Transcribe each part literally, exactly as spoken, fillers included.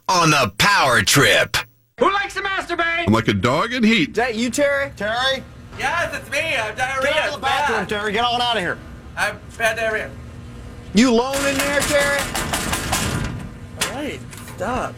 on the Power Trip. Who likes to masturbate? I'm like a dog in heat. Is that you, Terry? Terry? Yes, it's me. I have diarrhea. Get out of the bathroom, Terry. Get on out of here. I have bad diarrhea. You alone in there, Terry? All right, stop.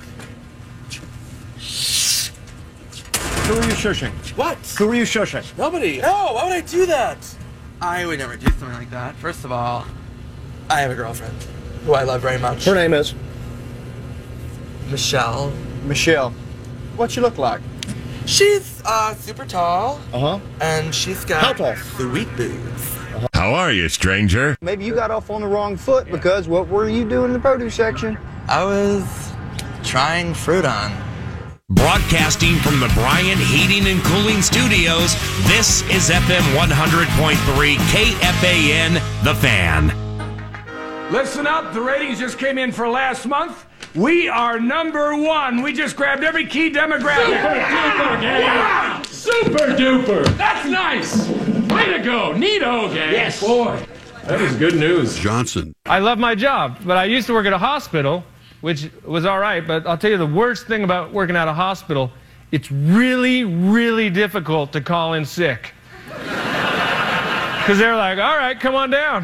Who are you shushing? What? Who are you shushing? Nobody. No, why would I do that? I would never do something like that. First of all, I have a girlfriend who I love very much. Her name is? Michelle. Michelle. What she look like? She's uh, super tall. Uh-huh. And she's got How tall? sweet boobs. How are you, stranger? Maybe you got off on the wrong foot because what were you doing in the produce section? I was trying fruit on. Broadcasting from the Bryant Heating and Cooling Studios, this is F M one hundred point three K F A N, The Fan. Listen up, the ratings just came in for last month. We are number one. We just grabbed every key demographic. Super duper, gang. Wow. Super duper. That's nice. Way to go. Neato, gang. Yes. Boy, that is good news. Johnson. I love my job, but I used to work at a hospital, which was all right, but I'll tell you the worst thing about working at a hospital, it's really, really difficult to call in sick. Because they're like, all right, come on down.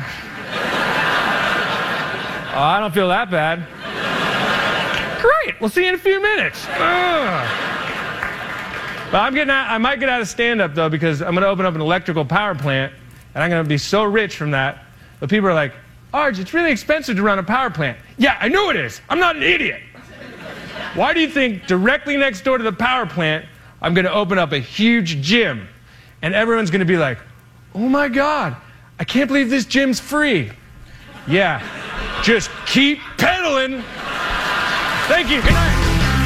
Oh, I don't feel that bad. Great, we'll see you in a few minutes. Ugh. But I'm getting out, I might get out of stand-up, though, because I'm going to open up an electrical power plant, and I'm going to be so rich from that. But people are like, Arj, it's really expensive to run a power plant. Yeah, I know it is. I'm not an idiot. Why do you think directly next door to the power plant, I'm going to open up a huge gym, and everyone's going to be like, oh, my God, I can't believe this gym's free. Yeah, just keep pedaling. Thank you. Good night.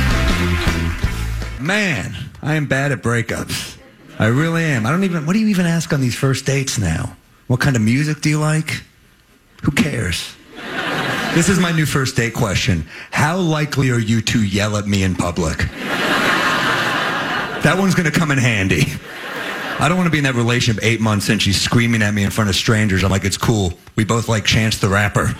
Man, I am bad at breakups. I really am. I don't even, what do you even ask on these first dates now? What kind of music do you like? Who cares? This is my new first date question. How likely are you to yell at me in public? That one's going to come in handy. I don't want to be in that relationship eight months and she's screaming at me in front of strangers. I'm like, it's cool. We both like Chance the Rapper.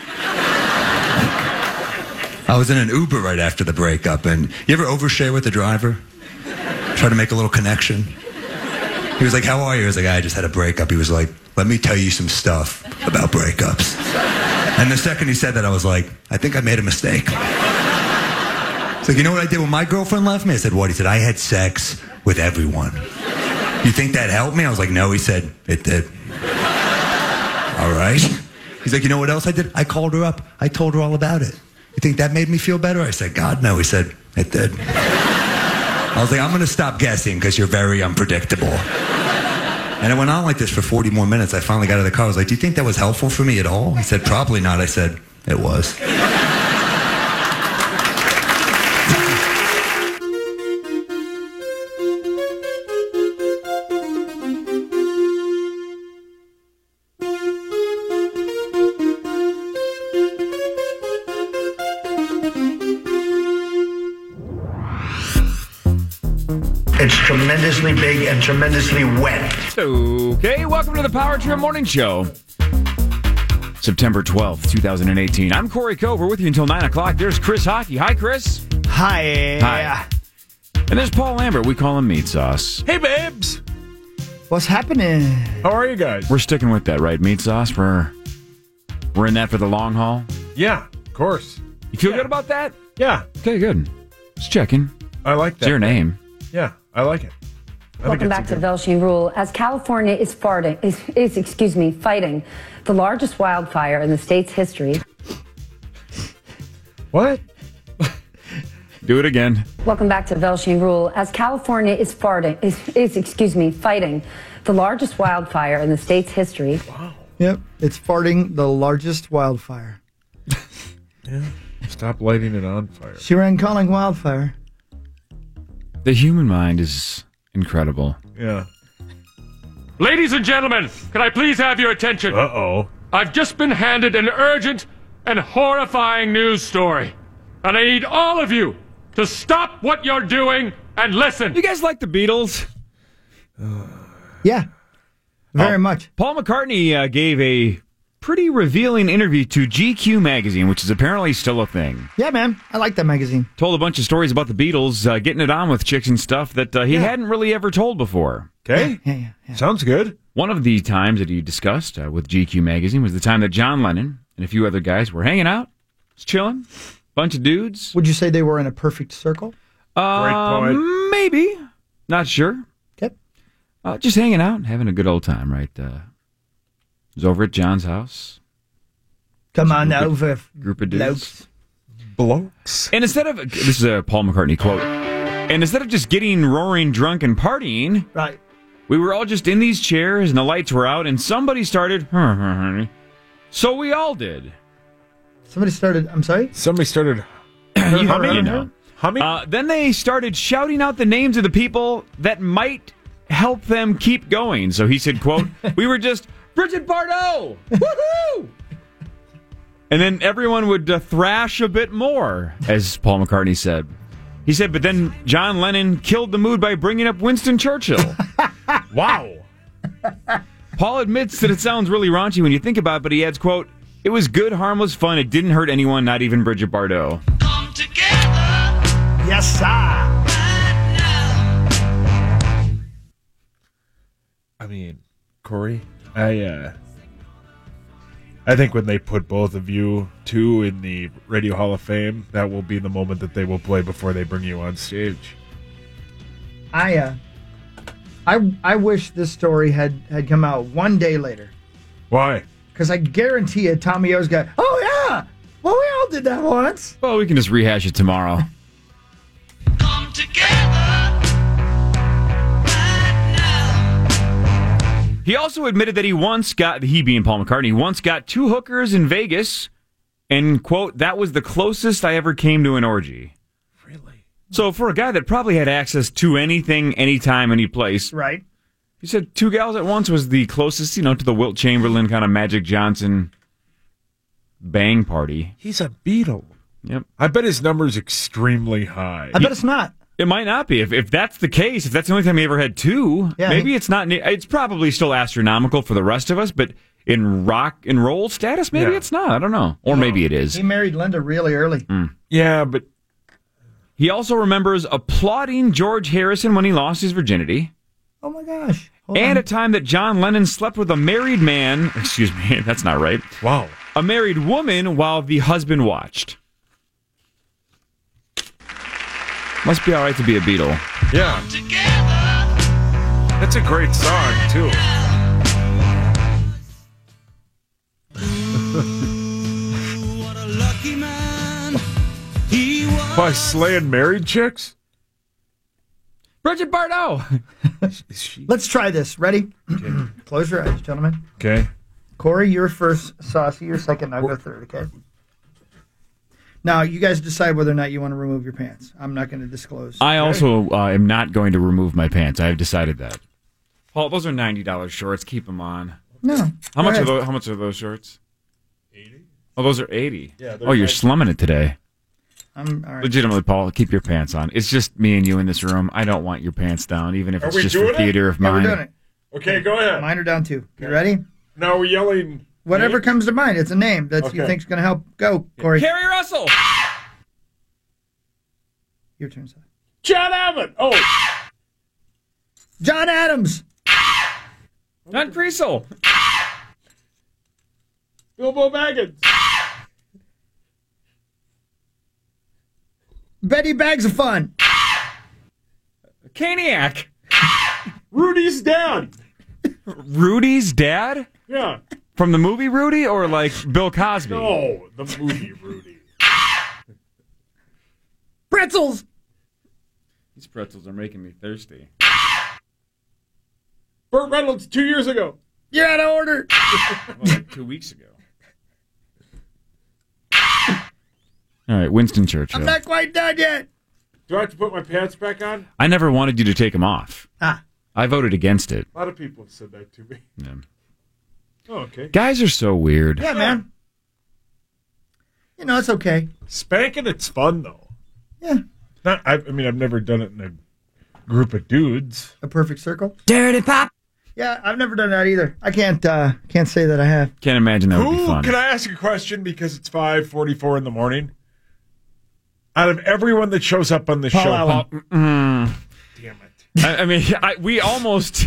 I was in an Uber right after the breakup, and you ever overshare with the driver? Try to make a little connection? He was like, how are you? I was like, I just had a breakup. He was like, let me tell you some stuff about breakups. And the second he said that, I was like, I think I made a mistake. He's like, you know what I did when my girlfriend left me? I said, what? He said, I had sex with everyone. You think that helped me? I was like, no. He said, it did. All right. He's like, you know what else I did? I called her up. I told her all about it. You think that made me feel better? I said, God, no. He said, it did. I was like, I'm going to stop guessing because you're very unpredictable. And it went on like this for forty more minutes. I finally got out of the car. I was like, do you think that was helpful for me at all? He said, probably not. I said, it was. It's tremendously big and tremendously wet. Okay, welcome to the Power Trip Morning Show. September twelfth, twenty eighteen. I'm Corey Cove. We're with you until nine o'clock. There's Chris Hockey. Hi, Chris. Hi. Hi. And there's Paul Lambert. We call him Meat Sauce. Hey, babes. What's happening? How are you guys? We're sticking with that, right, Meat Sauce? We're, we're in that for the long haul? Yeah, of course. You feel yeah. good about that? Yeah. Okay, good. Just checking. I like that. It's your name. Yeah, I like it. I Welcome back to Velshing Rule. As California is farting, is, is, excuse me, fighting the largest wildfire in the state's history. What? Do it again. Welcome back to Velshing Rule. As California is farting, is, is, excuse me, fighting the largest wildfire in the state's history. Wow. Yep, it's farting the largest wildfire. Yeah. Stop lighting it on fire. She ran calling wildfire. The human mind is incredible. Yeah. Ladies and gentlemen, can I please have your attention? Uh-oh. I've just been handed an urgent and horrifying news story. And I need all of you to stop what you're doing and listen. You guys like the Beatles? Yeah. Very oh, much. Paul McCartney uh, gave a pretty revealing interview to G Q magazine, which is apparently still a thing. Yeah, man. I like that magazine. Told a bunch of stories about the Beatles uh, getting it on with chicks and stuff that uh, he Yeah. hadn't really ever told before. Okay. Yeah, yeah, yeah. Sounds good. One of the times that he discussed uh, with G Q magazine was the time that John Lennon and a few other guys were hanging out, just chilling, bunch of dudes. Would you say they were in a perfect circle? Uh, point. Maybe. Not sure. Okay. Uh, just hanging out, having a good old time, right? Uh, it was over at John's house. Come on group of- over, Group of dudes. blokes. Blokes. And instead of, this is a Paul McCartney quote, and instead of just getting roaring drunk and partying, Right. we were all just in these chairs and the lights were out and somebody started, so we all did. Somebody started, I'm sorry? Somebody started You humming. you know. Humming? Uh, then they started shouting out the names of the people that might help them keep going. So he said, quote, we were just, Bridget Bardot! Woohoo! And then everyone would uh, thrash a bit more, as Paul McCartney said. He said, but then John Lennon killed the mood by bringing up Winston Churchill. Wow. Paul admits that it sounds really raunchy when you think about it, but he adds, quote, it was good, harmless fun. It didn't hurt anyone, not even Bridget Bardot. Yes, sir. I mean, Corey, I uh, I think when they put both of you two in the Radio Hall of Fame, that will be the moment that they will play before they bring you on stage. I, uh, I, I wish this story had, had come out one day later. Why? Because I guarantee you, Tommy O's got, oh, yeah. Well, we all did that once. Well, we can just rehash it tomorrow. He also admitted that he once got, he being Paul McCartney, once got two hookers in Vegas, and, quote, that was the closest I ever came to an orgy. Really? So for a guy that probably had access to anything, anytime, any place, Right. he said two gals at once was the closest, you know, to the Wilt Chamberlain kind of Magic Johnson bang party. He's a Beatle. Yep. I bet his number's extremely high. I bet it's not. It might not be. If if that's the case, if that's the only time he ever had two, Yeah, maybe he- it's not. ne- It's probably still astronomical for the rest of us, but in rock and roll status, maybe Yeah. it's not. I don't know. Or maybe it is. He married Linda really early. Yeah, but He also remembers applauding George Harrison when he lost his virginity, Oh, my gosh. Hold and on. a time that John Lennon slept with a married man. Excuse me, that's not right. wow. A married woman while the husband watched. Must be all right to be a Beatle. Yeah. That's a great song, too. By slaying married chicks? Bridget Bardot. Let's try this. Ready? Close your eyes, gentlemen. Okay. Corey, you're first. Saucy, you're second. I'll go third, okay? Now, you guys decide whether or not you want to remove your pants. I'm not going to disclose. I also uh, am not going to remove my pants. I have decided that. Paul, those are ninety dollars shorts. Keep them on. No. How Go much are ahead. those? How much are those shorts? Eighty. Oh, those are eighty. Yeah, they're Oh, you're nice. slumming it today. I'm, all right. Legitimately, Paul, keep your pants on. It's just me and you in this room. I don't want your pants down, even if Are it's we just doing for it? theater of Yeah, we're mine. doing it. Okay, go ahead. Mine are down too. You ready? Now we're yelling. Whatever name? comes to mind. It's a name that you Okay. think's going to help. Go, Corey. Carrie Russell. Your turn, son. John Abbott. Oh, John Adams. John Creasel. Bilbo Baggins. Betty Bags of Fun. Caniac. Rudy's dad. Rudy's dad? Yeah. From the movie Rudy or like Bill Cosby? No, the movie Rudy. Pretzels. These pretzels are making me thirsty. Burt Reynolds two years ago. You're out of order. Well, like two weeks ago. All right, Winston Churchill. I'm not quite done yet. Do I have to put my pants back on? I never wanted you to take them off. Ah. I voted against it. A lot of people have said that to me. Yeah. Oh, okay. Guys are so weird. Yeah, man. You know, it's okay. Spanking, it's fun, though. Yeah. Not, I, I mean, I've never done it in a group of dudes. A perfect circle. Dirty pop. Yeah, I've never done that either. I can't uh, can't say that I have. Can't imagine that would be Who, fun. can I ask a question because it's five forty-four in the morning? Out of everyone that shows up on the Paul show, Allen. Paul, mm, damn it. I, I mean, I, we almost.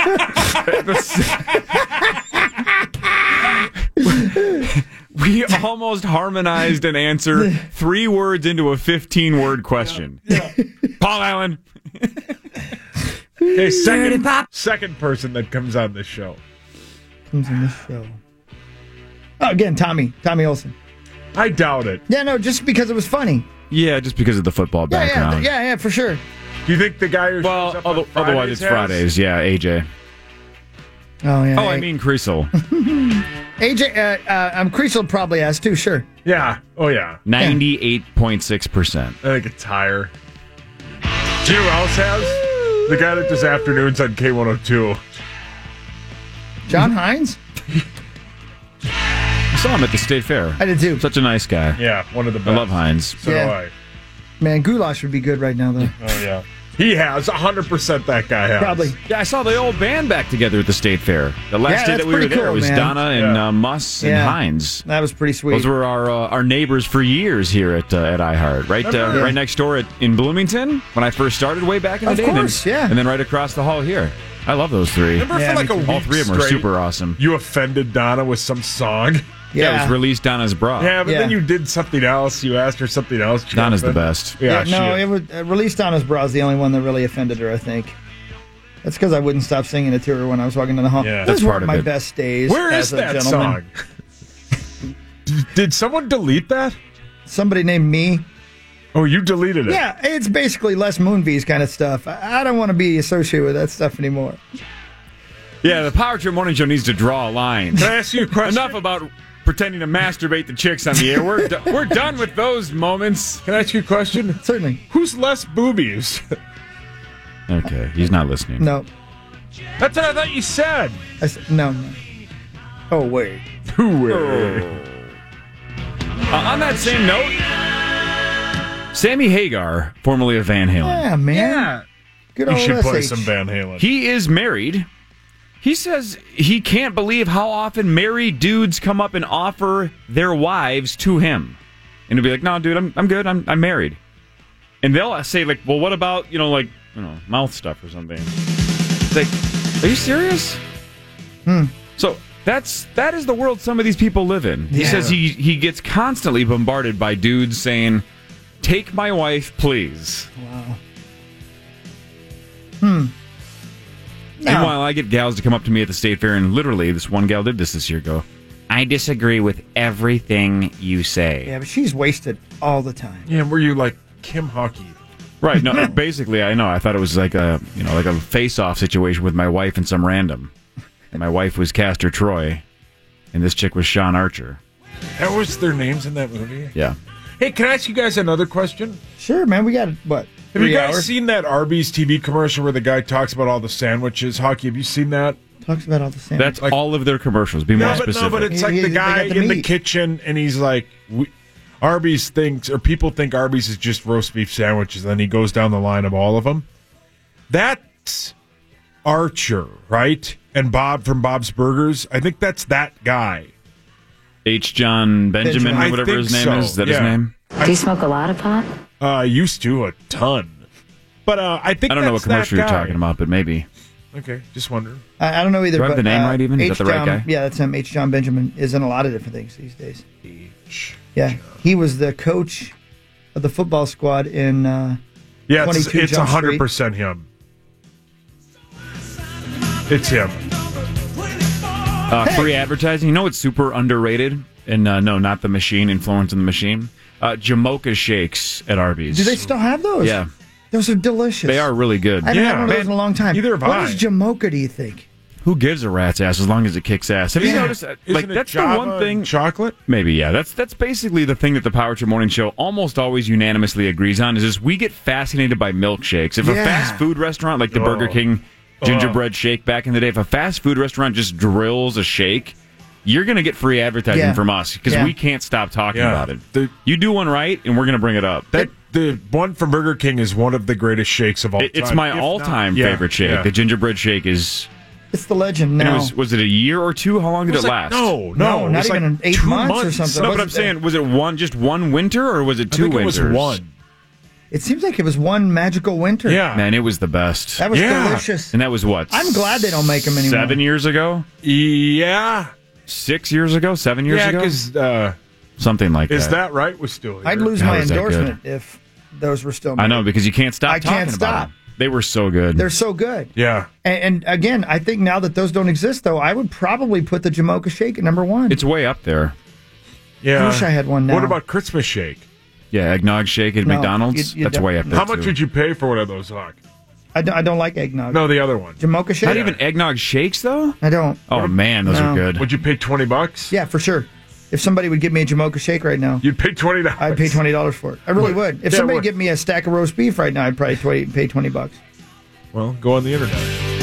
we almost harmonized an answer three words into a fifteen-word question. Yeah. Paul Allen. Okay, second, second person that comes on this show. Comes on this show. Oh, again, Tommy. Tommy Olsen. I doubt it. Yeah, no, just because it was funny. Yeah, just because of the football Yeah, yeah, background. yeah, yeah, for sure. Do you think the guy who Well, shows up other, on Fridays otherwise it's has? Fridays. Yeah, A J. Oh, yeah. Oh, I mean Creasel. A J, uh, uh, um, Creasel probably has too, sure. Yeah. Oh, yeah. ninety-eight point six percent. I think it's higher. Do you know who else has? The guy that does afternoons on K one oh two. John Hines? I saw him at the State Fair. I did too. Such a nice guy. Yeah, one of the best. I love Hines. So Yeah. do I. Man, Goulash would be good right now, though. Oh, yeah. He has. one hundred percent that guy has. Probably. Yeah, I saw the old band back together at the State Fair. The last Yeah, day that's that we were pretty there cool, was man. Donna and Yeah. uh, Muss and Yeah. Hines. That was pretty sweet. Those were our uh, our neighbors for years here at uh, at iHeart, right? Uh, Remember? Right next door at, in Bloomington when I first started way back in the Of day. and then- course, yeah. And then right across the hall here. I love those three. Remember Yeah, for like a me week All three of them are straight, super awesome. you offended Donna with some song? Yeah, it was released Donna's bra. Yeah, but Yeah. then you did something else. You asked her something else. She got Donna's the offended. best. Yeah, Yeah, no, she it was uh, released on his bra is the only one that really offended her, I think. That's because I wouldn't stop singing it to her when I was walking down the hall. Yeah. Those That's were part of my it. best days. Where as is a that gentleman. song? Did someone delete that? Somebody named me. Oh, you deleted it. Yeah, it's basically Les Moonves kind of stuff. I, I don't want to be associated with that stuff anymore. Yeah, the Power Trip Morning Show needs to draw a line. Can I ask you a question? Enough about pretending to masturbate the chicks on the air. We're, do- we're done with those moments. Can I ask you a question? Certainly. Who's less boobies? Okay, he's not listening. No. That's what I thought you said. I said, no, no. Oh, wait. Who? Uh, on that same note, Sammy Hagar, formerly of Van Halen. Yeah, man. Yeah. Good You old should play S H. some Van Halen. He is married. He says he can't believe how often married dudes come up and offer their wives to him. And he'll be like, no, dude, I'm I'm good. I'm I'm married. And they'll say, like, well, what about, you know, like, you know, mouth stuff or something? It's like, are you serious? Hmm. So that's that is the world some of these people live in. He Yeah. says he he gets constantly bombarded by dudes saying, take my wife, please. Wow. Hmm. Meanwhile, I get gals to come up to me at the State Fair, and literally, this one gal did this this year, go, I disagree with everything you say. Yeah, but she's wasted all the time. Yeah, were you like Kim Hockey? Right, no, basically, I know. I thought it was like a, you know, like a face-off situation with my wife and some random. And my wife was Castor Troy, and this chick was Sean Archer. That was their names in that movie? Yeah. Hey, can I ask you guys another question? Sure, man. We got, what, Have you three guys hours? seen that Arby's T V commercial where the guy talks about all the sandwiches? Hockey, have you seen that? Talks about all the sandwiches. That's all of their commercials. Be more No, but, specific. no, but it's like He- the they guy got the in the meat. kitchen, and he's like, we, Arby's thinks, or people think Arby's is just roast beef sandwiches, and then he goes down the line of all of them. That's Archer, right? And Bob from Bob's Burgers. I think that's that guy. H. John Benjamin, Benjamin. or I whatever think his name so, is. Is that yeah. his name? Do you smoke a lot of pot? Uh, I used to a ton. But uh, I think I don't know what that's commercial that you're guy. talking about, but maybe. Okay, just wondering. I, I don't know either. Do I have but, the name uh, right even? Is H. that the right John, guy? Yeah, that's him. H. John Benjamin is in a lot of different things these days. H. Yeah, he was the coach of the football squad in uh, Yeah, it's, twenty-two it's Jump one hundred Street. percent him. It's him. Uh, free advertising. You know what's super underrated? And uh, no, not the machine, influence in the machine. Uh, Jamocha shakes at Arby's. Do they still have those? Yeah. Those are delicious. They are really good. I haven't Yeah. had one of those in a long time. Neither have What I. is Jamocha, do you think? Who gives a rat's ass as long as it kicks ass? Have you Yeah. noticed that? Isn't Like it that's Java the one thing. and chocolate? Maybe yeah. That's that's basically the thing that the Power Trip Morning Show almost always unanimously agrees on. Is just we get fascinated by milkshakes. If a Yeah. fast food restaurant like the Oh. Burger King gingerbread shake back in the day, if a fast food restaurant just drills a shake, you're gonna get free advertising Yeah. from us because Yeah. we can't stop talking Yeah. about it. The- you do one right, and we're gonna bring it up. That the one from Burger King is one of the greatest shakes of all It- time. it's my if all-time not- Yeah, favorite shake. yeah. The gingerbread shake is It's the legend And now. it was was it a year or two? How long did It it, was like- last? no, No, not even an eight months, or something. No, but I'm Wasn't- saying, was it one just one winter or was it I two think it winters? was one. It seems like it was one magical winter. Yeah. Man, it was the best. That was Yeah. delicious. And that was what? I'm glad they don't make them anymore. Seven years ago? Yeah. Six years ago? Seven years Yeah, ago? because uh, Something like is that. that right? Was still here. I'd lose How my is that endorsement if those were still made. I know, because you can't stop I talking can't about stop. them. They were so good. They're so good. Yeah. And, and again, I think now that those don't exist, though, I would probably put the Jamocha Shake at number one. It's way up there. Yeah. I wish I had one now. What about Christmas shake? Yeah, eggnog shake at No, McDonald's. you- you That's don't- way up there. How much too. would you pay for one of those, Hawk? I don't, I don't like eggnog. No, the other one. Jamocha Shake? Not even eggnog shakes, though? I don't. Oh, man, those No. are good. Would you pay twenty bucks? Yeah, for sure. If somebody would give me a Jamocha Shake right now, You'd pay twenty dollars. I'd pay twenty dollars for it. I really What? would. If Yeah, somebody what? give me a stack of roast beef right now, I'd probably twenty, pay twenty bucks. Well, go on the internet.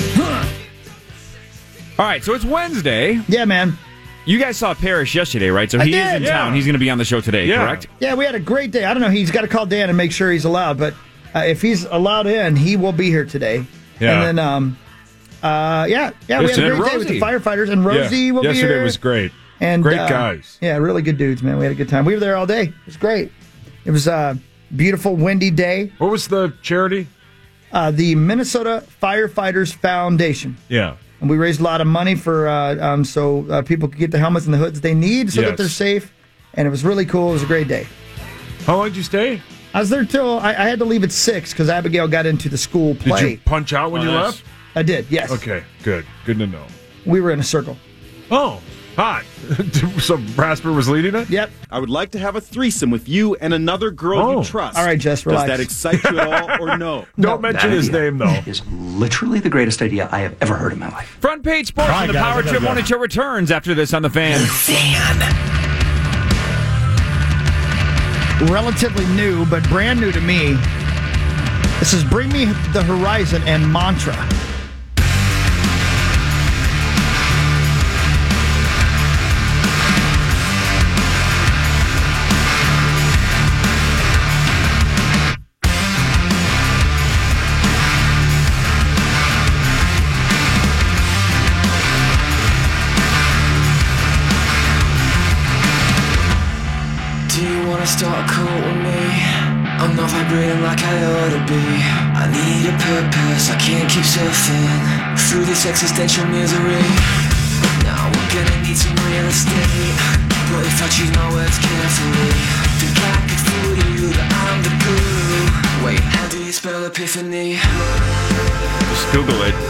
All right, so it's Wednesday. Yeah, man. You guys saw Parrish yesterday, right? So I he is did. in Yeah. town. He's going to be on the show today, Yeah. correct? Yeah, we had a great day. I don't know. He's got to call Dan and make sure he's allowed. But uh, if he's allowed in, he will be here today. Yeah. And then, um, uh, yeah, yeah, we had a Yesterday, great day with the Rosie. firefighters, and Rosie yeah. will be Yesterday here. was great. And Great uh, guys. Yeah, really good dudes, man. We had a good time. We were there all day. It was great. It was a beautiful, windy day. What was the charity? Uh, the Minnesota Firefighters Foundation. Yeah. And we raised a lot of money for uh, um, so uh, people could get the helmets and the hoods they need so that Yes. they're safe. And it was really cool. It was a great day. How long did you stay? I was there till I, I had to leave at six because Abigail got into the school play. Did you punch out when Oh, you nice. left? I did, yes. Okay, good. Good to know. We were in a circle. Oh, hot. So Rasper was leading it? Yep. I would like to have a threesome with you and another girl Oh. you trust. All right, Jess, relax. Does that excite you at all or no? Don't mention his name, though. Is literally the greatest idea I have ever heard in my life. Front page sports All right, and the guys, I Power gotta Trip go. Morning Show returns after this on the Fan. Relatively new, but brand new to me. This is Bring Me the Horizon and Mantra. Do you wanna start a cult with me? I'm not vibrating like I ought to be. I need a purpose, I can't keep surfing through this existential misery. Now we're gonna need some real estate, but if I choose my words carefully, think I could fool you that I'm the guru. Wait, how do you spell epiphany? Just Google it.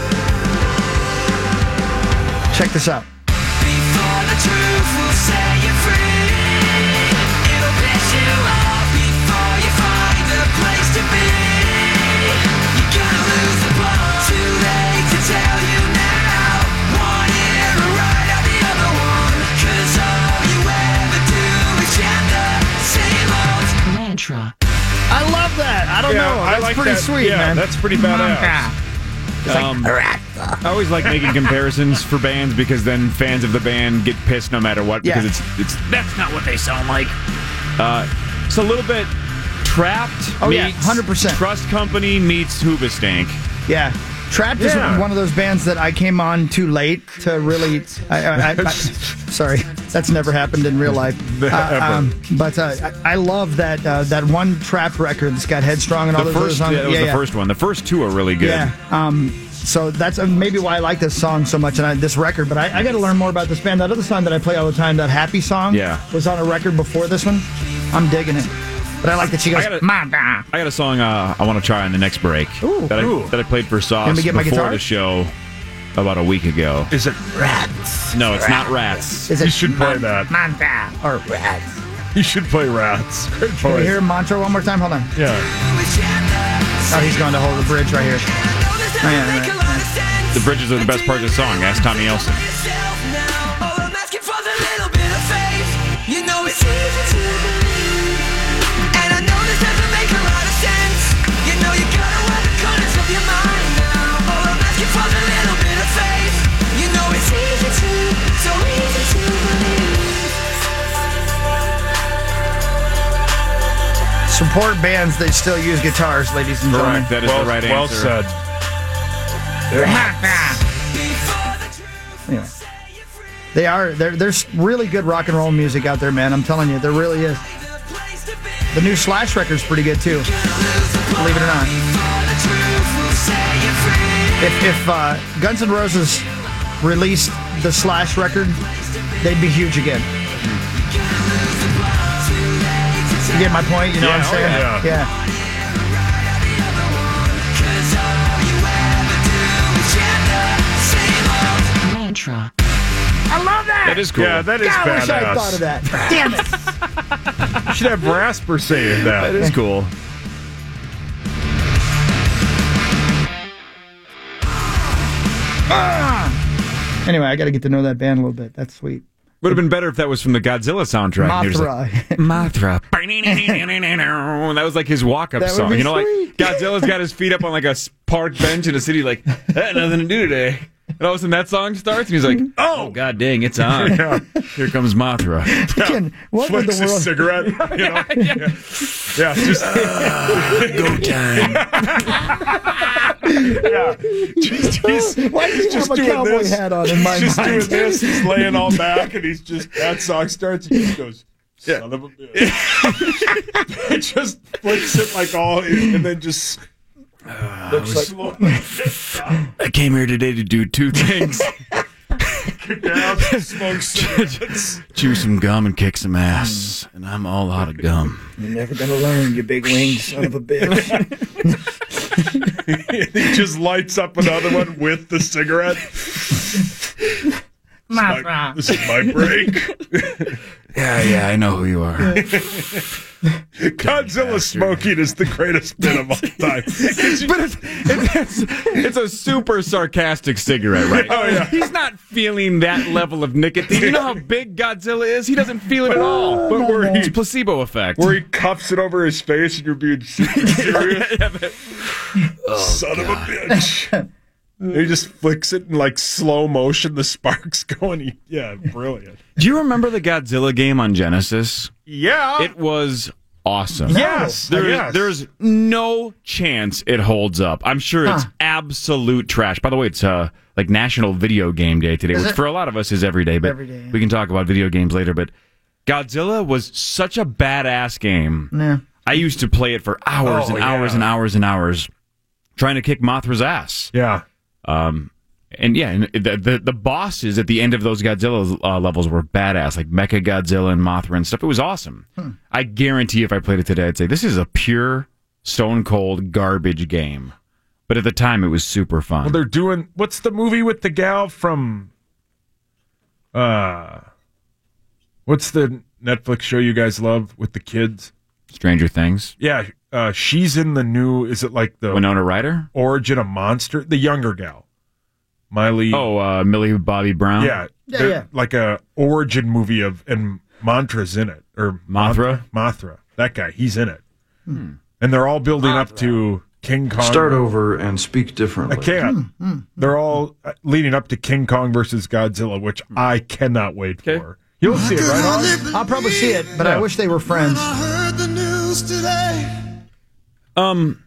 Check this out. Before the truth will set you free, it'll piss you off before you find a place to be. You're gonna lose the plot, too late to tell you now. One ear right out the other one, 'cause all you ever do is chant the same old mantra. I love that. I don't Yeah, know. I That's like pretty that. sweet, Yeah, man. that's pretty badass. It's like, Um, I always like making comparisons for bands because then fans of the band get pissed no matter what because Yeah. it's it's that's not what they sound like. Uh, it's a little bit Trapped Oh, yeah, meets one hundred percent. Trust Company meets Hoobastank. Yeah. Trapped Yeah. is one of those bands that I came on too late to really. I, I, I, I, sorry, that's never happened in real life. Uh, Ever. but uh, I, I love that uh, that one Trapped record that's got Headstrong and all The those first, others on yeah, it. that was Yeah, the yeah. first one. The first two are really good. Yeah. Um, so that's uh, maybe why I like this song so much and I, this record. But I, I got to learn more about this band. That other song that I play all the time, that Happy song, Yeah. was on a record before this one. I'm digging it. But I like that she goes, I got a- "Mama." I got a song uh, I want to try on the next break Ooh. that I Ooh. that I played for Sauce Can we get my before guitar? the show about a week ago. Is it Rats? No, it's not Rats. Is it You should play that. Mantra or Rats? You should play Rats. Great Can we choice. hear Mantra one more time? Hold on. Yeah. Oh, he's going to hold the bridge right here. Oh, yeah, right, yeah. The bridges are the best part of the song. Ask Tommy Elson. You know it's easy to believe, and I know this doesn't make a lot of sense. You know you gotta wear the corners of your mind now. All I'm asking for a little bit of faith. You know it's easy to, so easy to believe. Support bands that still use guitars, ladies and gentlemen. Correct. That is well, the right well answer. said. Anyway. They are. There, there's really good rock and roll music out there, man. I'm telling you, there really is. The new Slash record's pretty good, too. Believe it or not. If, if uh, Guns N' Roses released the Slash record, they'd be huge again. You get my point? You know Yeah, what I'm saying? oh, yeah. yeah. Mantra. I love that. That is cool. Yeah, that is God, I wish I badass. had thought of that. Damn it. You should have Rasper saying that. That is cool. Ah! Anyway, I got to get to know that band a little bit. That's sweet. Would have been better if that was from the Godzilla soundtrack. He was Mothra. Like, Mothra. That was like his walk-up That would song. be You know, sweet. like Godzilla's got his feet up on like a s- park bench in a city, like, I had nothing to do today. And all of a sudden that song starts, and he's like, oh, god dang, it's on. Yeah. Here comes Mothra. Again, what would Flicks the a world... cigarette. You know? yeah. yeah, just Go time. yeah. Just, he's, Why does he he's just have a doing cowboy this. hat on in my he's just mind? doing this. He's laying all back, and he's just that song starts. And he just goes, son of a bitch. It just flicks it like all, and then just. Uh, looks was- like I came here today to do two things. kick out, smoke cigarettes. Chew some gum and kick some ass. And I'm all out of gum. You're never going to learn, you big winged son of a bitch. He just lights up another one with the cigarette. Mothra. This is my break. Yeah, yeah, I know who you are. Godzilla smoking is the greatest bit of all time. But it's, it's, it's a super sarcastic cigarette, right? Oh, yeah. He's not feeling that level of nicotine. You know how big Godzilla is? He doesn't feel it at all. But where It's he, a placebo effect. where he cuffs it over his face and you're being super serious. Son of a bitch. He just flicks it in like slow motion. The sparks going. He, yeah, brilliant. Do you remember the Godzilla game on Genesis? Yeah. It was awesome. Yes. There, yes. There's no chance it holds up. I'm sure it's Huh. absolute trash. By the way, it's uh, like National Video Game Day today, Is which it? for a lot of us is every day, but Every day, yeah. we can talk about video games later. But Godzilla was such a badass game. Yeah. I used to play it for hours Oh, and hours yeah. and hours and hours trying to kick Mothra's ass. Yeah. Um, and yeah, and the, the the bosses at the end of those Godzilla uh, levels were badass, like Mecha Godzilla and Mothra and stuff. It was awesome. Hmm. I guarantee if I played it today, I'd say this is a pure, stone cold garbage game. But at the time, it was super fun. Well, they're doing. What's the movie with the gal from? Uh, what's the Netflix show you guys love with the kids? Stranger Things. Yeah, uh, she's in the new. Is it like the Winona Ryder? Origin of Monster? The younger gal, Miley. Oh, uh, Millie Bobby Brown. yeah, Yeah, they're yeah. like a origin movie of and Mantra's in it or Mothra? Mothra, that guy, he's in it, and they're all building up to King Kong. Start over and speak differently. I can't. They're all uh, leading up to King Kong versus Godzilla, which I cannot wait Okay. for. You'll see it, right? On? I'll probably see it, but I Yeah. wish they were friends. Um,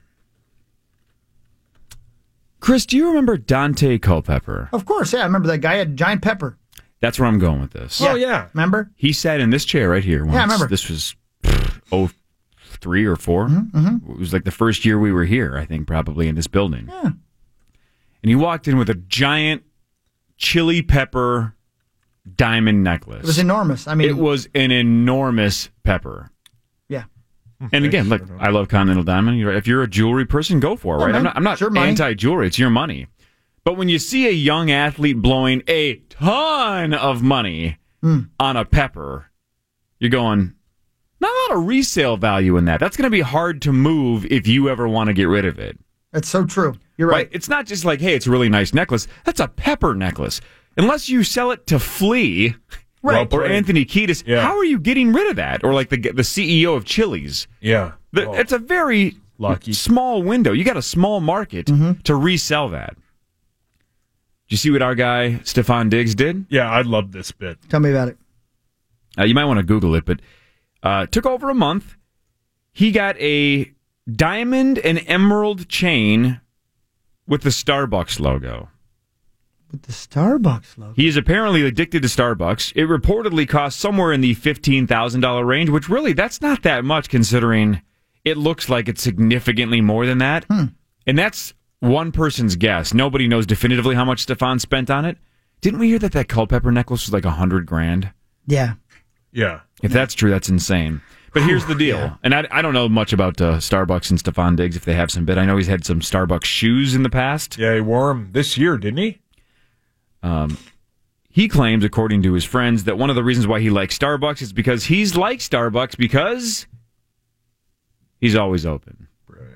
Chris, do you remember Dante Culpepper? Of course, yeah. I remember that guy had giant pepper. That's where I'm going with this. Oh yeah. Remember? He sat in this chair right here once. Yeah, I remember. This was oh three or four. Mm-hmm. It was like the first year we were here, I think, probably in this building. Yeah. And he walked in with a giant chili pepper diamond necklace. It was enormous. I mean, It was an enormous pepper. yeah. And again, look, I love Continental Diamond. You're right. If you're a jewelry person, go for it, Oh, right? man. I'm not, I'm not Sure, money. anti-jewelry. It's your money. But when you see a young athlete blowing a ton of money Mm. on a pepper, you're going, not a lot of resale value in that. That's going to be hard to move if you ever want to get rid of it. That's so true. You're right. Right? It's not just like, hey, it's a really nice necklace. That's a pepper necklace. Unless you sell it to Flea Right. or Anthony Kiedis, Yeah. how are you getting rid of that? Or like the the C E O of Chili's. Yeah. The, Oh, It's a very lucky. small window. You got a small market Mm-hmm. to resell that. Did you see what our guy Stefan Diggs did? Yeah, I love this bit. Tell me about it. Uh, you might want to Google it, but uh, took over a month. He got a diamond and emerald chain with the Starbucks logo. With the Starbucks logo. He is apparently addicted to Starbucks. It reportedly costs somewhere in the fifteen thousand dollars range, which really, that's not that much considering it looks like it's significantly more than that. Hmm. And that's one person's guess. Nobody knows definitively how much Stefan spent on it. Didn't we hear that that Culpepper necklace was like a hundred grand? Yeah. Yeah. If that's true, that's insane. But here's the deal. Yeah. And I, I don't know much about uh, Starbucks and Stefan Diggs if they have some bid. I know he's had some Starbucks shoes in the past. Yeah, he wore them this year, didn't he? Um, he claims, according to his friends, that one of the reasons why he likes Starbucks is because he's like Starbucks because he's always open. Right.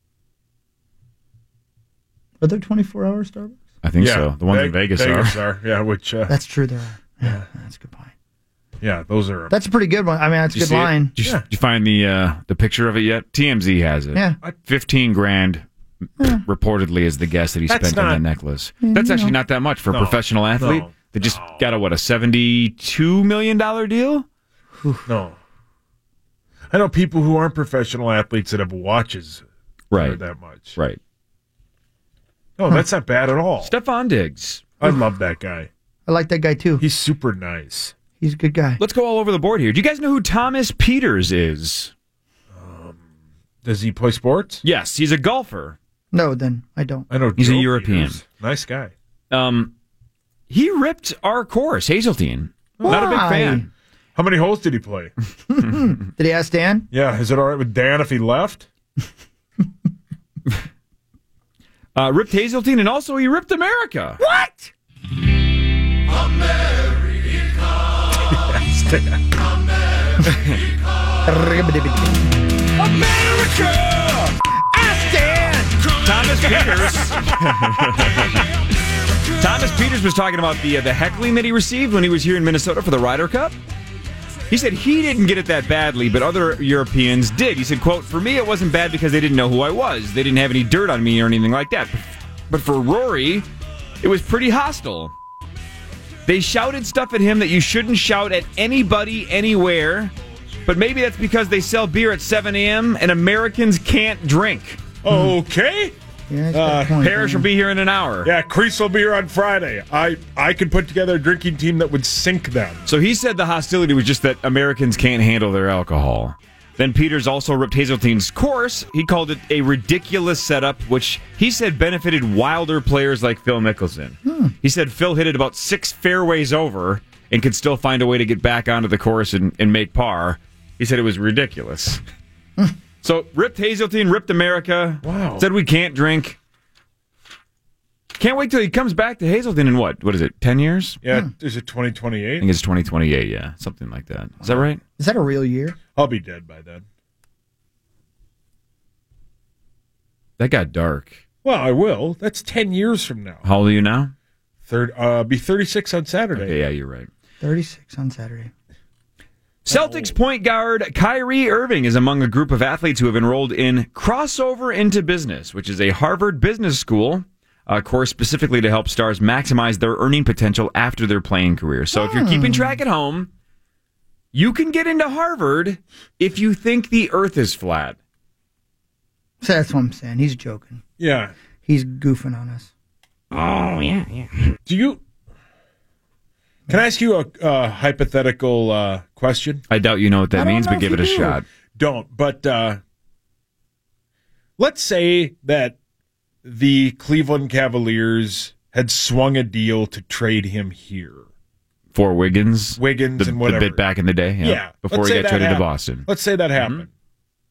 Are there twenty-four hour Starbucks? I think yeah, so. The ones Ve- in Vegas, Vegas are. are. Yeah, which... Uh, That's true, there are. Yeah, that's a good point. Yeah, those are... That's a pretty good one. I mean, that's a Did you good see it? line. Did you, Yeah. did you find the uh, the picture of it yet? T M Z has it. Yeah. fifteen grand Yeah. reportedly is the guess that he That's spent on not- that necklace. Yeah, That's you actually know. not that much for a No. professional athlete. No. They just got a, what, a seventy-two million dollars deal? No. I know people who aren't professional athletes that have watches that are Right. that much. Right. No, that's not bad at all. Stefan Diggs. I love that guy. I like that guy, too. He's super nice. He's a good guy. Let's go all over the board here. Do you guys know who Thomas Peters is? Does he play sports? Yes, he's a golfer. No, then I don't. I know. He's a Joe European. Peters. Nice guy. Um, he ripped our course, Hazeltine. Not a big Why? fan. How many holes did he play? Did he ask Dan? Yeah, is it all right with Dan if he left? Uh, ripped Hazeltine, and also he ripped America. What? America! Ask Dan! Thomas Peters. Thomas Peters was talking about the uh, the heckling that he received when he was here in Minnesota for the Ryder Cup. He said he didn't get it that badly, but other Europeans did. He said, quote, "For me, it wasn't bad because they didn't know who I was. They didn't have any dirt on me or anything like that. But for Rory, it was pretty hostile. They shouted stuff at him that you shouldn't shout at anybody anywhere, but maybe that's because they sell beer at seven a.m. and Americans can't drink." Okay. Yeah, Uh, Parrish will be here in an hour. Yeah, Crease will be here on Friday. I, I could put together a drinking team that would sink them. So he said the hostility was just that Americans can't handle their alcohol. Then Peters also ripped Hazeltine's course. He called it a ridiculous setup, which he said benefited wilder players like Phil Mickelson. Hmm. He said Phil hit it about six fairways over and could still find a way to get back onto the course and, and make par. He said it was ridiculous. So ripped Hazeltine, ripped America. Wow. Said we can't drink. Can't wait till he comes back to Hazeltine in what? What is it, ten years? Yeah, is it twenty I twenty-eight? think it's twenty twenty-eight, yeah. Something like that. Is that right? Is that a real year? I'll be dead by then. That got dark. Well, I will. That's ten years from now. How old are you now? Third, uh, be thirty-six on Saturday. Okay, yeah, you're right. thirty-six on Saturday. Celtics point guard Kyrie Irving is among a group of athletes who have enrolled in Crossover into Business, which is a Harvard business school uh, course specifically to help stars maximize their earning potential after their playing career. So if you're keeping track at home, you can get into Harvard if you think the earth is flat. So that's what I'm saying. He's joking. Yeah. He's goofing on us. Oh, yeah, yeah. Do you... Can I ask you a uh, hypothetical uh, question? I doubt you know what that means, but give it a do. shot. Don't, but uh, let's say that the Cleveland Cavaliers had swung a deal to trade him here. For Wiggins? Wiggins the, and whatever. The bit back in the day? Yeah. Yeah. Before Let's he say got that traded to happened. Boston. Let's say that happened. Mm-hmm.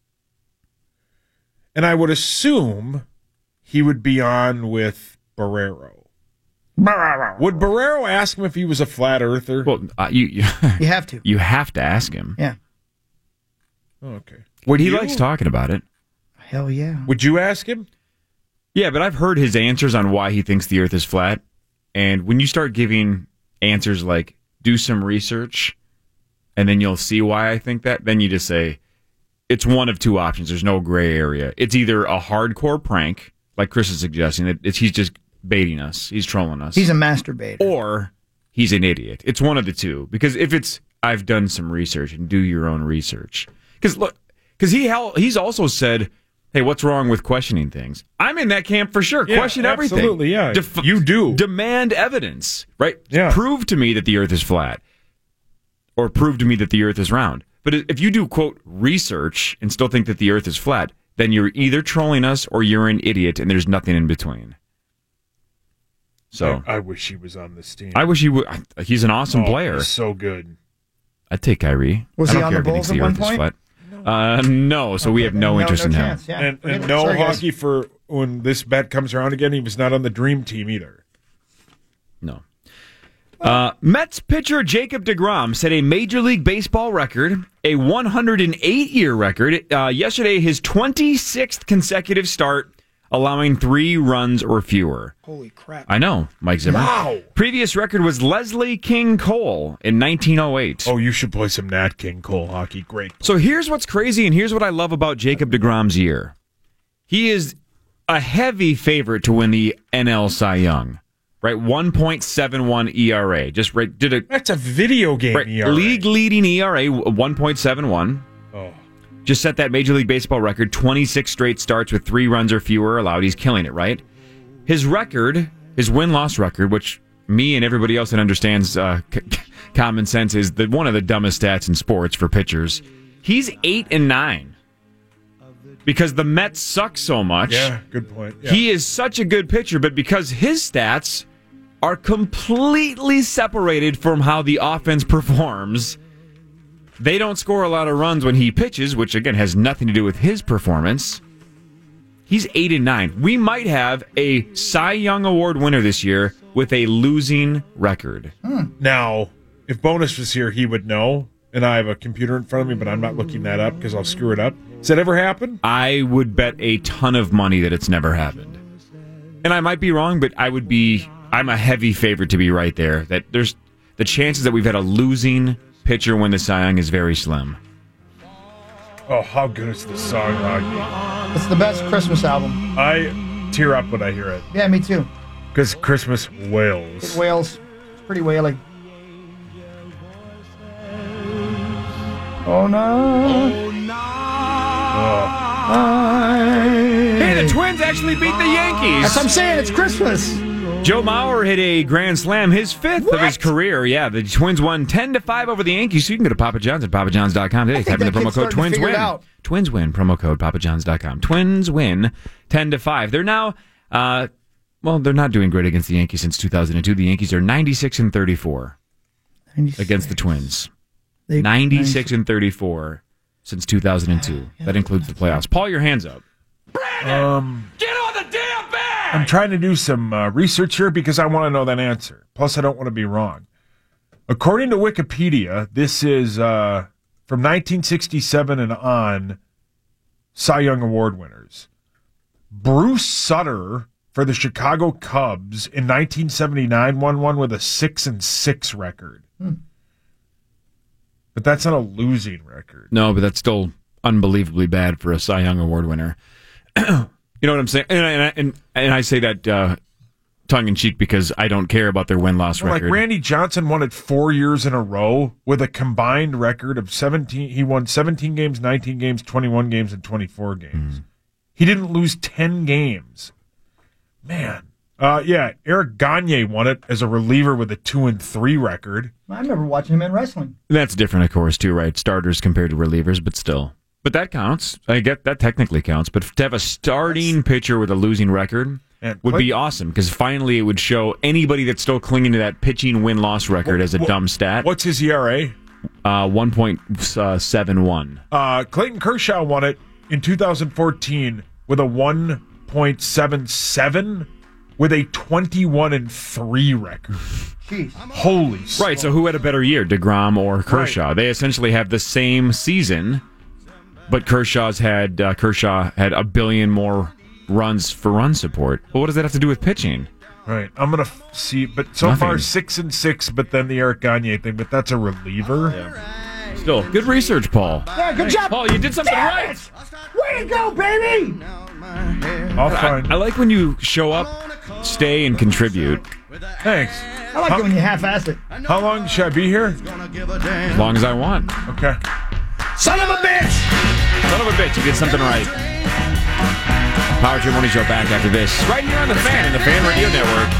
And I would assume he would be on with Barrero. Would Barrero ask him if he was a flat earther? Well, uh, you, you You have to. you have to ask him. Yeah. Oh, okay. Would he you? likes talking about it. Hell yeah. Would you ask him? Yeah, but I've heard his answers on why he thinks the earth is flat. And when you start giving answers like, do some research, and then you'll see why I think that, then you just say, it's one of two options. There's no gray area. It's either a hardcore prank, like Chris is suggesting, that it's, he's just baiting us. He's trolling us. He's a masturbator. Or he's an idiot. It's one of the two. Because if it's, I've done some research, and do your own research. Because look, because he hel- he's also said hey, what's wrong with questioning things? I'm in that camp for sure. Yeah, Question everything. absolutely, yeah. Def- You do. Demand evidence, right? Yeah. Prove to me that the earth is flat. Or prove to me that the earth is round. But if you do, quote, research and still think that the earth is flat, then you're either trolling us or you're an idiot, and there's nothing in between. So I, I wish he was on this team. I wish he would. He's an awesome Oh, player. he's so good. I'd take Kyrie. Was I he don't on care the if thinks Bulls at one earth is point? flat. Uh, no, so we have no, No- interest no in chance, him. yeah. And, Forget and it. no Sorry, guys. hockey for when this bet comes around again. He was not on the dream team either. No. Uh, Mets pitcher Jacob deGrom set a Major League Baseball record, a one hundred eight year record, uh, yesterday, his twenty-sixth consecutive start, allowing three runs or fewer. Holy crap. I know, Mike Zimmer. Wow. Previous record was Leslie King Cole in nineteen oh eight. Oh, you should play some Nat King Cole hockey. Great. So here's what's crazy, and here's what I love about Jacob deGrom's year. He is a heavy favorite to win the N L Cy Young. Right, one point seven one E R A. Just right, did a That's a video game right, E R A. league leading E R A one point seven one. Oh. Just set that Major League Baseball record. twenty-six straight starts with three runs or fewer allowed. He's killing it, right? His record, his win loss record, which me and everybody else that understands uh, c- common sense is the one of the dumbest stats in sports for pitchers. He's eight and nine because the Mets suck so much. Yeah, good point. Yeah. He is such a good pitcher, but because his stats are completely separated from how the offense performs, they don't score a lot of runs when he pitches, which again has nothing to do with his performance. He's eight and nine. We might have a Cy Young Award winner this year with a losing record. Now, if Bonus was here, he would know. And I have a computer in front of me, but I'm not looking that up because I'll screw it up. Has that ever happened? I would bet a ton of money that it's never happened. And I might be wrong, but I would be, I'm a heavy favorite to be right there. That there's the chances that we've had a losing pitcher win the Cy Young is very slim. Oh, how good is this song, Rocky? It's the best Christmas album. I tear up when I hear it. Yeah, me too. Because Christmas wails. It wails. It's pretty wailing. Oh no. Hey, the Twins actually beat the Yankees. That's what I'm saying. It's Christmas. Joe Mauer hit a grand slam, his fifth What? of his career. Yeah, the Twins won ten to five over the Yankees. So you can go to Papa John's at Papa John's dot com today. Type in the that promo kid's code starting to Twins figure it win. out. Twins win. Promo code Papa John's dot com. Twins win ten to five. They're now, uh, well, they're not doing great against the Yankees since two thousand two. The Yankees are ninety-six and thirty-four ninety-six. against the Twins. They- ninety-six and thirty-four since two thousand two. That includes the playoffs. Paul, your hands up. Um, Get on the damn bag! I'm trying to do some uh, research here because I want to know that answer. Plus, I don't want to be wrong. According to Wikipedia, this is uh, from nineteen sixty-seven and on, Cy Young Award winners. Bruce Sutter for the Chicago Cubs in nineteen seventy-nine won one with a six and six record. Hmm. But that's not a losing record. No, but that's still unbelievably bad for a Cy Young Award winner. You know what I'm saying? And, and, and, and I say that uh, tongue-in-cheek because I don't care about their win-loss Well, record. like Randy Johnson won it four years in a row with a combined record of seventeen. He won seventeen games, nineteen games, twenty-one games, and twenty-four games. Mm. He didn't lose ten games. Man. Uh, yeah, Eric Gagne won it as a reliever with a two and three record. I remember watching him in wrestling. That's different, of course, too, right? Starters compared to relievers, but still. But that counts. I get that technically counts. But to have a starting pitcher with a losing record And would play- be awesome because finally it would show anybody that's still clinging to that pitching win-loss record as a Wha- dumb stat. What's his E R A? Uh, one point seven one. Uh, Clayton Kershaw won it in two thousand fourteen with a one point seven seven with a twenty-one and three record. Jeez. Holy Right, so who had a better year, DeGrom or Kershaw? Right. They essentially have the same season, but Kershaw's had uh, Kershaw had a billion more runs for run support. Well, what does that have to do with pitching? Right. I'm going to f- see, but so Nothing. far six and six, but then the Eric Gagne thing, but that's a reliever. Still, good research, Paul. Yeah, good job. Paul, you did something Damn right. it! Way to go, baby! I'll I, find. I like when you show up, stay, and contribute. Thanks. I like How- it when you half-ass it. How long should I be here? As long as I want. Okay. Son of a bitch! Son of a bitch, you did something right. Power Trip Morning Show back after this. Right here on The Fan and the Fan Radio Network.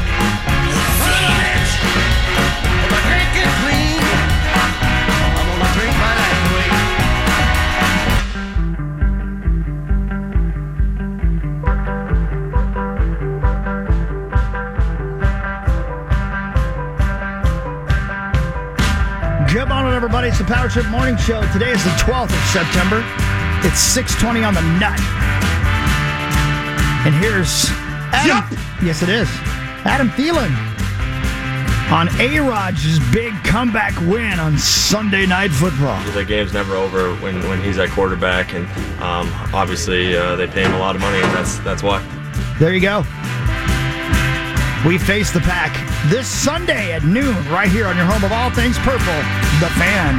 Good morning, everybody. It's the Power Trip Morning Show. Today is the twelfth of September. It's six twenty on the nut. And here's Adam. Yep. Yes, it is. Adam Thielen on A-Rod's big comeback win on Sunday Night Football. The game's never over when, when he's at quarterback, and um, obviously uh, they pay him a lot of money, and that's that's why. There you go. We face the Pack this Sunday at noon, right here on your home of all things purple, The Fan.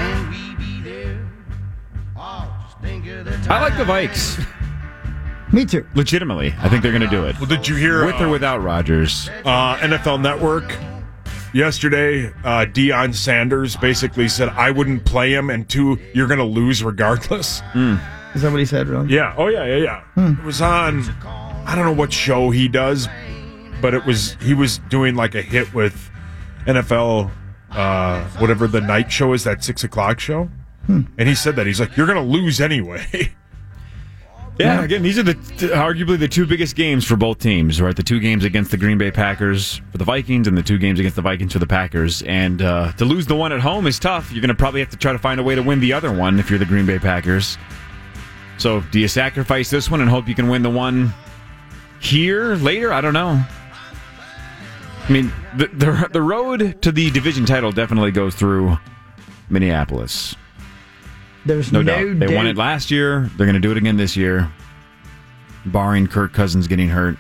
I like the Vikes. Me too. Legitimately, I think they're going to do it. Well, did you hear with or uh, without Rodgers? Uh, N F L Network yesterday. Uh, Deion Sanders basically said, "I wouldn't play him, and two, you're going to lose regardless." Mm. Is that what he said, really? Yeah. Oh yeah, yeah, yeah. Hmm. It was on. I don't know what show he does, but it was he was doing like a hit with N F L, uh, whatever the night show is, that six o'clock show, hmm. and he said that he's like, "You're going to lose anyway." Yeah, again, these are the t- arguably the two biggest games for both teams, right? The two games against the Green Bay Packers for the Vikings and the two games against the Vikings for the Packers. And uh, to lose the one at home is tough. You're going to probably have to try to find a way to win the other one if you're the Green Bay Packers. So do you sacrifice this one and hope you can win the one here later? I don't know. I mean, the the, the road to the division title definitely goes through Minneapolis. There's no, no doubt. They doubt. won it last year. They're going to do it again this year, barring Kirk Cousins getting hurt.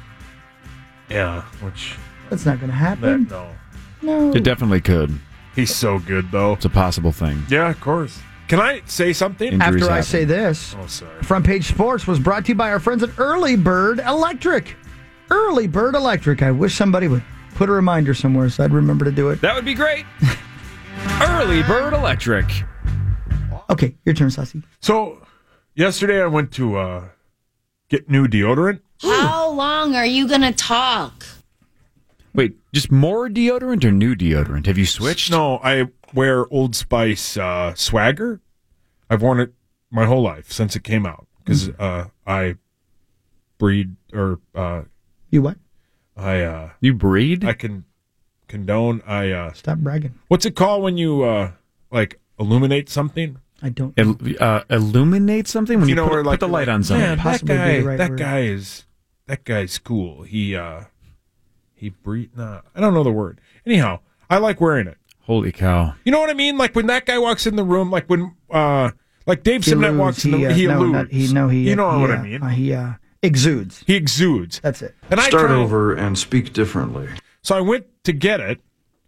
Yeah, which That's not going to happen. that, no, No. It definitely could. he's so good though. It's a possible thing. Yeah, of course. Can I say something? Injuries After I happen. say this, Oh, sorry. Front Page Sports was brought to you by our friends at Early Bird Electric. Early Bird Electric. I wish somebody would put a reminder somewhere so I'd remember to do it. That would be great. Early Bird Electric. Okay, your turn, Sassy. So, yesterday I went to uh, get new deodorant. How long are you going to talk? Wait, just more deodorant or new deodorant? Have you switched? No, I wear Old Spice uh, Swagger. I've worn it my whole life since it came out because uh, I breed or uh, You what? I uh, You breed? I can condone. I uh, Stop bragging. what's it called when you uh, like illuminate something? I don't. Il- uh, illuminate something when you, You know, put, where, like, put the light like, on something. Man, that Possibly be guy, the right that word. guy is that guy's cool. He uh, he breed. Nah, I don't know the word. Anyhow, I like wearing it. Holy cow! You know what I mean? Like when that guy walks in the room, like when uh, like Dave He Simnett alludes, walks in the he, room, uh, he no, alludes. not- he, no, he, you know he, what uh, I mean? uh, he uh, exudes. He exudes. That's it. And I Start tried- over and speak differently. So I went to get it,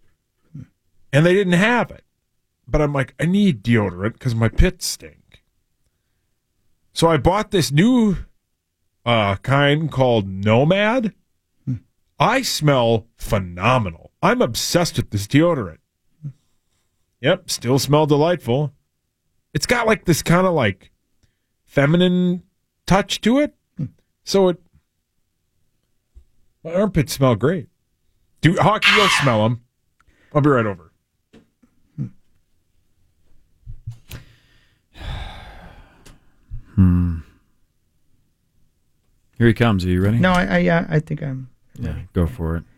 and they didn't have it. But I'm like, I need deodorant because my pits stink. So I bought this new uh, kind called Nomad. I smell phenomenal. I'm obsessed with this deodorant. Yep, still smell delightful. It's got like this kind of like feminine touch to it. So it, my armpits smell great. Do Hockey, you'll smell them. I'll be right over. Hmm. Here he comes. Are you ready? No, I, I, uh, I think I'm. Yeah, go for it.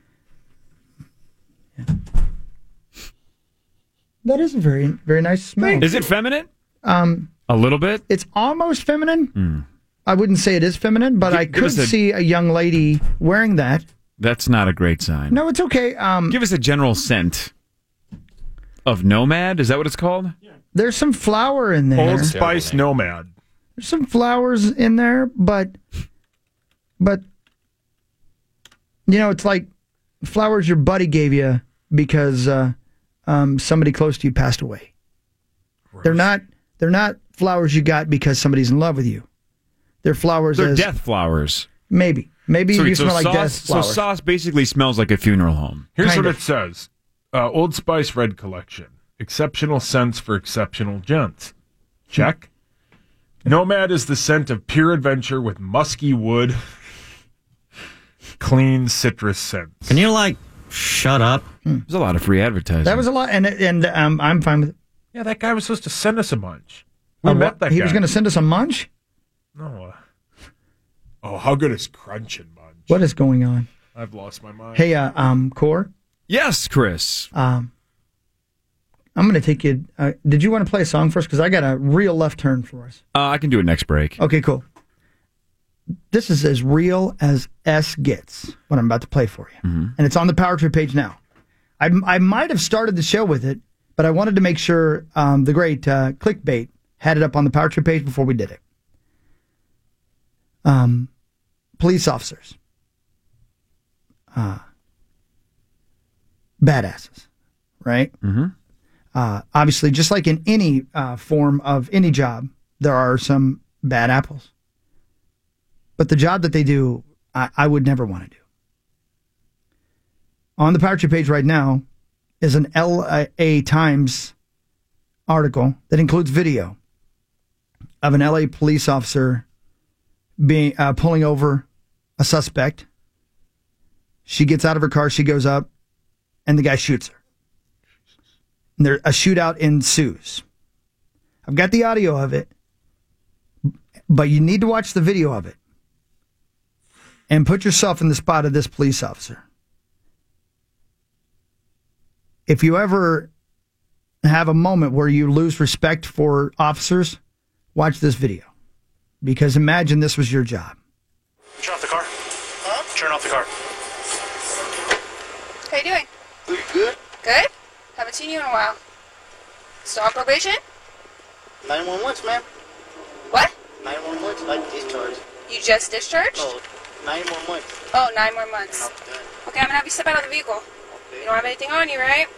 That is a very, very nice smell. Is it feminine? Um, A little bit. it's almost feminine. Hmm. I wouldn't say it is feminine, but Gi- I give could us a- see a young lady wearing that. That's not a great sign. No, it's okay. Um, Give us a general scent of Nomad. Is that what it's called? there's some flower in there. Old Spice Nomad. There's some flowers in there, but, but, you know, it's like flowers your buddy gave you because uh, um, somebody close to you passed away. They're not. They're not flowers you got because somebody's in love with you. They're flowers. They're as, death flowers. Maybe. Maybe So, you so smell like sauce, death so flowers. sauce basically smells like a funeral home. Here's Kind what of. it says. Uh, Old Spice Red Collection. Exceptional scents for exceptional gents. Check. Nomad is the scent of pure adventure with musky wood, clean citrus scents. Can you, like, shut up? There's a lot of free advertising. That was a lot, and and um, I'm fine with it. Yeah, that guy was supposed to send us a munch. We Uh, met what? that he guy. was going to send us a munch? No. Uh, oh, how good is Crunching Munch? What is going on? I've lost my mind. Hey, uh, um, Core? Yes, Chris. Um, I'm going to take you. Uh, did you want to play a song first? Because I got a real left turn for us. Uh, I can do it next break. Okay, cool. This is as real as S gets, what I'm about to play for you. Mm-hmm. And it's on the Power Trip page now. I, I might have started the show with it, but I wanted to make sure um, the great uh, Clickbait had it up on the Power Trip page before we did it. Um, police officers. Uh, badasses, right? Mm-hmm. Uh, obviously, just like in any uh, form of any job, there are some bad apples. But the job that they do, I, I would never want to do. On the Power Trip page right now is an L A Times article that includes video of an L A police officer being uh, pulling over a suspect. She gets out of her car, she goes up, and the guy shoots her. And there, a shootout ensues. I've got the audio of it, but you need to watch the video of it and put yourself in the spot of this police officer. If you ever have a moment where you lose respect for officers, watch this video. Because imagine this was your job. Turn off the car. Huh? Turn off the car. How you doing? Pretty good. Good? Haven't seen you in a while. Still on probation? Nine one one, ma'am. What? Nine one one, like discharge. You just discharged? Oh, nine more months. Oh, nine more months. Okay, I'm gonna have you step out of the vehicle. You don't have anything on you, right?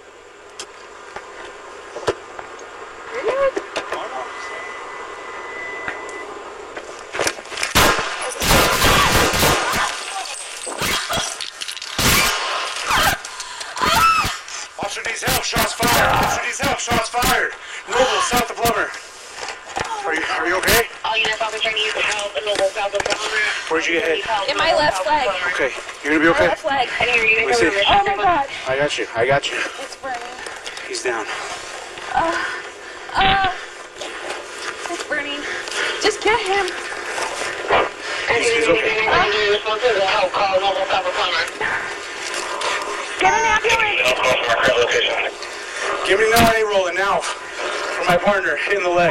Officer needs help, shots fired. Officer needs help, shots fired. Noble, south of Plummer. Are you, are you okay? All units officer needs help in Noble, south of Plummer. Where'd you get hit? In my left leg. Okay, you're gonna be okay? My left leg. I hear you. Let me see. Oh my god. I got you, I got you. It's burning. He's down. Uh, uh, it's burning. Just get him. He's, he's okay. Get an ambulance. Give me nine A rolling now for my partner in the leg.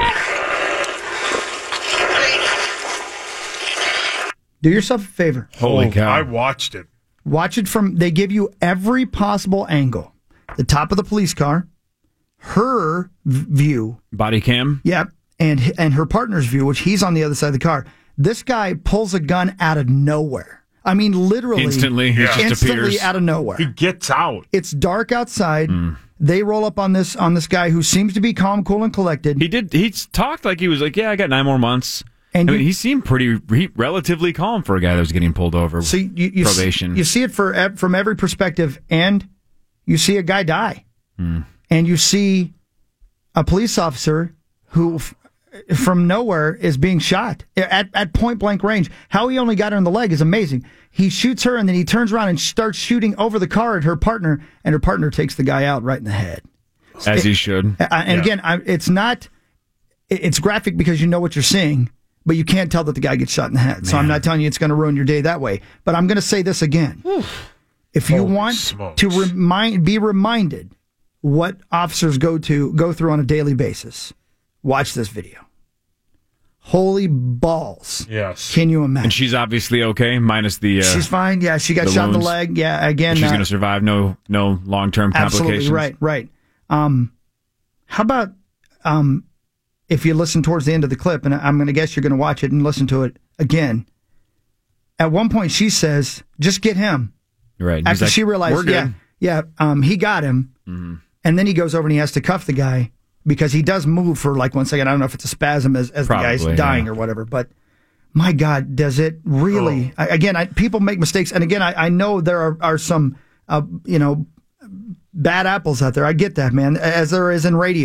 Do yourself a favor. Holy cow. I watched it. Watch it from, they give you every possible angle. The top of the police car, her v- view. Body cam? Yep. And, and her partner's view, which he's on the other side of the car. This guy pulls a gun out of nowhere. I mean, literally. Instantly, he just instantly appears. out of nowhere. He gets out. It's dark outside. They roll up on this on this guy who seems to be calm, cool, and collected. He did. He talked like he was like, "Yeah, I got nine more months." And I you- mean, he seemed pretty he, relatively calm for a guy that was getting pulled over. So you, you, probation. See, you see it for ev- from every perspective, and you see a guy die, and you see a police officer who, f- from nowhere, is being shot at, at point blank range. How he only got her in the leg is amazing. He shoots her, and then he turns around and starts shooting over the car at her partner, and her partner takes the guy out right in the head. As he should. Uh, and again, I, it's not. it- It's graphic because you know what you're seeing, but you can't tell that the guy gets shot in the head. So I'm not telling you it's going to ruin your day that way. But I'm going to say this again: if you Holy want smokes. to remind, be reminded what officers go to go through on a daily basis, watch this video. Holy balls! Yes. Can you imagine? And she's obviously okay, minus the. Uh, She's fine. Yeah, she got the shot in the wounds. leg. Yeah, again, She's uh, going to survive. No, no long term complications. absolutely right. Right. Um, how about um, if you listen towards the end of the clip, and I'm going to guess you're going to watch it and listen to it again. At one point, she says, "Just get him." Right. He's After like, she realized, "We're good." yeah, yeah, um, he got him, Mm-hmm. and then he goes over and he has to cuff the guy because he does move for like one second. I don't know if it's a spasm as, as the Probably, guy's dying yeah. or whatever, but my God, does it really? I, again, I, people make mistakes, and again, I, I know there are, are some, uh, you know, bad apples out there. I get that, man, as there is in radio.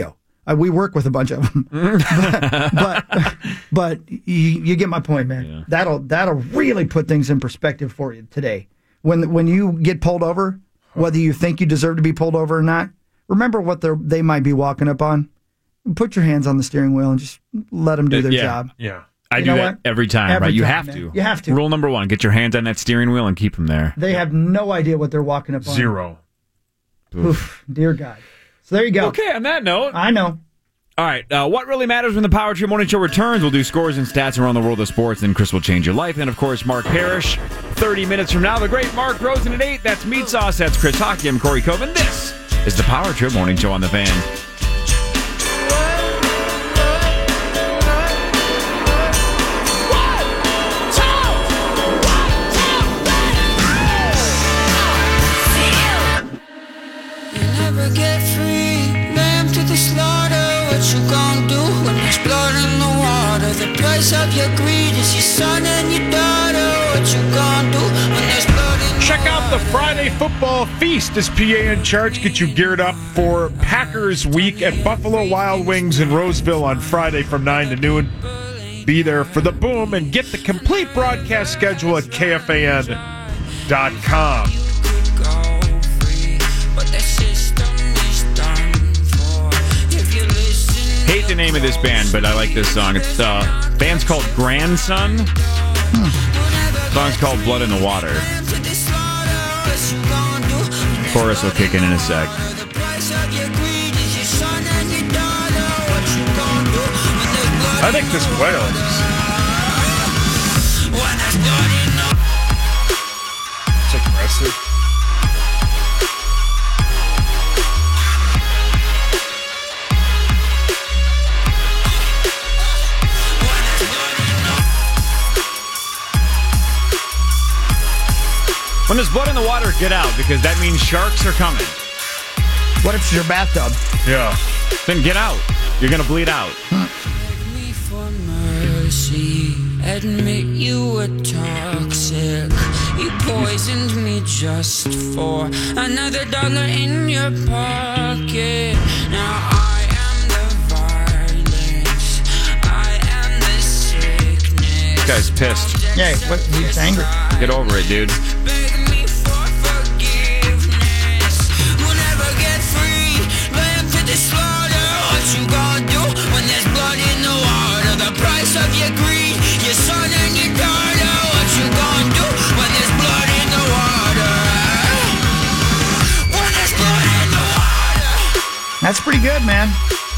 Uh, we work with a bunch of them, but but, but you, you get my point, man. Yeah. That'll that'll really put things in perspective for you today. When when you get pulled over, whether you think you deserve to be pulled over or not, remember what they they might be walking up on. Put your hands on the steering wheel and just let them do their yeah. job. Yeah. I You do know that what? every time, Every right? You time, have man. to. You have to. Rule number one, get your hands on that steering wheel and keep them there. They have no idea what they're walking up on. Zero. Oof, dear God. So there you go. Okay, on that note. I know. All right, uh, what really matters when the Power Trip Morning Show returns? We'll do scores and stats around the world of sports, and Chris will change your life. And, of course, Mark Parrish, thirty minutes from now. The great Mark Rosen at eight. That's Meat Sauce. That's Chris Hockey. I'm Corey Coven. This is the Power Trip Morning Show on the Fan. Never get free, lamb to the slaughter. What you gon' do when there's blood in the water? The price of your greed is your son and your daughter. What you gon' do when there's blood in the Check out the Friday Football Feast as P A in charge. Get you geared up for Packers Week at Buffalo Wild Wings in Roseville on Friday from nine to noon. Be there for the boom and get the complete broadcast schedule at K F A N dot com. Hate the name of this band, but I like this song. It's uh, band's called Grandson. Hmm. Song's called Blood in the Water. Chorus will kick in in a sec. I think this wails. It's aggressive. When there's blood in the water, get out, because that means sharks are coming. What if it's your bathtub? Yeah. Then get out. You're going to bleed out. for mercy. Admit you were toxic. You poisoned me just for another dollar in your pocket. Now I am the violence. I am the sickness. This guy's pissed. Yeah, what, he's angry. Get over it, dude. You gonna do when there's blood in the water? The price of your greed, your son and your daughter. What you gonna do when there's blood in the water? When there's blood in the water. That's pretty good, man.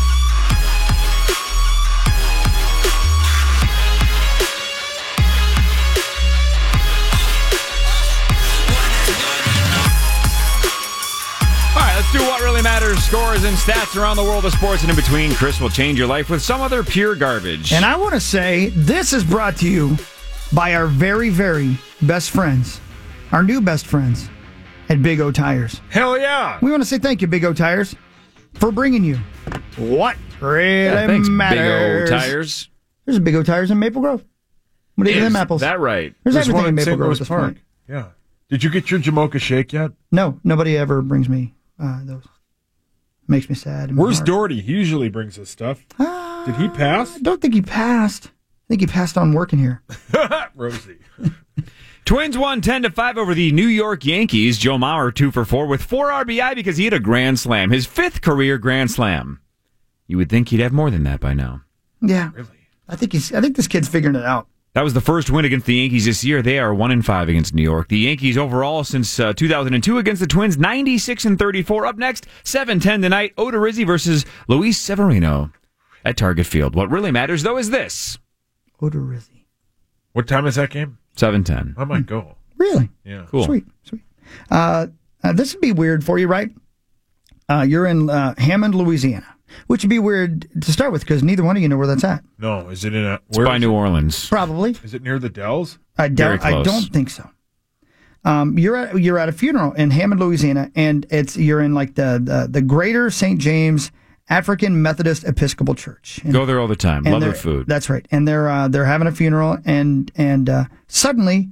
Let's do what really matters. Scores and stats around the world of sports, and in between, Chris will change your life with some other pure garbage. And I want to say this is brought to you by our very, very best friends, our new best friends at Big O Tires. Hell yeah! We want to say thank you, Big O Tires, for bringing you what really yeah, thanks, matters. Big O Tires. There's a Big O Tires in Maple Grove. What do you think of them apples? Is that right? There's, There's everything one in Maple Saint Grove Louis at this Park. point. Yeah. Did you get your Jamocha shake yet? No, nobody ever brings me uh, those. Makes me sad. Where's Doherty? He usually brings us stuff. Uh, Did he pass? I don't think he passed. I think he passed on working here. Rosie. Twins won ten to five over the New York Yankees. Joe Mauer two for four with four R B I because he had a grand slam, his fifth career grand slam. You would think he'd have more than that by now. Yeah, really. I think he's. I think this kid's figuring it out. That was the first win against the Yankees this year. They are one and five against New York. The Yankees overall since uh, two thousand two against the Twins, ninety-six and thirty-four. Up next, seven ten tonight, Odorizzi versus Luis Severino at Target Field. What really matters, though, is this. Odorizzi. What time is that game? seven ten. I might go. Really? Yeah. Cool. Sweet, sweet. Uh, uh, this would be weird for you, right? Uh, you're in uh, Hammond, Louisiana, which would be weird to start with because neither one of you know where that's at. No, is it in a... It's by New Orleans. Probably. Is it near the Dells? I don't. I don't think so. Um, you're at you're at a funeral in Hammond, Louisiana, and it's you're in like the the, the Greater Saint James African Methodist Episcopal Church. And, Go there all the time. Love their food. That's right. And they're uh, they're having a funeral, and and uh, suddenly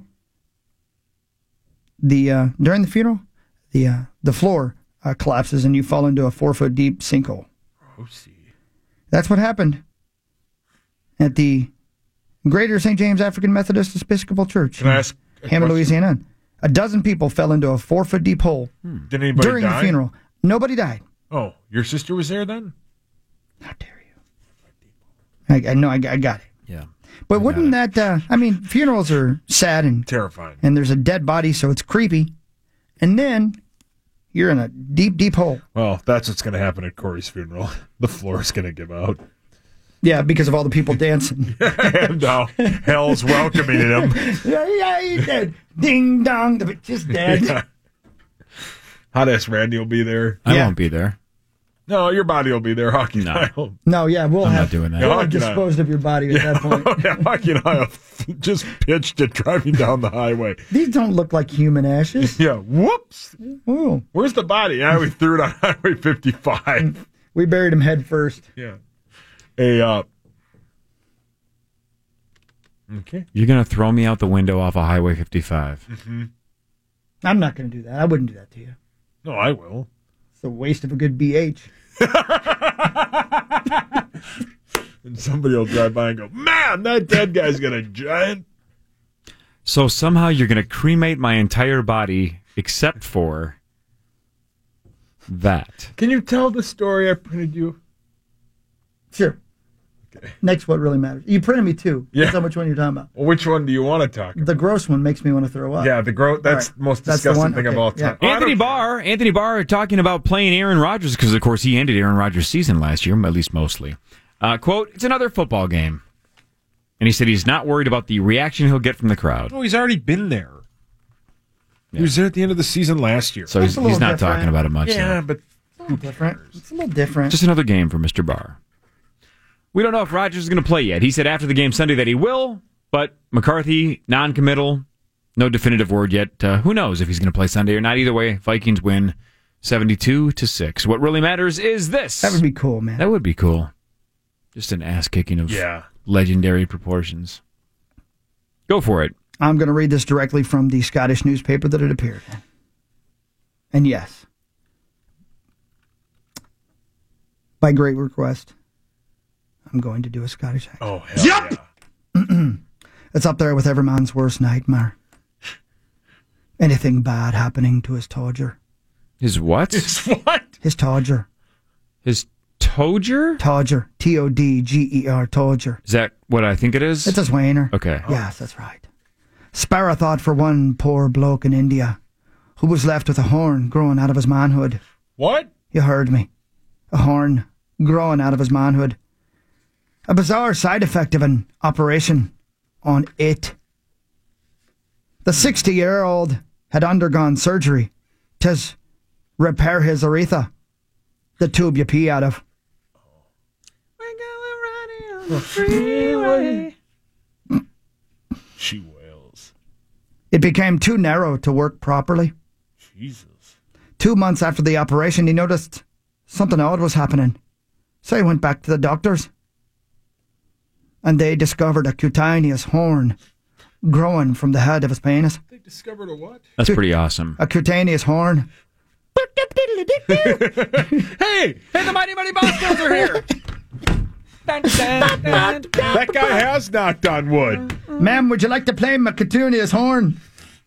the uh, during the funeral the uh, the floor uh, collapses, and you fall into a four foot deep sinkhole. Rosie. That's what happened at the Greater Saint James African Methodist Episcopal Church Can I ask a Hammond, question? Louisiana. A dozen people fell into a four-foot deep hole Did anybody during die? the funeral. Nobody died. Oh, your sister was there then? I, I know, I, I got it. Yeah. But wouldn't that, uh, I mean, funerals are sad and terrifying. And there's a dead body, so it's creepy. And then you're in a deep, deep hole. Well, that's what's going to happen at Corey's funeral. The floor is going to give out. Yeah, because of all the people dancing. And now hell's welcoming him. Yeah, yeah, he's dead. Ding dong, the bitch is dead. Yeah. Hot ass Randy will be there. I won't be there. No, your body will be there. Hockey and I will. No, yeah, we'll I'm have, not doing that. We'll Yeah, have Hockey and I- disposed of your body at that point. Yeah, Hockey and I have just pitched it driving down the highway. These don't look like human ashes. Yeah, whoops. Oh. Where's the body? Yeah, we threw it on Highway fifty-five. We buried him head first. Yeah. A, uh... Okay. You're going to throw me out the window off of Highway fifty-five. Mm-hmm. I'm not going to do that. I wouldn't do that to you. No, I will. It's a waste of a good B H. And somebody will drive by and go, man, that dead guy's got a giant... So somehow you're going to cremate my entire body except for that. Can you tell the story I printed you? Sure. Okay. Next, what really matters. You printed me two. Yeah. That's how much one you're talking about. Well, which one do you want to talk about? The gross one makes me want to throw up. Yeah, the gross. That's All right. the most That's the disgusting one? thing Okay, of all yeah. time. Anthony Barr, Anthony Barr talking about playing Aaron Rodgers because, of course, he ended Aaron Rodgers' season last year, at least mostly. Uh, quote, it's another football game. And he said he's not worried about the reaction he'll get from the crowd. Oh, he's already been there. He was there at the end of the season last year. So he's, a little he's not different. talking about it much. Yeah, now. but It's a little different. It's a little different. Just another game for Mister Barr. We don't know if Rodgers is going to play yet. He said after the game Sunday that he will, but McCarthy, non-committal, no definitive word yet. Uh, who knows if he's going to play Sunday or not? Either way, Vikings win seventy-two to six. What really matters is this. That would be cool, man. That would be cool. Just an ass-kicking of Yeah. legendary proportions. Go for it. I'm going to read this directly from the Scottish newspaper that it appeared in. And yes, by great request, I'm going to do a Scottish accent. Oh, hell Yep! yeah. It's up there with every man's worst nightmare. Anything bad happening to his todger. His what? His what? His todger. His todger? Todger. T O D G E R, todger. Is that what I think it is? It's a swainer. Okay. Yes, that's right. Sparrow thought for one poor bloke in India who was left with a horn growing out of his manhood. What? You heard me. A horn growing out of his manhood. A bizarre side effect of an operation on it. The sixty-year-old had undergone surgery to s- repair his urethra, the tube you pee out of. Freeway. She wails. It became too narrow to work properly. Jesus. Two months after the operation, he noticed something odd was happening. So he went back to the doctors. And they discovered a cutaneous horn growing from the head of his penis. They discovered a what? That's pretty awesome. A cutaneous horn. Hey! Hey, the Mighty Mighty Boscos are here! That guy has knocked on wood. Ma'am, would you like to play my cutaneous horn?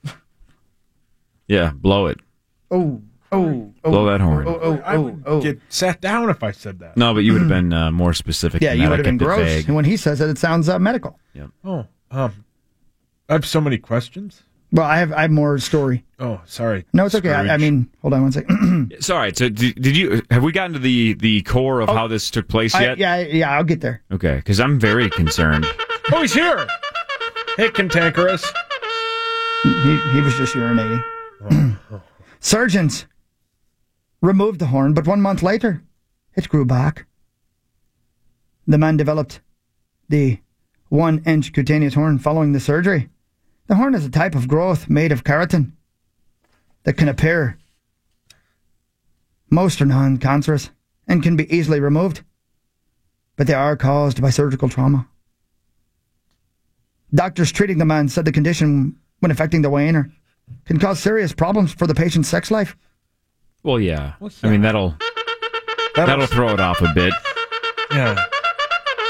Yeah, blow it. Oh, oh, oh. Blow that horn. Oh, oh, I oh, would oh. get sat down if I said that. No, but you would have been uh, more specific. Yeah, than you that. would I have been kept it gross. vague. And when he says it, it sounds uh, medical. Oh, um, I have so many questions. Well, I have I have more story. Oh, sorry. No, it's okay. I, I Scrooge. mean, hold on one second. It's all right. So, did, did you have we gotten to the the core of Oh, how this took place I, yet? yeah, yeah, I'll get there. Okay, because I'm very concerned. Oh, he's here. Hey, Cantankerous. He, he was just urinating. Surgeons removed the horn, but one month later, it grew back. The man developed the one-inch cutaneous horn following the surgery. The horn is a type of growth made of keratin that can appear. Most are non-cancerous and can be easily removed, but they are caused by surgical trauma. Doctors treating the man said the condition, when affecting the wiener, can cause serious problems for the patient's sex life. Well, yeah. I mean, that'll that'll throw it off a bit. Yeah.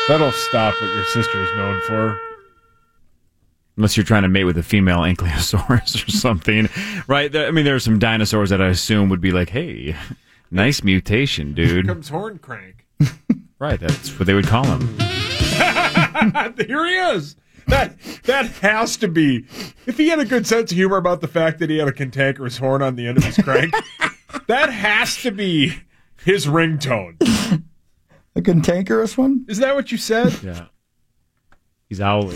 That'll stop what your sister is known for. Unless you're trying to mate with a female ankylosaurus or something, right? I mean, there are some dinosaurs that I assume would be like, hey, nice mutation, dude. Here comes Horn Crank. Right, that's what they would call him. Here he is. That that has to be. If he had a good sense of humor about the fact that he had a cantankerous horn on the end of his crank, that has to be his ringtone. A cantankerous one? Is that what you said? Yeah. He's owly.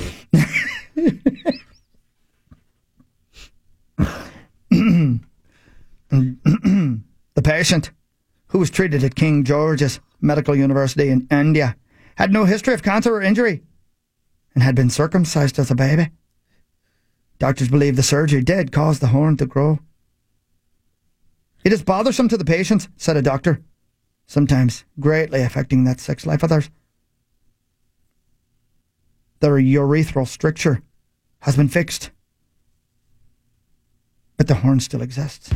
The patient, who was treated at King George's Medical University in India, had no history of cancer or injury and had been circumcised as a baby. Doctors believe the surgery did cause the horn to grow. It is bothersome to the patients, said a doctor, sometimes greatly affecting that sex life of theirs. Their urethral stricture has been fixed, but the horn still exists.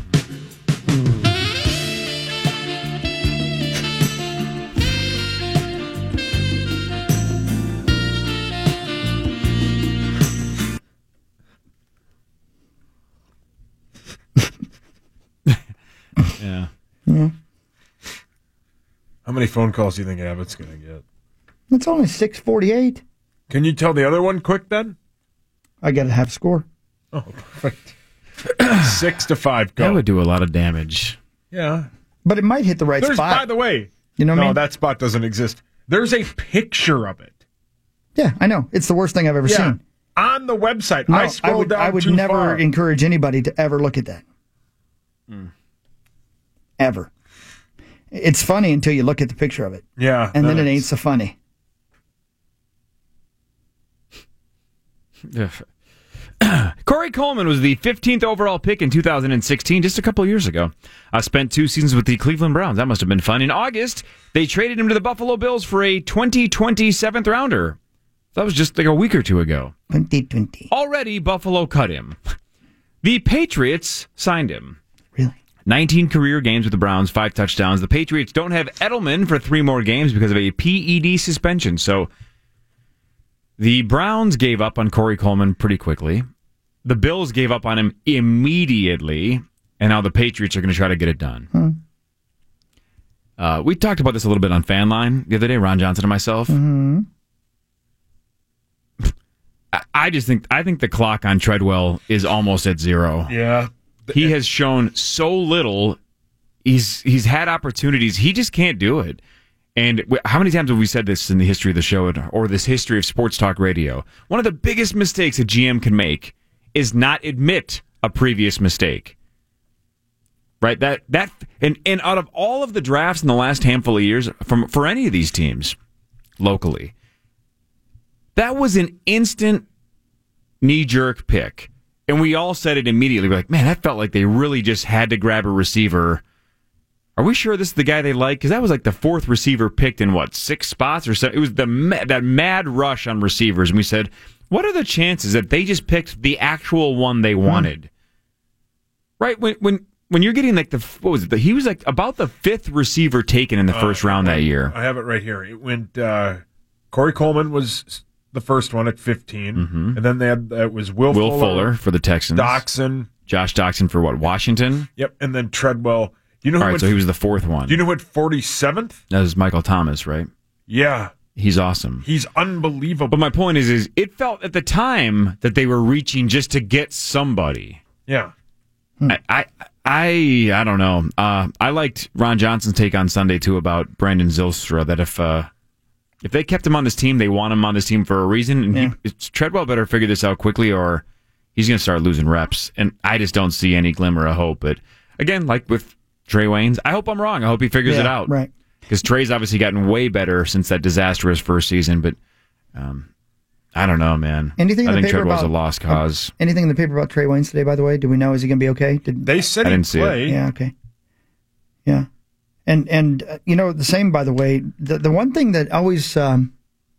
Yeah. Yeah. How many phone calls do you think Abbott's going to get? It's only six forty-eight. Can you tell the other one quick then? I got to have score. Oh, perfect. Six to five, go. That would do a lot of damage. Yeah. But it might hit the right There's, spot. by the way, You know what no, I mean? that spot doesn't exist. There's a picture of it. Yeah, I know. It's the worst thing I've ever Yeah. seen. On the website. No, I scrolled would, down I would too never far. encourage anybody to ever look at that. Mm. Ever. It's funny until you look at the picture of it. Yeah. And then that it ain't is. so funny. Corey Coleman was the fifteenth overall pick in two thousand sixteen, just a couple years ago. I spent two seasons with the Cleveland Browns. That must have been fun. In August, they traded him to the Buffalo Bills for a twenty twenty seventh rounder. That was just like a week or two ago. twenty twenty. Already, Buffalo cut him. The Patriots signed him. Really? nineteen career games with the Browns, five touchdowns. The Patriots don't have Edelman for three more games because of a P E D suspension. So the Browns gave up on Corey Coleman pretty quickly. The Bills gave up on him immediately. And now the Patriots are going to try to get it done. Hmm. Uh, we talked about this a little bit on Fan Line the other day, Ron Johnson and myself. Mm-hmm. I- I just think I think the clock on Treadwell is almost at zero. Yeah. He has shown so little. He's he's had opportunities. He just can't do it. And w- how many times have we said this in the history of the show or this history of sports talk radio? One of the biggest mistakes a G M can make is not admit a previous mistake. Right? That that and, and out of all of the drafts in the last handful of years from for any of these teams locally, that was an instant knee-jerk pick. And we all said it immediately. We're like, man, that felt like they really just had to grab a receiver. Are we sure this is the guy they like? Because that was like the fourth receiver picked in, what, six spots or so? It was the ma- that mad rush on receivers. And we said, what are the chances that they just picked the actual one they wanted? Hmm. Right? When when when you're getting like the, what was it? The, he was like about the fifth receiver taken in the Uh, first round that year. I have it right here. It went, uh, Corey Coleman was the first one at fifteen. Mm-hmm. And then they had, uh, it was Will, Will Fuller, Fuller for the Texans. Doxson. Josh Doxson for what, Washington? Yep. And then Treadwell. You know All who right, went, so he was the fourth one. Do you know who went forty-seventh? That was Michael Thomas, right? Yeah. He's awesome. He's unbelievable. But my point is, is it felt at the time that they were reaching just to get somebody. Yeah. I, I, I, I don't know. Uh, I liked Ron Johnson's take on Sunday too about Brandon Zylstra. That if uh, if they kept him on this team, they want him on this team for a reason. And Yeah. he, it's, Treadwell better figure this out quickly, or he's going to start losing reps. And I just don't see any glimmer of hope. But again, like with Trey Waynes, I hope I'm wrong. I hope he figures Yeah, it out. right. Because Trey's obviously gotten way better since that disastrous first season, but um, I don't know, man. Anything in I the think paper Treadwell's about a lost cause. Uh, anything in the paper about Trey Waynes today? By the way, do we know is he going to be okay? Did They said I he'd didn't see it. play. Yeah. Okay. Yeah. And and uh, you know the same. By the way, the the one thing that always, um,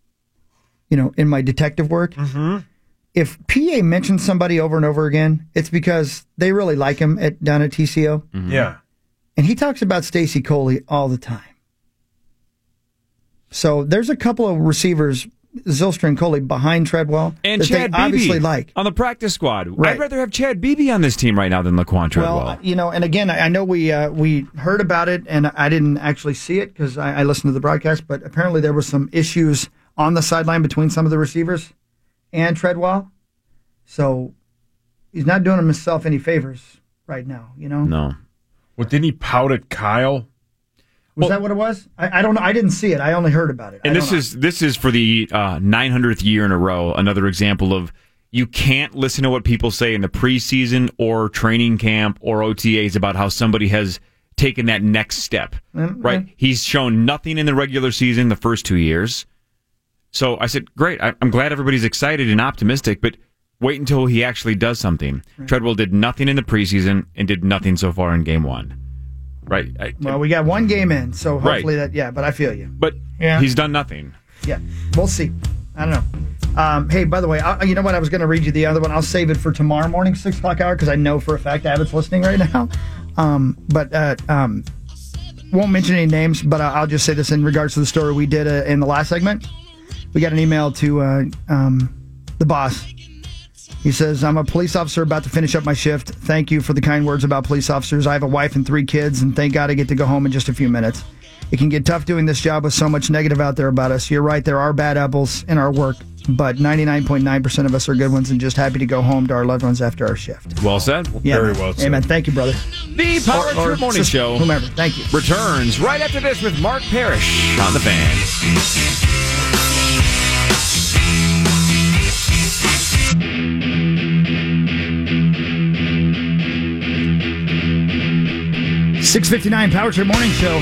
you know, in my detective work, Mm-hmm. if P A mentions somebody over and over again, it's because they really like him at down at T C O. Mm-hmm. Yeah. And he talks about Stacy Coley all the time. So there's a couple of receivers, Zylstra and Coley, behind Treadwell And that Chad they obviously Beebe like. on the practice squad. Right. I'd rather have Chad Beebe on this team right now than Laquan Treadwell. Well, you know, and again, I I know we uh, we heard about it, and I didn't actually see it because I, I listened to the broadcast. But apparently, there were some issues on the sideline between some of the receivers and Treadwell. So he's not doing himself any favors right now. You know, no. Well, didn't he pout at Kyle? Was that what it was? I, I don't know. I didn't see it. I only heard about it. And I this don't know. is this is for the uh, nine hundredth year in a row. Another example of you can't listen to what people say in the preseason or training camp or O T As about how somebody has taken that next step. Mm, Right? mm. He's shown nothing in the regular season the first two years. So I said, great. I, I'm glad everybody's excited and optimistic, but wait until he actually does something. Right. Treadwell did nothing in the preseason and did nothing so far in game one. Right? I, Well, we got one game in, so Right. hopefully that. Yeah, but I feel you. but Yeah. he's done nothing. Yeah, we'll see. I don't know. Um, hey, by the way, I, you know what? I was going to read you the other one. I'll save it for tomorrow morning, six o'clock hour, because I know for a fact Abbott's listening right now. Um, but uh, um, won't mention any names, but I'll just say this in regards to the story we did uh, in the last segment. We got an email to uh, um, the boss. He says, I'm a police officer about to finish up my shift. Thank you for the kind words about police officers. I have a wife and three kids, and thank God I get to go home in just a few minutes. It can get tough doing this job with so much negative out there about us. You're right, there are bad apples in our work, but ninety-nine point nine percent of us are good ones and just happy to go home to our loved ones after our shift. Well said. Yeah, Very man. well said. Amen. Thank you, brother. The Power Or- or Trip Morning sister, Show. whomever. Thank you. Returns right after this with Mark Parrish on the Fan. six fifty-nine Power Trip Morning Show.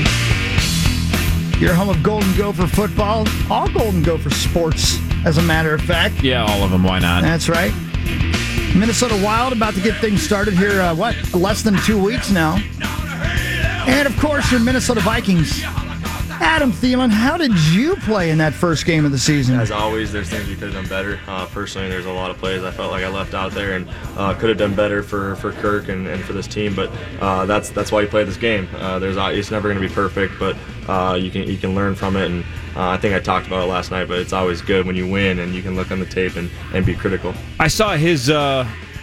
Your home of Golden Gopher football. All Golden Gopher sports, as a matter of fact. Yeah, all of them. Why not? That's right. Minnesota Wild about to get things started here, uh, what, less than two weeks now. And, of course, your Minnesota Vikings. Adam Thielen, how did you play in that first game of the season? As always, there's things we could have done better. Uh, personally, there's a lot of plays I felt like I left out there and uh, could have done better for, for Kirk and, and for this team. But uh, that's that's why you play this game. Uh, there's it's never going to be perfect, but uh, you can you can learn from it. And uh, I think I talked about it last night, but it's always good when you win and you can look on the tape and, and be critical. I saw his, uh,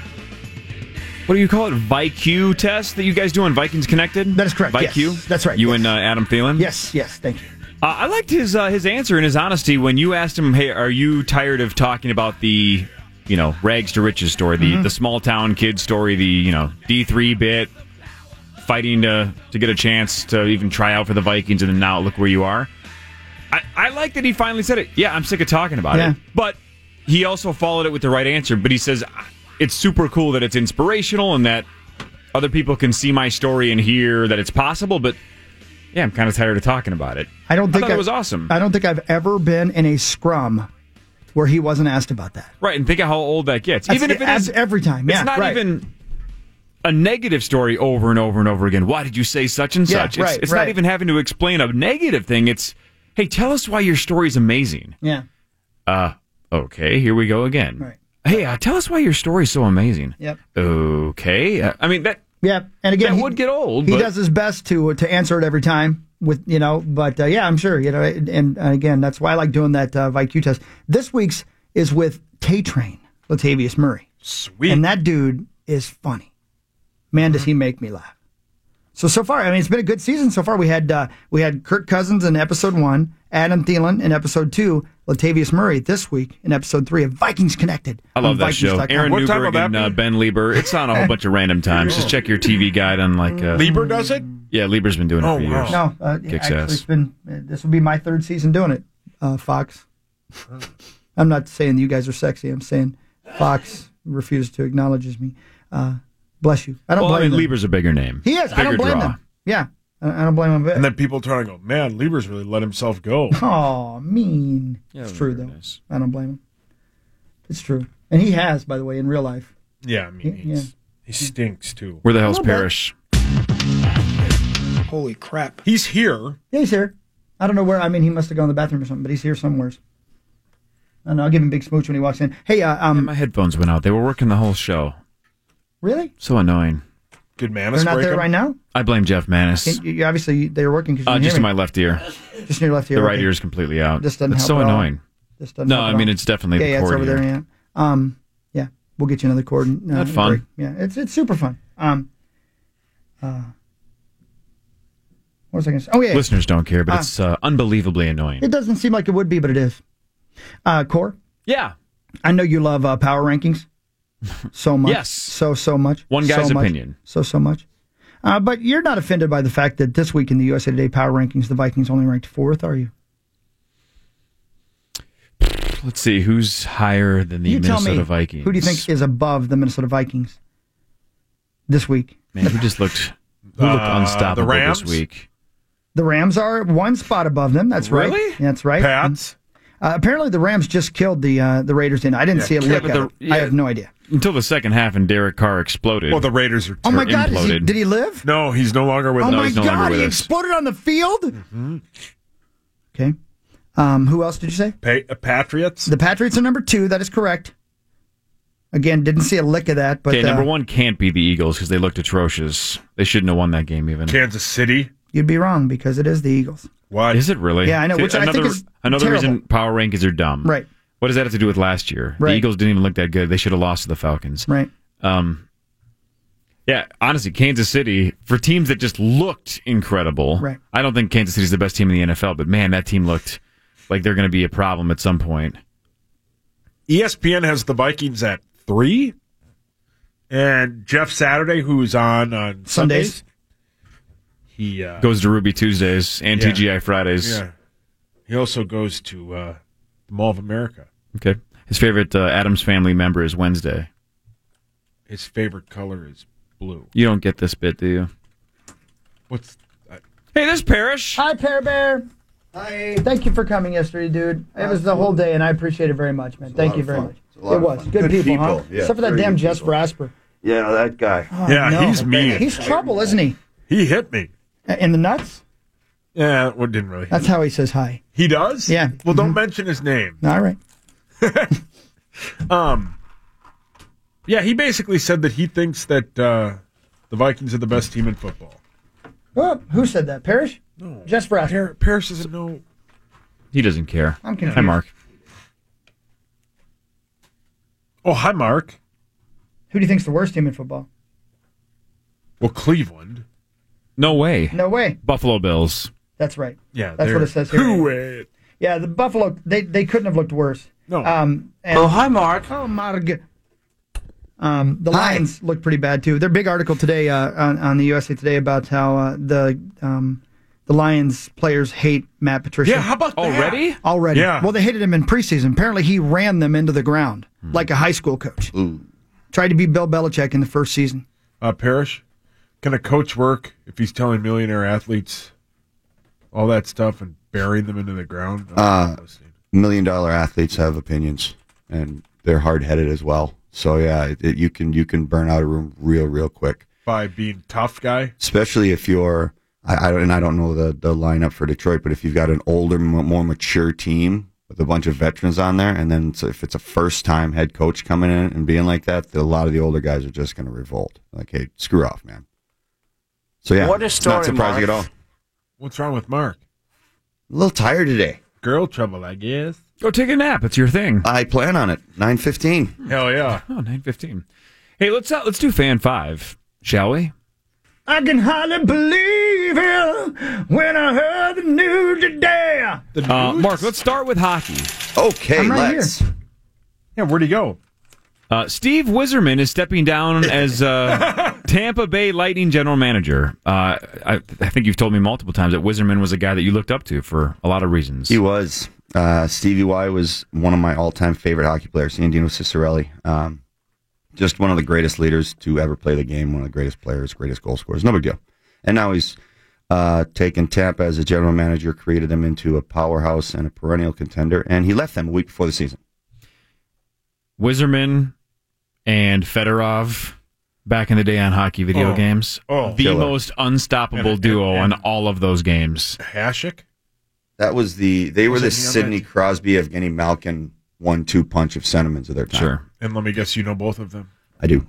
what do you call it, V Q test that you guys do on Vikings Connected? That is correct, V Q? yes. That's right, You yes. and uh, Adam Thielen? Yes, yes, thank you. Uh, I liked his uh, his answer and his honesty when you asked him, hey, are you tired of talking about the, you know, rags to riches story, the, Mhm. the small town kid story, the, you know, D three bit, fighting to, to get a chance to even try out for the Vikings, and then now look where you are? I, I like that he finally said it. Yeah, I'm sick of talking about Yeah. it. But he also followed it with the right answer. But he says, it's super cool that it's inspirational and that other people can see my story and hear that it's possible, but yeah, I'm kind of tired of talking about it. I don't think thought it I- was awesome. I don't think I've ever been in a scrum where he wasn't asked about that. Right, and think of how old that gets. That's- Even if it that's is every time. it's Yeah, not right. even a negative story over and over and over again. Why did you say such and Yeah, such? It's, right, it's right. not even having to explain a negative thing. It's, hey, tell us why your story's amazing. Yeah. Uh, okay, here we go again. Right. Hey, uh, tell us why your story's so amazing. Yep. Okay. Uh, I mean, that Yeah, and again, that he, would get old. he but- does his best to to answer it every time with you know. But uh, yeah, I'm sure you know. And, and again, that's why I like doing that uh, V Q test. This week's is with K Train, Latavius Murray. Sweet, and that dude is funny. Man, does he make me laugh. So so far, I mean, it's been a good season so far. We had uh, we had Kirk Cousins in episode one, Adam Thielen in episode two, Latavius Murray this week in episode three of Vikings Connected. I love on that Vikings show. dot com. Aaron Newberg and uh, Ben Lieber. It's on a whole bunch of random times. Just check your T V guide on like uh, Lieber does it? Yeah, Lieber's been doing it Oh, for wow. years. No, uh, Kicks actually, ass. it's been uh, this will be my third season doing it. Uh, Fox. I'm not saying you guys are sexy. I'm saying Fox refuses to acknowledge me. Uh, bless you. I don't well, blame I mean, them. Lieber's a bigger name. He is. I don't Bigger blame draw. them. Yeah, I I don't blame them a bit. And then people turn and go, man, Lieber's really let himself go. Oh, mean. Yeah, it's true, very though. nice. I don't blame him. It's true. And he has, by the way, in real life. Yeah, I mean, He- he's, yeah. he stinks too. Where the hell's A little bit. Parrish? Holy crap. He's here. Yeah, he's here. I don't know where. I mean, he must have gone to the bathroom or something, but he's here somewheres. I don't know. I'll give him a big smooch when he walks in. Hey, uh, um, My headphones went out. They were working the whole show. really? So annoying. Did Manis They're not break there him? right now? I blame Jeff Manis. You, you, obviously, they're working because you Uh, can just hear in me. my left ear. Just in your left ear. The right okay. ear is completely out. This doesn't It's help so at all. annoying. This doesn't No, help I at mean all. it's definitely yeah, the yeah, cord it's over here. there. Yeah. Um, yeah, we'll get you another cord. Uh, That's fun. break. Yeah, it's it's super fun. Um, uh, what was I going to say? Oh yeah, Listeners don't care, but Uh, it's uh, unbelievably annoying. it doesn't seem like it would be, but it is. Uh, Core. Yeah. I know you love uh, power rankings so much. Yes. So so much. One guy's so much. opinion. So so much. Uh, but you're not offended by the fact that this week in the U S A Today power rankings, the Vikings only ranked fourth, are you? Let's see who's higher than the you tell Minnesota me, Vikings. who do you think is above the Minnesota Vikings this week? Man, who just looked who looked Uh, unstoppable the Rams? this week? The Rams are one spot above them. That's right. Really? Yeah, that's right. Pats? Uh, apparently, the Rams just killed the uh, the Raiders. In I didn't see a Yeah, lick but of the- it. I yeah. have no idea. Until the second half, and Derek Carr exploded. Well, the Raiders are Oh my God! Is he, imploded. did he live? No, he's no longer with oh us. my he's no longer God! with He us. exploded on the field. Mm-hmm. Okay. Um, who else did you say? Pa- uh, Patriots? The Patriots are number two. That is correct. Again, didn't see a lick of that. But Okay, number uh, one can't be the Eagles because they looked atrocious. They shouldn't have won that game even. Kansas City? you'd be wrong because it is the Eagles. What? Is it really? Yeah, I know, See, which I another, think is Another terrible. reason power rankings are dumb. Right. What does that have to do with last year? Right. The Eagles didn't even look that good. They should have lost to the Falcons. Right. Um, yeah, honestly, Kansas City, for teams that just looked incredible, Right. I don't think Kansas City's the best team in the N F L, but man, that team looked like they're going to be a problem at some point. E S P N has the Vikings at three, and Jeff Saturday, who's on on Sundays. Sundays, he uh, Goes to Ruby Tuesdays and Yeah. T G I Fridays. Yeah, he also goes to uh, the Mall of America. Okay. His favorite uh, Addams Family member is Wednesday. His favorite color is blue. You don't get this bit, do you? What's I, Hey, this Parrish. Hi, Pear Bear. Hi. Thank you for coming yesterday, dude. It was the whole day, and I appreciate it very much, man. Thank you very much. It was. Good, people, huh? Except for that damn Jess Rasper. Yeah, that guy. Oh, yeah, no. he's mean. He's trouble, isn't he? He hit me. In the nuts? Yeah, well, didn't really. That's how he says hi. He does? Yeah. Well, don't mention his name. All right. Um. Yeah, he basically said that he thinks that uh, the Vikings are the best team in football. Oh, who said that? Parrish? No. Jess Rasper. Par- Parrish doesn't know. He doesn't care. I'm confused. Hi, Mark. Oh, hi, Mark. Who do you think's the worst team in football? Well, Cleveland. No way. No way. Buffalo Bills. That's right. Yeah, That's what it says here. Who it? Yeah, the Buffalo, they, they couldn't have looked worse. No. Um, and, Oh, hi, Mark. Oh, Marg. Um, the Lions look pretty bad, too. Their big article today uh, on, on the U S A Today about how uh, the um, the Lions players hate Matt Patricia. Yeah, how about that? Already? Already. Yeah. Well, they hated him in preseason. Apparently, he ran them into the ground like a high school coach. Ooh. Tried to be Bill Belichick in the first season. Uh, Parrish, can a coach work if he's telling millionaire athletes all that stuff and burying them into the ground? Uh, million dollar athletes have opinions, and they're hard headed as well. So yeah, it, it, you can you can burn out a room real real quick, By being tough guy? especially if you're. I, I and I don't know the the lineup for Detroit, but if you've got an older, m- more mature team with a bunch of veterans on there, and then so if it's a first time head coach coming in and being like that, a lot of the older guys are just going to revolt. Like, hey, screw off, man. So yeah, What a it's not story, surprising Mark. at all. What's wrong with Mark? A little tired today. Girl trouble, I guess. Go take a nap. It's your thing. I plan on it. nine fifteen. Hell yeah. Oh, nine fifteen. Hey, let's uh, let's do fan five, shall we? I can hardly believe it when I heard the news today. Uh, Mark, let's start with hockey. Okay, I'm right let's. here. Yeah, where'd he go? Uh, Steve Wizerman is stepping down as uh, Tampa Bay Lightning general manager. Uh, I, I think you've told me multiple times that Wizerman was a guy that you looked up to for a lot of reasons. He was. Uh, Stevie Y was one of my all-time favorite hockey players. Andino Cicerelli. Um, just one of the greatest leaders to ever play the game, one of the greatest players, greatest goal scorers. No big deal. And now he's uh, taken Tampa as a general manager, created them into a powerhouse and a perennial contender, and he left them a week before the season. Wizerman and Fedorov back in the day on hockey video Oh. games. Oh. the Killer. most unstoppable And- duo and- on all of those games. Hashik? That was the, they were Was the it he on Sidney that? Crosby, Evgeny Malkin one two punch of sentiments of their time. Sure. And let me guess, you know both of them? I do.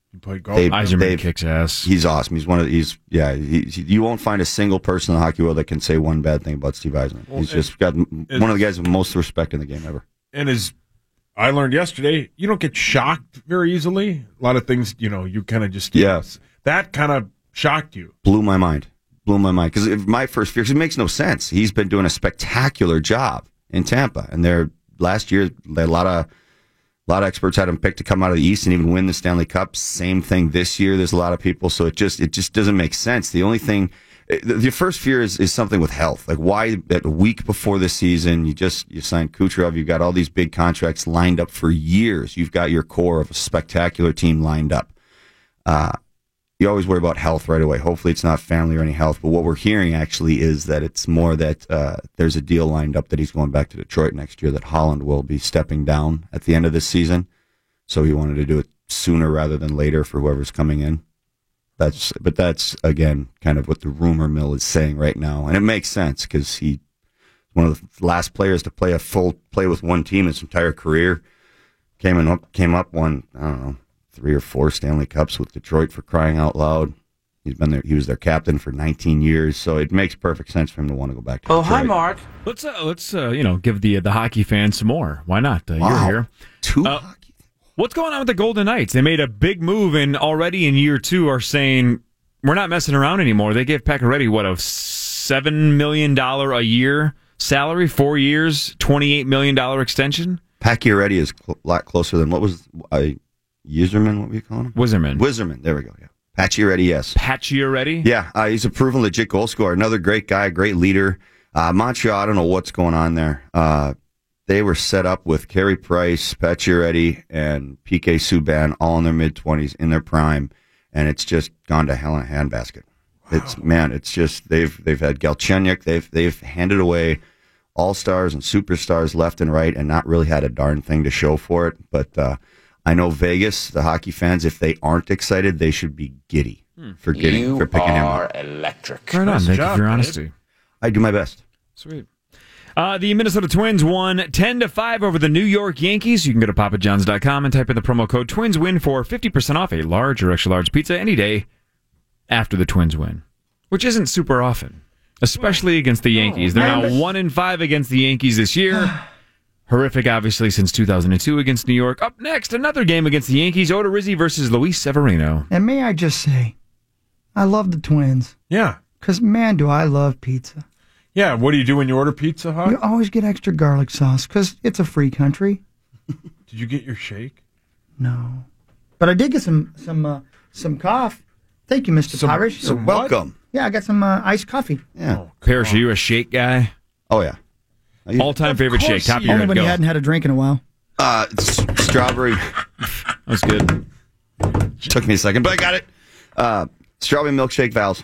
You played golf. They've- Yzerman they've- kicks ass. He's awesome. He's one of he's yeah. He, he- you won't find a single person in the hockey world that can say one bad thing about Steve Yzerman. Well, he's and- just got m- and- one of the guys with most respect in the game ever. And as I learned yesterday, you don't get shocked very easily. A lot of things, you know, you kind of just Yes. That kind of shocked you. Blew my mind. Blew my mind because my first fear, 'cause it makes no sense. He's been doing a spectacular job in Tampa, and they're last year a lot of a lot of experts had him picked to come out of the East and even win the Stanley Cup. Same thing this year. There's a lot of people, so it just it just doesn't make sense. The only thing, the, the first fear is, is something with health. Like why at a week before the season you just you signed Kucherov, you've got all these big contracts lined up for years. You've got your core of a spectacular team lined up. Uh, You always worry about health right away. Hopefully it's not family or any health. But what we're hearing actually is that it's more that uh, there's a deal lined up that he's going back to Detroit next year, that Holland will be stepping down at the end of this season. So he wanted to do it sooner rather than later for whoever's coming in. That's, but that's, again, kind of what the rumor mill is saying right now. And it makes sense because he's one of the last players to play a full play with one team his entire career. Came, in, came up, won, I don't know, three or four Stanley Cups with Detroit, for crying out loud. He's been there. He was their captain for nineteen years, so it makes perfect sense for him to want to go back to Oh, Detroit. hi, Mark. Let's uh, let's uh, you know give the the hockey fans some more. Why not? Uh, Wow. You're here. Two uh, What's going on with the Golden Knights? They made a big move, and already in year two are saying we're not messing around anymore. They gave Pacioretty what a seven million dollar a year salary, four years, twenty eight million dollar extension. Pacioretty is a lot closer than what was uh, Yzerman, what were you calling him? Wizerman. Wizerman, there we go, yeah. Pacioretty, yes. Pacioretty? Yeah, uh, he's a proven legit goal scorer. Another great guy, great leader. Uh, Montreal, I don't know what's going on there. Uh, they were set up with Carey Price, Pacioretty, and P K Subban all in their mid-twenties, in their prime, and it's just gone to hell in a handbasket. Wow. It's man, it's just they've they've had Galchenyuk, they've they've handed away all-stars and superstars left and right, and not really had a darn thing to show for it. But uh, I know Vegas, the hockey fans, if they aren't excited, they should be giddy for getting You for picking him are up. electric. Right on. Nice Thank you job, for your babe. honesty. I do my best. Sweet. Uh, the Minnesota Twins won ten to five over the New York Yankees. You can go to papa johns dot com and type in the promo code TwinsWin for fifty percent off a large or extra large pizza any day after the Twins win, which isn't super often, especially against the Yankees. They're now one and five against the Yankees this year. Horrific, obviously, since two thousand two against New York. Up next, another game against the Yankees. Odorizzi versus Luis Severino. And may I just say, I love the Twins. Yeah. Because, man, do I love pizza. Yeah, what do you do when you order pizza, huh? You always get extra garlic sauce because it's a free country. Did you get your shake? No. But I did get some some uh, some coffee. Thank you, Mister Some- Parish. some what? welcome. Yeah, I got some uh, iced coffee. Yeah. Oh, Parrish, are you a shake guy? Oh, yeah. All-time favorite shake, top of your Only head, when go. he hadn't had a drink in a while. Uh, s- strawberry. That was good. Took me a second, but I got it. Uh, strawberry milkshake Val's.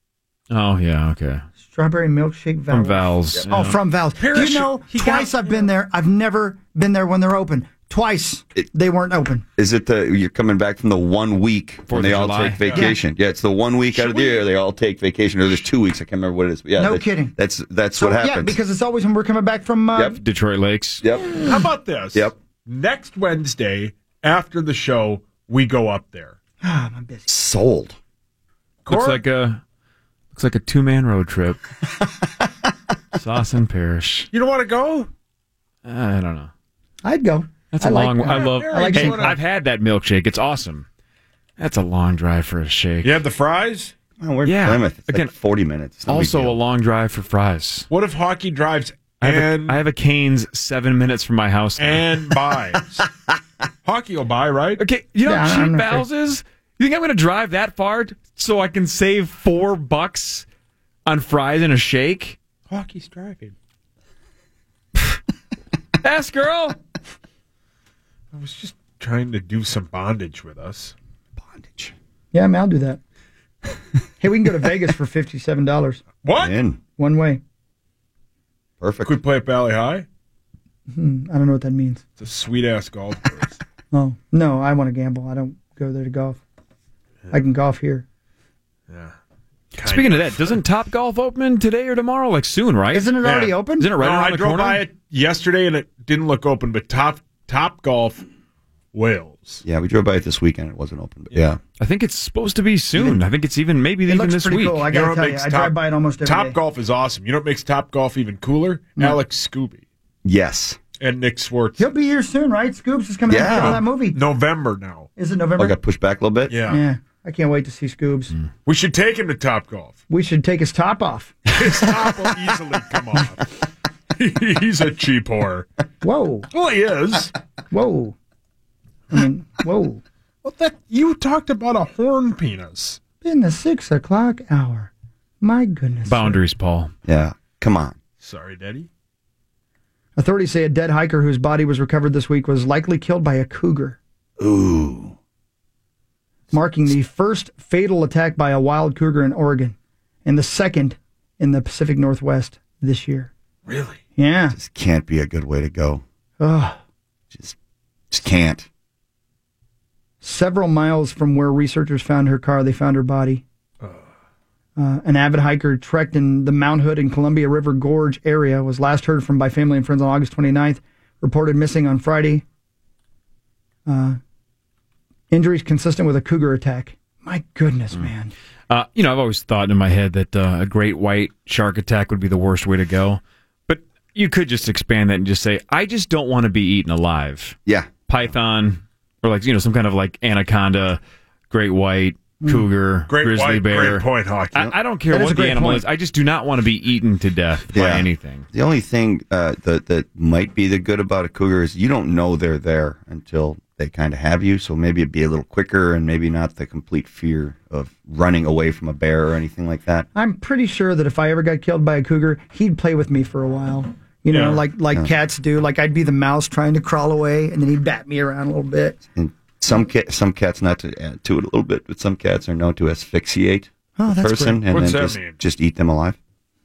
Oh, yeah, okay. Strawberry milkshake Val's. From Val's. Oh, yeah. from Val's. Parrish, you know, he twice got- I've been there. I've never been there when they're open. Twice they weren't open. Is it the you're coming back from the one week Fourth when they of all July? take vacation? Yeah. yeah, it's the one week out of the year they all take vacation. Or there's two weeks. I can't remember what it is. Yeah, No that- kidding. That's that's So, what happens. Yeah, because it's always when we're coming back from. Uh, Yep. Detroit Lakes. Yep. How about this? Yep. Next Wednesday, after the show, we go up there. Ah, I'm busy. Sold. Looks like a looks like a two man road trip. Sauce and Parrish. You don't want to go? I don't know. I'd go. That's a I like- long. I love. I like hey, some- I've had that milkshake. It's awesome. That's a long drive for a shake. You have the fries? Oh, we're Yeah. Plymouth. It's Again, like forty minutes. It's no big Also, deal. a long drive for fries. What if hockey drives I have, and a, I have a Cane's seven minutes from my house now. and buys? Hockey will buy, right? Okay, you know Yeah, how I'm cheap not Val's is? You think I'm going to drive that far so I can save four bucks on fries and a shake? Hockey's driving. Ass girl. I was just trying to do some bondage with us. Yeah, I mean, I'll do that. Hey, we can go to Vegas for fifty-seven dollars. What? In. One way. Perfect. Could we play at Valley High? Hmm, I don't know what that means. It's a sweet ass golf course. Oh, no, I want to gamble. I don't go there to golf. I can golf here. Yeah. Speaking of that, doesn't Top Golf open today or tomorrow? Like soon, right? Isn't it already open? Isn't it right no, around I the drove corner? by it yesterday and it didn't look open, but Top Top Golf Wales. Yeah, we drove by it this weekend. It wasn't open, but yeah. I think it's supposed to be soon. I think it's even maybe even this week. You know what makes Top- by it almost every Top day. Golf is awesome. You know what makes Top Golf even cooler? Alex Scooby Yes. and Nick Swartz. He'll be here soon, right? Scoops is coming Yeah. out for that movie. November now. Is it November? I got pushed back a little bit. Yeah. Yeah. I can't wait to see Scoobs. We should take him to Top Golf. We should take his top off. His top will easily come off. He's a cheap whore. Whoa. Well, he is. Whoa. I mean, whoa. Well, that you talked about a horn penis. In the six o'clock hour. My goodness. Boundaries, Paul. Yeah. Come on. Sorry, Daddy. Authorities say a dead hiker whose body was recovered this week was likely killed by a cougar. Ooh. Marking the first fatal attack by a wild cougar in Oregon and the second in the Pacific Northwest this year. Really? Yeah. This can't be a good way to go. Ugh. Just, just can't. Several miles from where researchers found her car, they found her body. Uh, an avid hiker trekked in the Mount Hood and Columbia River Gorge area, was last heard from by family and friends on August twenty-ninth, reported missing on Friday. Uh, injuries consistent with a cougar attack. My goodness, man. Uh, you know, I've always thought in my head that uh, a great white shark attack would be the worst way to go. But you could just expand that and just say, I just don't want to be eaten alive. Yeah. Python, or like, you know, some kind of like anaconda, great white, cougar, Great grizzly white, bear. great point, Hockey. I, I don't care That is a what the great animal point. is. I just do not want to be eaten to death by Yeah. anything. The only thing uh, that that might be the good about a cougar is you don't know they're there until they kind of have you. So maybe it'd be a little quicker and maybe not the complete fear of running away from a bear or anything like that. I'm pretty sure that if I ever got killed by a cougar, he'd play with me for a while. You know, Yeah. like like Yeah. cats do. Like I'd be the mouse trying to crawl away, and then he'd bat me around a little bit. And some ca- some cats, not to add to it a little bit, but some cats are known to asphyxiate Oh, the that's person great. and What's then that just, mean? just eat them alive.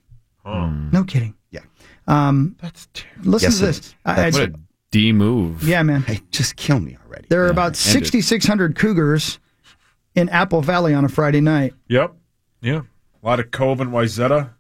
No kidding. Yeah. Um, That's terrible. listen Yes, to it this. is. I- That's I- What a D move. yeah, man. Hey, just kill me already. There are Yeah, about end it. sixty-six hundred cougars in Apple Valley on a Friday night. Yep. Yeah. A lot of Cove and Wyzetta.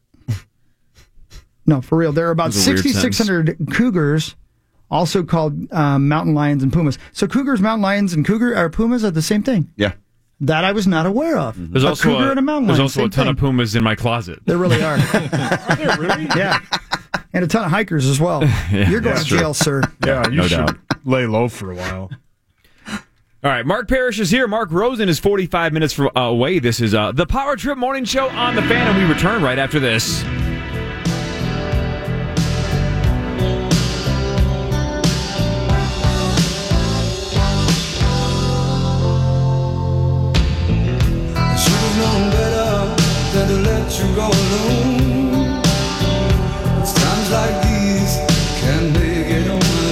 No, for real. There are about That was a weird sixty-six hundred cougars, also called um, mountain lions and pumas. So cougars, mountain lions, and cougar or pumas are the same thing. Yeah. That I was not aware of. There's a also cougar a, and a mountain there's lion. also a same ton thing. of pumas in my closet. There really are. Are there really? Yeah. And a ton of hikers as well. Yeah, You're going that's to true. jail, sir. Yeah, you No should doubt. lay low for a while. All right, Mark Parrish is here. Mark Rosen is forty-five minutes from, uh, away. This is uh, the Power Trip Morning Show on the Fan, and we return right after this. I should have known better than to let you go alone. It's times like these can't make it on my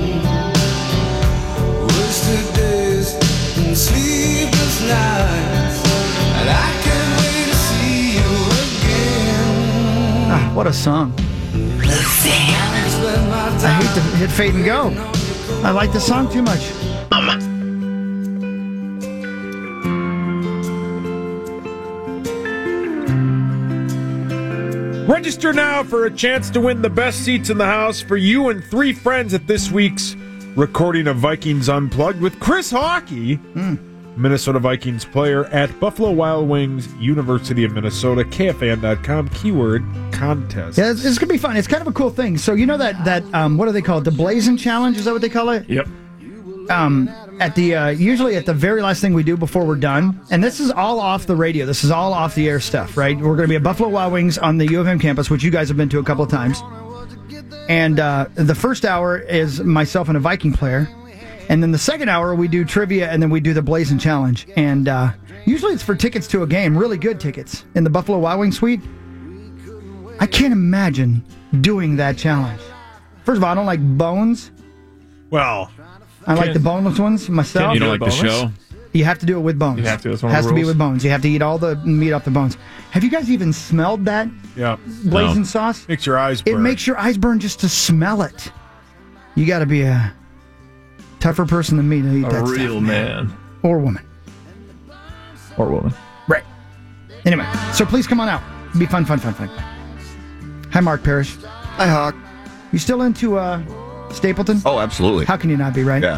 own. Wasted days and sleepless nights, and I can't wait to see you again. Ah, what a song. Spend my I time hate to hit fade and go. I like the song too much. Register now for a chance to win the best seats in the house for you and three friends at this week's recording of Vikings Unplugged with Chris Hockey, Minnesota Vikings player at Buffalo Wild Wings, University of Minnesota, K F A N dot com, keyword contest. Yeah, it's, it's gonna be fun. It's kind of a cool thing. So you know that that um, what do they call it? The Blazing Challenge? Is that what they call it? Yep. Um, at the uh, usually at the very last thing we do before we're done, and this is all off the radio. This is all off the air stuff, right? We're going to be at Buffalo Wild Wings on the U of M campus, which you guys have been to a couple of times. And uh, the first hour is myself and a Viking player, and then the second hour we do trivia, and then we do the Blazing Challenge. And uh, usually it's for tickets to a game, really good tickets in the Buffalo Wild Wings suite. I can't imagine doing that challenge. First of all, I don't like bones. Well, I like the boneless ones myself. You don't like the show? You have to do it with bones. You have to, that's one It of has the to be rules. with bones. You have to eat all the meat off the bones. Have you guys even smelled that yeah. blazing sauce? Makes your eyes burn. It makes your eyes burn just to smell it. You got to be a tougher person than me to eat A that real stuff, man. or woman. Or woman. Right. Anyway, so please come on out. Be fun, fun, fun, fun. Hi, Mark Parrish. Hi, Hawk. You still into uh, Stapleton? Oh, absolutely. How can you not be, right? Yeah.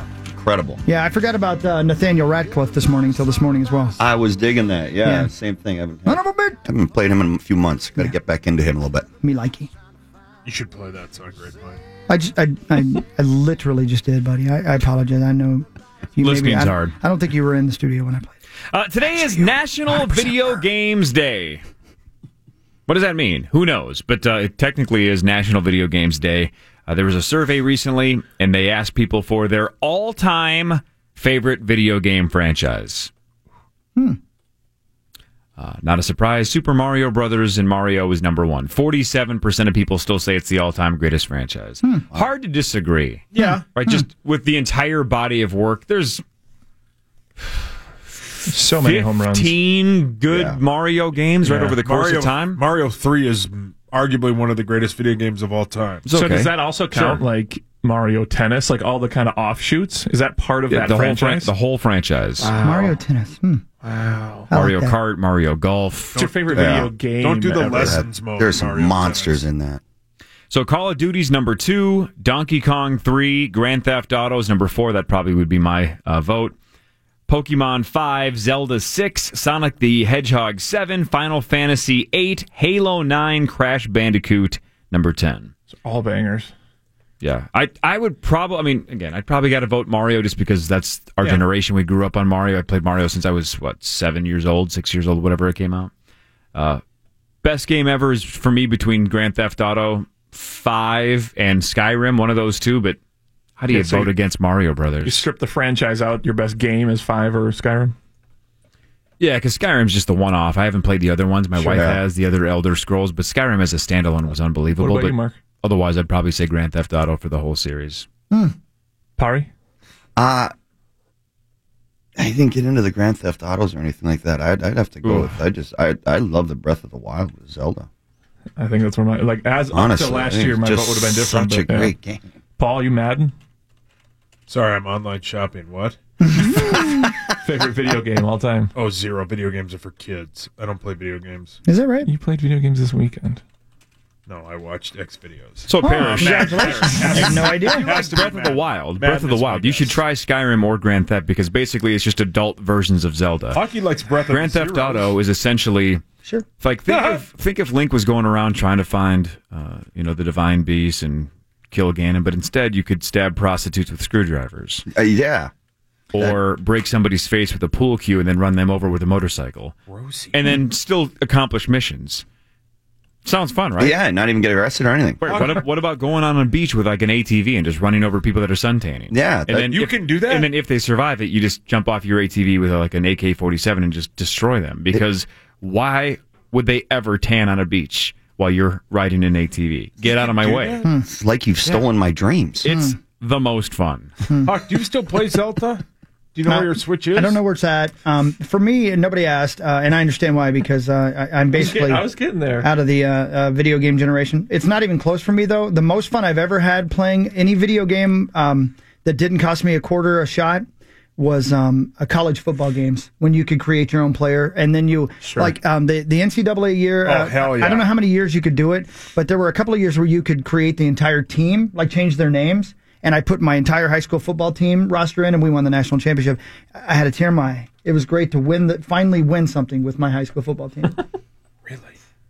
incredible. Yeah, I forgot about uh, Nathaniel Ratcliffe this morning until this morning as well. I was digging that. Yeah, Yeah. same thing. I haven't, Son of a bitch. haven't played him in a few months. Got to get back into him a little bit. Me likey. You should play that song, Great Point. I, just, I, I, I literally just did, buddy. I, I apologize. I know you Listening's maybe, I, hard. I don't think you were in the studio when I played. Uh, today is National Video Games Day. What does that mean? Who knows? But uh, it technically is National Video Games Day. Uh, there was a survey recently, and they asked people for their all-time favorite video game franchise. Hmm. Uh, not a surprise. Super Mario Brothers and Mario is number one. forty-seven percent of people still say it's the all-time greatest franchise. Hmm. Hard to disagree. Yeah. Right? Just with the entire body of work, there's so many home runs. fifteen good Yeah. Mario games right Yeah. over the course Mario, of time. Mario three is arguably one of the greatest video games of all time. So does that also count Sure. like Mario Tennis, like all the kind of offshoots? Is that part of Yeah, that the whole fran- franchise? the whole franchise. Mario Tennis. Hmm. Wow. I like Mario that. Kart, Mario Golf. What's your favorite video game? Don't do the ever? lessons mode. There's some Mario monsters in that. So Call of Duty's number two, Donkey Kong three, Grand Theft Auto's number four. That probably would be my uh, vote. Pokemon five, Zelda six, Sonic the Hedgehog seven, Final Fantasy eight, Halo nine, Crash Bandicoot number ten. It's all bangers. Yeah, I I would probably. I mean, again, I'd probably got to vote Mario just because that's our Yeah. generation. We grew up on Mario. I played Mario since I was what seven years old, six years old, whatever it came out. Uh, best game ever is for me between Grand Theft Auto five and Skyrim. One of those two, but how do you Okay, so vote you- against Mario You Brothers? strip the franchise out. Your best game is five or Skyrim. Yeah, because Skyrim's just the one-off. I haven't played the other ones. My Sure. wife Yeah. has the other Elder Scrolls, but Skyrim as a standalone was unbelievable. What about but you, Mark? Otherwise, I'd probably say Grand Theft Auto for the whole series. Pari? Uh, I didn't get into the Grand Theft Autos or anything like that. I'd, I'd have to go Ooh. with. I just I I love the Breath of the Wild with Zelda. I think that's where my like as Honestly, up to I last think year, it's my just vote would have been different. such a but, yeah. great game. Paul, you Madden? Sorry, I'm online shopping. What? Favorite video game all time? Oh, zero. Video games are for kids. I don't play video games. Is that right? You played video games this weekend. No, I watched X videos. So, Oh, Parrish, congratulations. I had no idea. That's Breath of the Wild. Madden Breath of the is my Wild. You should guess. try Skyrim or Grand Theft because basically it's just adult versions of Zelda. Hockey likes Breath of Grand the Theft Zeros. Auto is essentially Sure. it's like think if think if Link was going around trying to find uh, you know the divine beast and kill Ganon, but instead you could stab prostitutes with screwdrivers Uh, yeah. or break somebody's face with a pool cue and then run them over with a motorcycle, Rosie. and then still accomplish missions. Sounds fun, right? Yeah, not even get arrested or anything. Wait, what, ab- what about going on a beach with like an A T V and just running over people that are suntanning? Yeah, and that- then you if- can do that? And then if they survive it, you just jump off your A T V with uh, like an A K forty-seven and just destroy them. Because why would they ever tan on a beach while you're riding an A T V? Get out of my do way. that? It's like you've stolen my dreams. It's the most fun. Huck, do you still play Zelda? Do you know Uh, where your Switch is? I don't know where it's at. Um, for me, and nobody asked, uh, and I understand why because uh, I, I'm basically I was getting there. out of the uh, uh, video game generation. It's not even close for me though. The most fun I've ever had playing any video game um, that didn't cost me a quarter a shot was um, a college football games when you could create your own player and then you like um, the the N C double A year. Oh, uh, hell yeah. I don't know how many years you could do it, but there were a couple of years where you could create the entire team, like change their names. And I put my entire high school football team roster in, and we won the national championship. I had a tear in my eye. It was great to win the, finally win something with my high school football team. Really?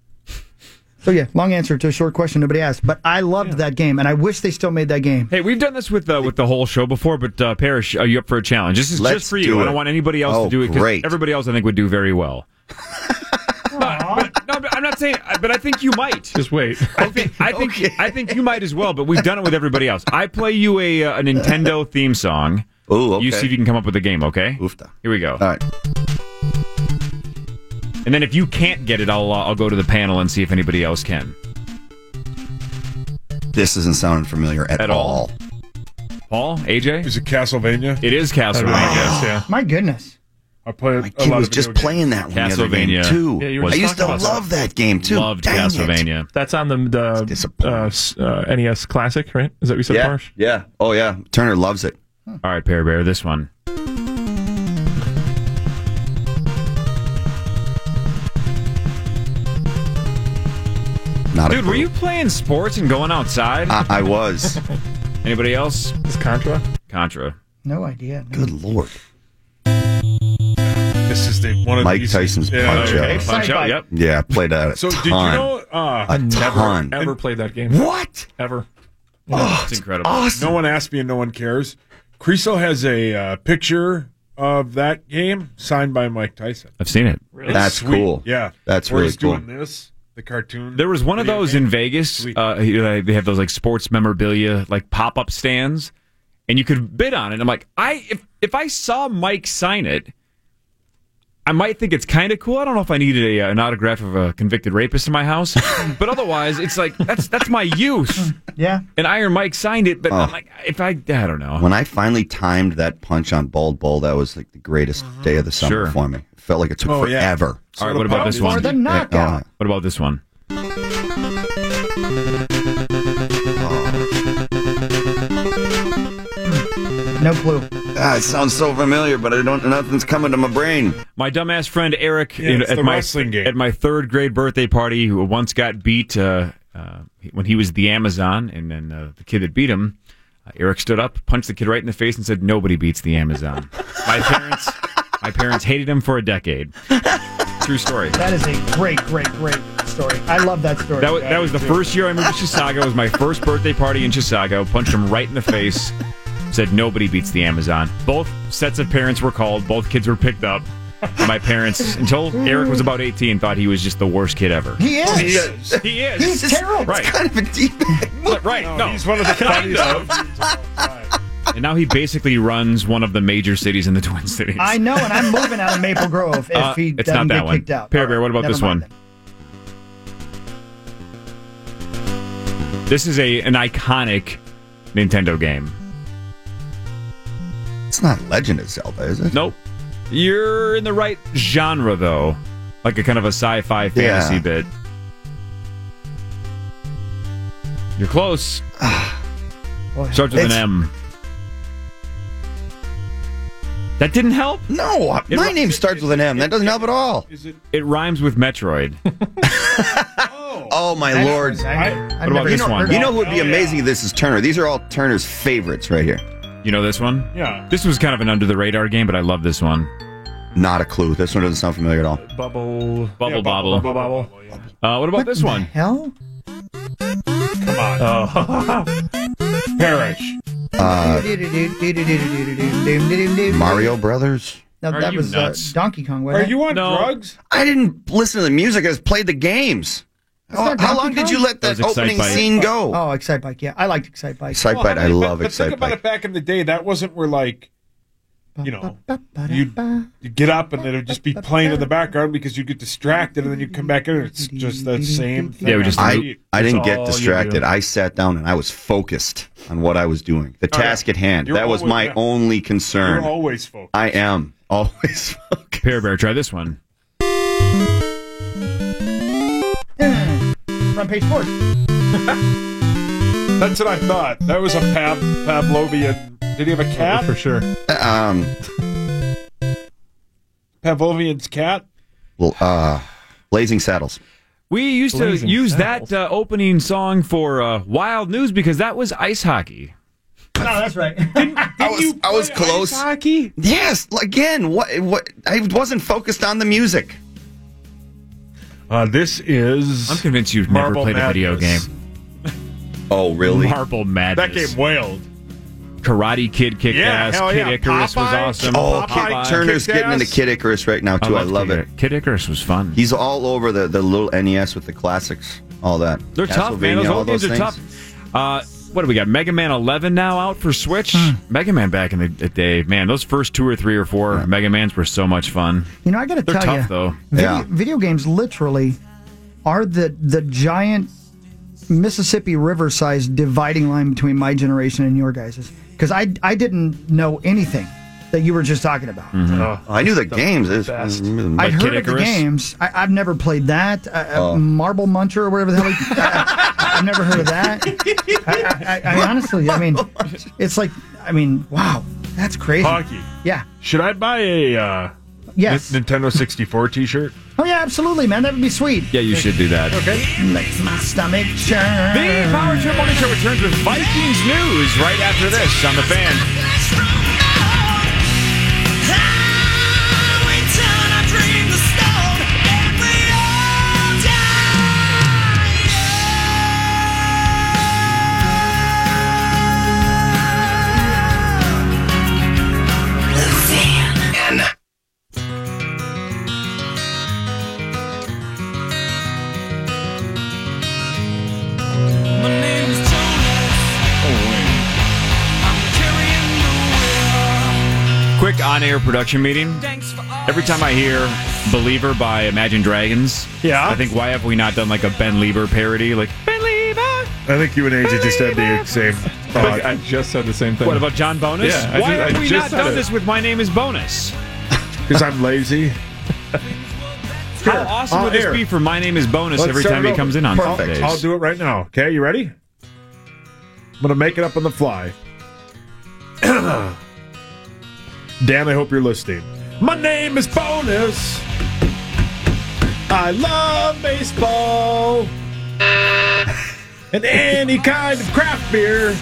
So yeah, long answer to a short question nobody asked. But I loved that game, and I wish they still made that game. Hey, we've done this with uh, with the whole show before, but uh, Parrish, are you up for a challenge? This is Let's just for you. do I it. don't want anybody else Oh, to do it. 'cause great. Everybody else, I think, would do very well. but, but, no, but I'm not saying, but I think you might. Just wait. I think I think I think you might as well. But we've done it with everybody else. I play you a uh, a Nintendo theme song. Oh, okay. You see if you can come up with a game. Okay. Oofta. Here we go. All right. And then if you can't get it, I'll uh, I'll go to the panel and see if anybody else can. This isn't sounding familiar at, At all. Paul, A J, Is it Castlevania? it is Castlevania. yeah. My goodness. I play My a kid lot was of just video games. playing that one the other game, Castlevania. too. Yeah, you were I just used to talking about love that game too. Loved Dang it. Castlevania. That's on the the Disappointing. uh, s- uh, N E S Classic, right? Is that what you said, Yeah, Parsh? yeah. Oh yeah. Turner loves it. All right, Pear Bear, this one. Not a Dude, were clue. you playing sports and going outside? I, I was. Anybody else? Is Contra? Contra. No idea. No. Good Lord. This is the one of Mike these, Tyson's yeah, Punch okay. Out. Punch Out, yep. Yeah, I played that a So ton. did you know? Uh, a ton. Never, ever played that game. What? Ever. Oh, it's incredible. Awesome. No one asked me and no one cares. Creasel has a uh, picture of that game signed by Mike Tyson. I've seen it. Really? That's Sweet. cool. Yeah. That's Where really he's cool. doing this, the cartoon. There was one of video those game. in Vegas. Sweet. Uh, they have those like sports memorabilia, like pop up stands, and you could bid on it. I'm like, I if if I saw Mike sign it, I might think it's kind of cool. I don't know if I needed a, an autograph of a convicted rapist in my house, but otherwise, it's like that's that's my youth. Yeah. And Iron Mike signed it, but Oh. I'm like, if I, I don't know. When I finally timed that punch on Bald Bull, that was like the greatest day of the summer Sure. for me. It felt like it took Oh, yeah. forever. All right, what about this one? For the knockout. Oh, What about this one? No clue. ah, it sounds so familiar, but I don't. Nothing's coming to my brain. My dumbass friend Eric Yeah, in- it's at the my wrestling game. at my third grade birthday party, who once got beat uh, uh, when he was the Amazon, and then uh, the kid that beat him, uh, Eric stood up, punched the kid right in the face, and said, "Nobody beats the Amazon." my parents, my parents hated him for a decade. True story. That is a great, great, great story. I love that story. That was, that was the first year I moved to Chisago. It was my first birthday party in Chisago. Punched him right in the face. Said nobody beats the Amazon. Both sets of parents were called. Both kids were picked up. My parents, until Eric was about eighteen, thought he was just the worst kid ever. He is. He is. He is. He's terrible. Right. It's kind of a deep. Right. No. He's one of the Kind funniest. of. dudes of all time. And now he basically runs one of the major cities in the Twin Cities. I know, and I'm moving out of Maple Grove if Uh, he it's doesn't not that get one. kicked out. Pear All Bear, what about never this mind one? This is a an iconic Nintendo game. It's not Legend of Zelda, is it? Nope. You're in the right genre, though. Like a kind of a sci-fi fantasy Yeah. bit. You're close. Boy. Starts with It's- an M. That didn't help? No, It my ri- name starts with an M. That doesn't help at all. Is it? It rhymes with Metroid. Oh my lord! I, What I've about never this heard one? of You that. know who would be Oh, yeah. amazing if this is Turner? These are all Turner's favorites right here. You know this one? Yeah. This was kind of an under-the-radar game, but I love this one. Not a clue. This one doesn't sound familiar at all. Bubble. Bubble Yeah, Bobble. Bubble Bobble. yeah. Uh, what about What this the one? hell? Come on. Oh. Perish. Uh, Mario Brothers. No, Are that you was uh, nuts? Donkey Kong. Are Wasn't it? you on No. drugs? I didn't listen to the music. I just played the games. How, not how Donkey long did Kong? you let That that was opening Excite Bike. scene go? Oh, Excite Bike. Yeah, I liked Excite Bike. Excite Well, Bike. I mean, love but, but Excite think about Bike. it back in the day. That wasn't where, like, you know, you'd, you'd get up and it'd just be playing in the background because you'd get distracted and then you'd come back in and it's just that same thing. Yeah, we just- on I, repeat. I didn't That's get all you distracted. do. I sat down and I was focused on what I was doing. The Oh, yeah. task at hand. You're that was always- my yeah. only You're concern. always focused. I am always focused. Pear Bear, try this one. Front page sports. That's what I thought. That was a Pav, Pavlovian. Did he have a cat? For sure. Um, Pavlovian's cat? well, uh, Blazing Saddles. We used to Blazing use Saddles. that uh, opening song for uh, Wild News because that was ice hockey. No, that's right. I was, I was close. Hockey? Yes. Again, what? What? I wasn't focused on the music. Uh, this is. I'm convinced you've Marble never played a video game. Madness. Oh, really? Marble Madness. That game wailed. Karate Kid kicked Yeah, ass. hell Kid yeah. Icarus was Popeye? awesome. Oh, Popeye Kid Turner's kicked getting into ass. Kid Icarus right now too. I, love Kid, it. Kid Icarus was fun. He's all over the, the little N E S with the classics, all that. They're tough, man. Those Castlevania, all old games are those tough. things. Uh, what do we got? Mega Man eleven now out for Switch. Mega Man back in the, the day, man. Those first two or three or four Yeah. Mega Mans were so much fun. You know, I got to They're tell tough you, though. video, Yeah. video games literally are the the giant Mississippi River-sized dividing line between my generation and your guys's. Because I I didn't know anything that you were just talking about. Oh, I knew the games. It's- best. I'd heard Kid of the Icarus? games. I, I've never played that. Uh, Oh. uh, Marble Muncher or whatever the hell. He, I, I've never heard of that. I, I, I honestly, I mean, it's like, I mean, wow, that's crazy. Hockey. Yeah. Should I buy a uh, Yes. N- Nintendo sixty-four t-shirt? Oh yeah, absolutely, man. That would be sweet. Yeah, you should do that. Okay. Makes my stomach churn. The Power Trip Morning Show returns with Vikings news right after this on the Fan. on-air production meeting, every time I hear Believer by Imagine Dragons, yeah. I think, why have we not done like a Ben Lieber parody? Like, Ben Lieber! I think you and A J just had the same thought. I just said the same thing. What about John Bonus? Yeah, I why just- I have we just not said done it. this with My Name is Bonus? Because I'm lazy. How awesome I'll would this air. be for My Name is Bonus Let's every start time it he over. comes in on Perfect. Sundays? I'll do it right now. Okay, you ready? I'm going to make it up on the fly. Dan, I hope you're listening. My name is Bonus. I love baseball. And any kind of craft beer.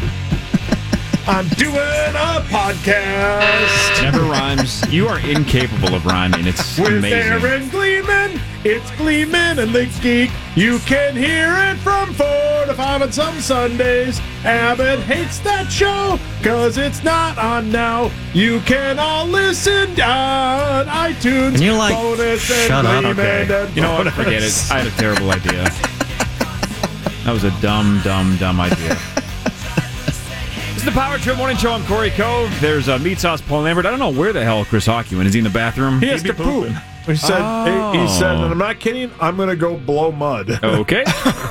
I'm doing a podcast. Never rhymes. You are incapable of rhyming. It's With amazing. Aaron Gleeman, it's Gleeman and the Geek. You can hear it from four to five on some Sundays. Abbott hates that show, cause it's not on now. You can all listen on iTunes. Can you, like, Bonus and shut up? Gleeman Okay. and You know what? Bonus. Forget it. I had a terrible idea. That was a dumb, dumb, dumb idea. This is the Power Trip Morning Show. I'm Corey Cove. There's uh, Meat Sauce Paul Lambert. I don't know where the hell Chris Hockey went. Is he in the bathroom? He has to poop. He said, Oh. he, he said, and I'm not kidding, I'm going to go blow mud. Okay.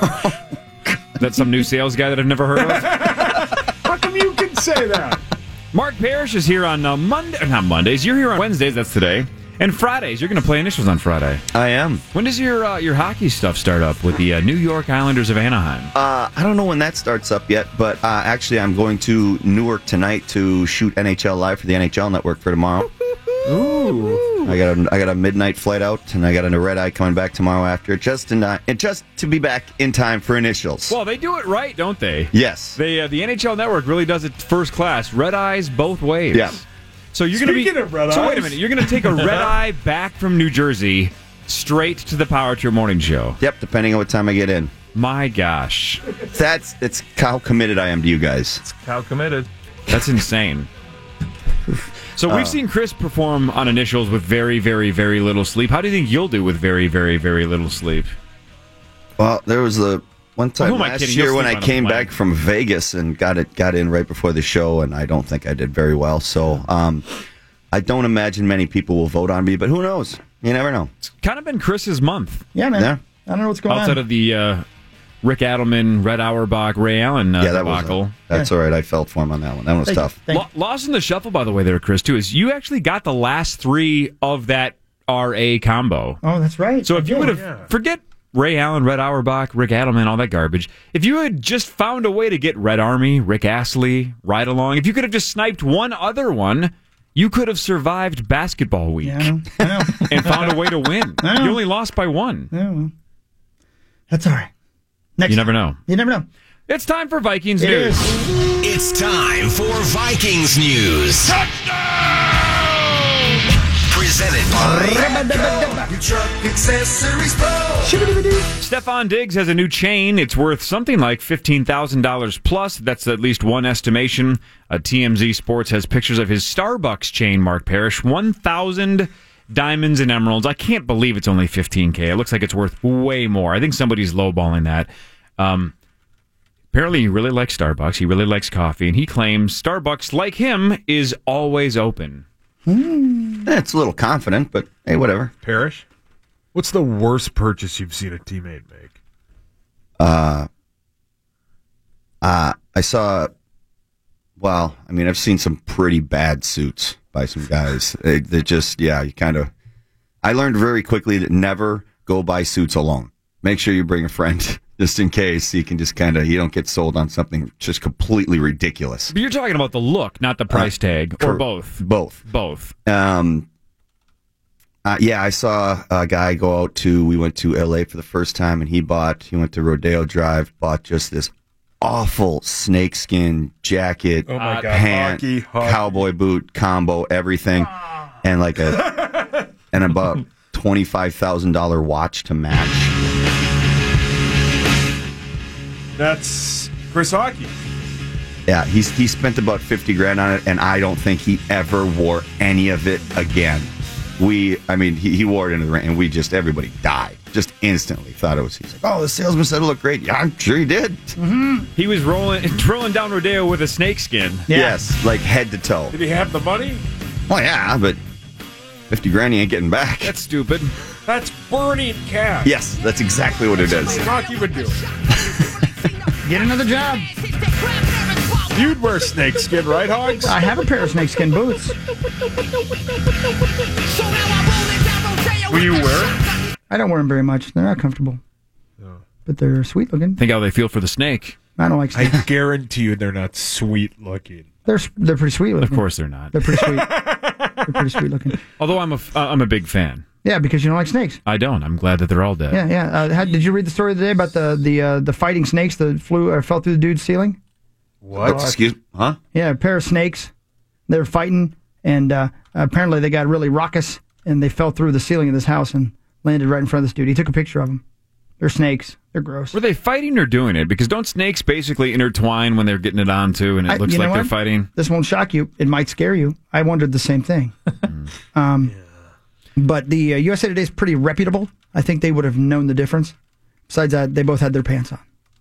That's some new sales guy that I've never heard of. How come you can say that? Mark Parrish is here on uh, Monday, or not Mondays. You're here on Wednesdays. That's today. And Fridays. You're going to play initials on Friday. I am. When does your uh, your hockey stuff start up with the uh, New York Islanders of Anaheim? Uh, I don't know when that starts up yet, but uh, actually, I'm going to Newark tonight to shoot N H L Live for the N H L Network for tomorrow. Ooh! I got a I got a midnight flight out, and I got a red eye coming back tomorrow after, just in uh, and just to be back in time for initials. Well, they do it right, don't they? Yes. They uh, the N H L Network really does it first class. Red eyes both ways. Yeah. So you're going to be. Speaking of red so wait a eyes. minute. You're going to take a red eye back from New Jersey straight to the Power Trip Morning Show. Yep, depending on what time I get in. My gosh, That's it's how committed I am to you guys. How committed. that's insane. So we've Uh, seen Chris perform on initials with very, very, very little sleep. How do you think you'll do with very, very, very little sleep? Well, there was the one time Who am I last kidding? year You'll when sleep I on a came plane. back from Vegas and got it got in right before the show, and I don't think I did very well. So um, I don't imagine many people will vote on me, but who knows? You never know. It's kind of been Chris's month. Yeah, man. Yeah. I don't know what's going Outside on. of the uh, Rick Adelman, Red Auerbach, Ray Allen uh, yeah, that was debacle. a, that's all right. I felt for him on that one. That one was Thank- tough. thank- Lo- lost in the shuffle, by the way, there, Chris, too, is you actually got the last three of that R A combo. Oh, that's right. So if I you did. would have, yeah. forget Ray Allen, Red Auerbach, Rick Adelman, all that garbage. If you had just found a way to get Red Army, Rick Astley, Ride Along, if you could have just sniped one other one, you could have survived basketball week Yeah, I know. I know. and found a way to win. I know. You only lost by one. Yeah, well, that's all right. Next You never time. know. You never know. It's time for Vikings It news. is. It's time for Vikings news. Presented by Truck Accessories Pro. Stefan Diggs has a new chain. It's worth something like fifteen thousand dollars plus. That's at least one estimation. Uh, T M Z Sports has pictures of his Starbucks chain, Mark Parrish. one thousand diamonds and emeralds. I can't believe it's only fifteen K. It looks like it's worth way more. I think somebody's lowballing that. Um, apparently, he really likes Starbucks. He really likes coffee. And he claims Starbucks, like him, is always open. Eh, it's a little confident, but hey, whatever. Parrish, what's the worst purchase you've seen a teammate make? Uh, uh, I saw. Well, I mean, I've seen some pretty bad suits by some guys. They, they just, yeah, you kind of. I learned very quickly that never go buy suits alone. Make sure you bring a friend, just in case you can just kind of you don't get sold on something just completely ridiculous. But you're talking about the look, not the price Uh, tag, or cor- both. Both. Both. Um. Uh, yeah, I saw a guy go out to. We went to L A for the first time, and he bought. He went to Rodeo Drive, bought just this awful snakeskin jacket, Oh my God. pant, Hockey, hockey. cowboy boot combo, everything, and like a and about twenty five thousand dollar watch to match. That's Chris Hockey. Yeah, he's he spent about fifty grand on it, and I don't think he ever wore any of it again. We, I mean, he, he wore it into the ring, and we just, everybody died. Just instantly thought it was, he's like, oh, the salesman said it looked great. Yeah, I'm sure he did. Mm-hmm. He was rolling, rolling down Rodeo with a snakeskin. Yes, like head to toe. Did he have the money? Well, yeah, but fifty grand you ain't getting back. That's stupid. That's burning cash. Yes, that's exactly what it That's is. what Rocky would do. Get another job. You'd wear snakeskin, right, Hogs? I have a pair of snakeskin boots. Will you wear them? I don't wear them very much. They're not comfortable. But they're sweet looking. Think how they feel for the snake. I don't like snakes. I guarantee you they're not sweet looking. They're they're pretty sweet looking. Of course they're not. They're pretty sweet. They're pretty sweet looking. Although I'm a f- uh, I'm a big fan. Yeah, because you don't like snakes. I don't. I'm glad that they're all dead. Yeah, yeah. Uh, how, did you read the story today about the the uh, the fighting snakes that flew or fell through the dude's ceiling? What? Excuse me? Huh? Yeah, a pair of snakes. They were fighting, and uh, apparently they got really raucous, and they fell through the ceiling of this house and landed right in front of this dude. He took a picture of them. They're snakes. They're gross. Were they fighting or doing it? Because don't snakes basically intertwine when they're getting it on too, and it I- looks you know like they're what? fighting? This won't shock you. It might scare you. I wondered the same thing. um, But the uh, U S A Today is pretty reputable. I think they would have known the difference. Besides that, they both had their pants on.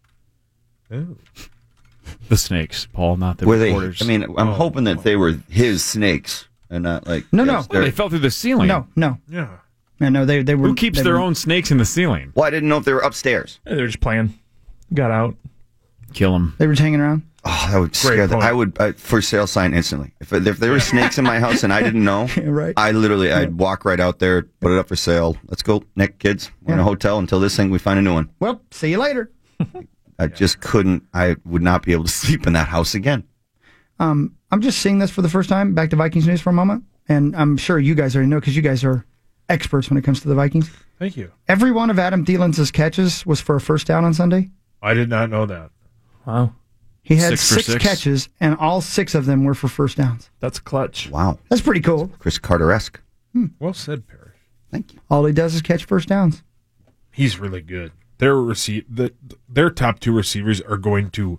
Oh. The snakes, Paul, not the Were they? reporters. I mean, I'm Oh. hoping that they were his snakes and not like. No, no. yes, Oh, they're- they fell through the ceiling. No, no. Yeah. No, no, they, they were. Who keeps they their were- own snakes in the ceiling? Well, I didn't know if they were upstairs. Yeah, they're just playing. Got out. Kill them. They were just hanging around? Oh, that would scare them. point. I would uh, for sale sign instantly. If if there were snakes in my house and I didn't know, right. I literally I'd walk right out there, put it up for sale. Let's go, Nick, kids. We're in a Yeah. hotel until this thing we find a new one. Well, see you later. I just couldn't. I would not be able to sleep in that house again. Um, I'm just seeing this for the first time. Back to Vikings news for a moment. And I'm sure you guys already know because you guys are experts when it comes to the Vikings. Thank you. Every one of Adam Thielen's catches was for a first down on Sunday. I did not know that. Wow. He had Six for six, six? catches, and all six of them were for first downs. That's clutch. Wow, That's pretty cool. Chris Carter-esque. Well said, Parrish. Thank you. All he does is catch first downs. He's really good. Their receive the, their top two receivers are going to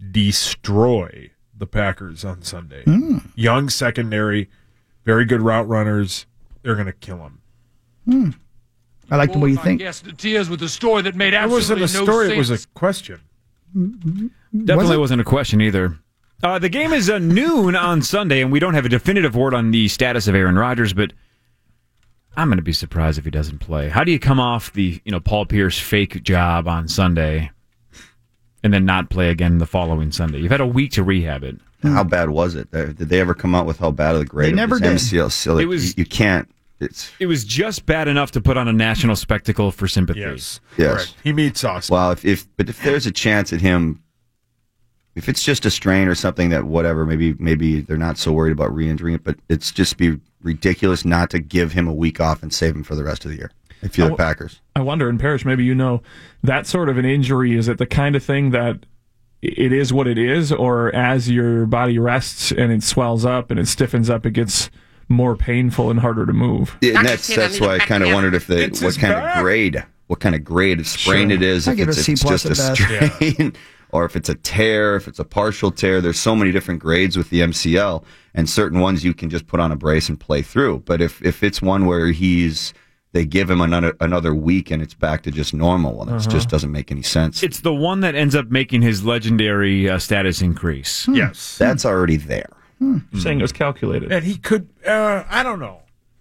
destroy the Packers on Sunday. Mm. Young secondary, very good route runners. They're going to kill them. Hmm. I like the way you I think. guess the tears with a story that made It absolutely wasn't a no story. sense. It was a question. Definitely Was it? wasn't a question either. Uh, the game is uh, noon on Sunday, and we don't have a definitive word on the status of Aaron Rodgers, but I'm going to be surprised if he doesn't play. How do you come off the you know Paul Pierce fake job on Sunday and then not play again the following Sunday? You've had a week to rehab it. How bad was it? Uh, Did they ever come out with how bad of the grade? They of never his did. M C L? So, like, It was- you, you can't. It's It was just bad enough to put on a national spectacle for sympathy. Yes. yes. Correct. He meets Austin. Well, if, if but if there's a chance at him, if it's just a strain or something that whatever, maybe maybe they're not so worried about re-injuring it, but it's just be ridiculous not to give him a week off and save him for the rest of the year. If you're the Oh, Packers, I wonder, in Parrish, maybe you know, that sort of an injury, is it the kind of thing that it is what it is, or as your body rests and it swells up and it stiffens up, it gets more painful and harder to move? yeah, and that's that's why I kind of wondered if they It's what his kind back. of grade, what kind of grade of sprain Sure. it is. I If give it's, it a if C it's plus just a at strain, or if it's a tear, if it's a partial tear. There's so many different grades with the M C L, and certain ones you can just put on a brace and play through. But if if it's one where he's they give him another another week and it's back to just normal, well, that Uh-huh. just doesn't make any sense. It's the one that ends up making his legendary uh, status increase. Yes. That's already there. You're saying it was calculated. And he could, uh, I don't know.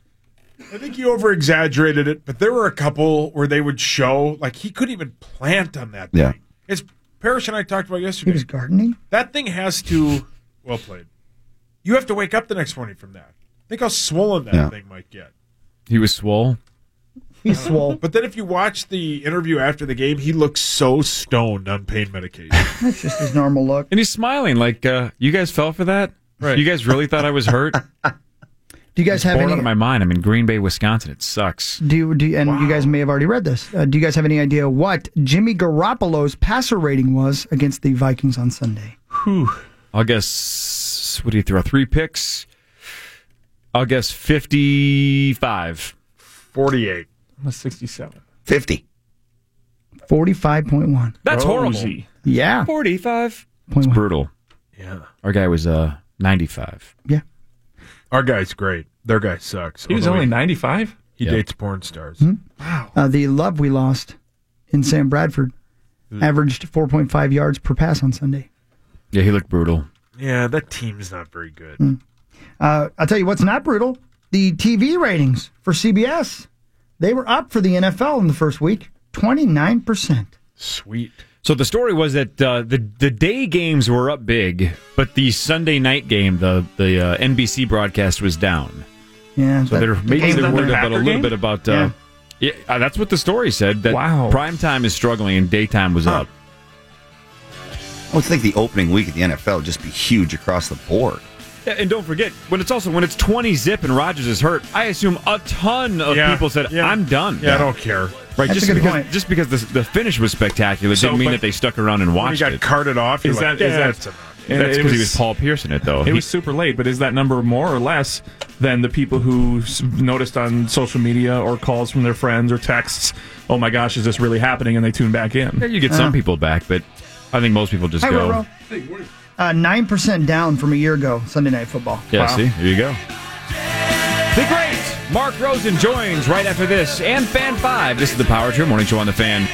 I think you over exaggerated it, but there were a couple where they would show, like, he couldn't even plant on that thing. Yeah. As Parrish and I talked about He yesterday, was gardening. that thing has to, well played. You have to wake up the next morning from that. Think how swollen that Yeah. thing might get. He was swole. He's swole. But then if you watch the interview after the game, he looks so stoned on pain medication. That's just his normal look. And he's smiling like, uh, you guys fell for that? Right. You guys really thought I was hurt? Do you guys have Bored any? out of my mind. I'm in Green Bay, Wisconsin. It sucks. Do you, do you, and you guys may have already read this. Uh, do you guys have any idea what Jimmy Garoppolo's passer rating was against the Vikings on Sunday? Whew. I'll guess, what do you throw? Three picks? I'll guess fifty-five. forty-eight. That's sixty-seven. Fifty. Forty-five point one. That's horrible. Rosie. Yeah. forty-five. Point It's one. brutal. Yeah. Our guy was uh, ninety-five. Yeah. Our guy's great. Their guy sucks. He was Although only ninety-five? He Yep. dates porn stars. Wow. Uh, the love we lost in Sam Bradford averaged four point five yards per pass on Sunday. Yeah, he looked brutal. Yeah, that team's not very good. Mm. Uh, I'll tell you what's not brutal. The T V ratings for C B S, they were up for the N F L in the first week, twenty-nine percent. Sweet. So the story was that uh, the the day games were up big, but the Sunday night game, the the uh, N B C broadcast was down. Yeah. So that, they're maybe the they're worried about a little game? bit about. Uh, Yeah. yeah, uh, that's what the story said. That Wow. prime time is struggling and daytime was Huh. up. I would think the opening week of the N F L would just be huge across the board. Yeah, and don't forget when it's also when it's twenty zip and Rodgers is hurt. I assume a ton of Yeah. people said, Yeah. "I'm done." Yeah, I don't care. Right, That's just a good because point. just because the, the finish was spectacular So, didn't mean but- that they stuck around and When he watched got it. carted off, you're Is like, that- is yeah, that- that's enough. And That's it because he was- was Paul Pierce in it, though. It He- was super late, but is that number more or less than the people who s- noticed on social media or calls from their friends or texts, oh my gosh, is this really happening? And they tune back in. Yeah, you get some people back, but I think most people just Hi, go. Roro. Uh, nine percent down from a year ago, Sunday Night Football. Yeah, Wow. see, here you go. The great Mark Rosen joins right after this and Fan five. This is the Power Trip Morning Show on the Fan.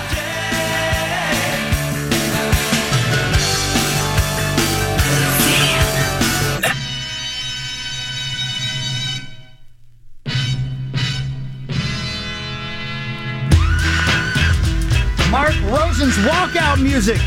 Mark Rosen's walkout music.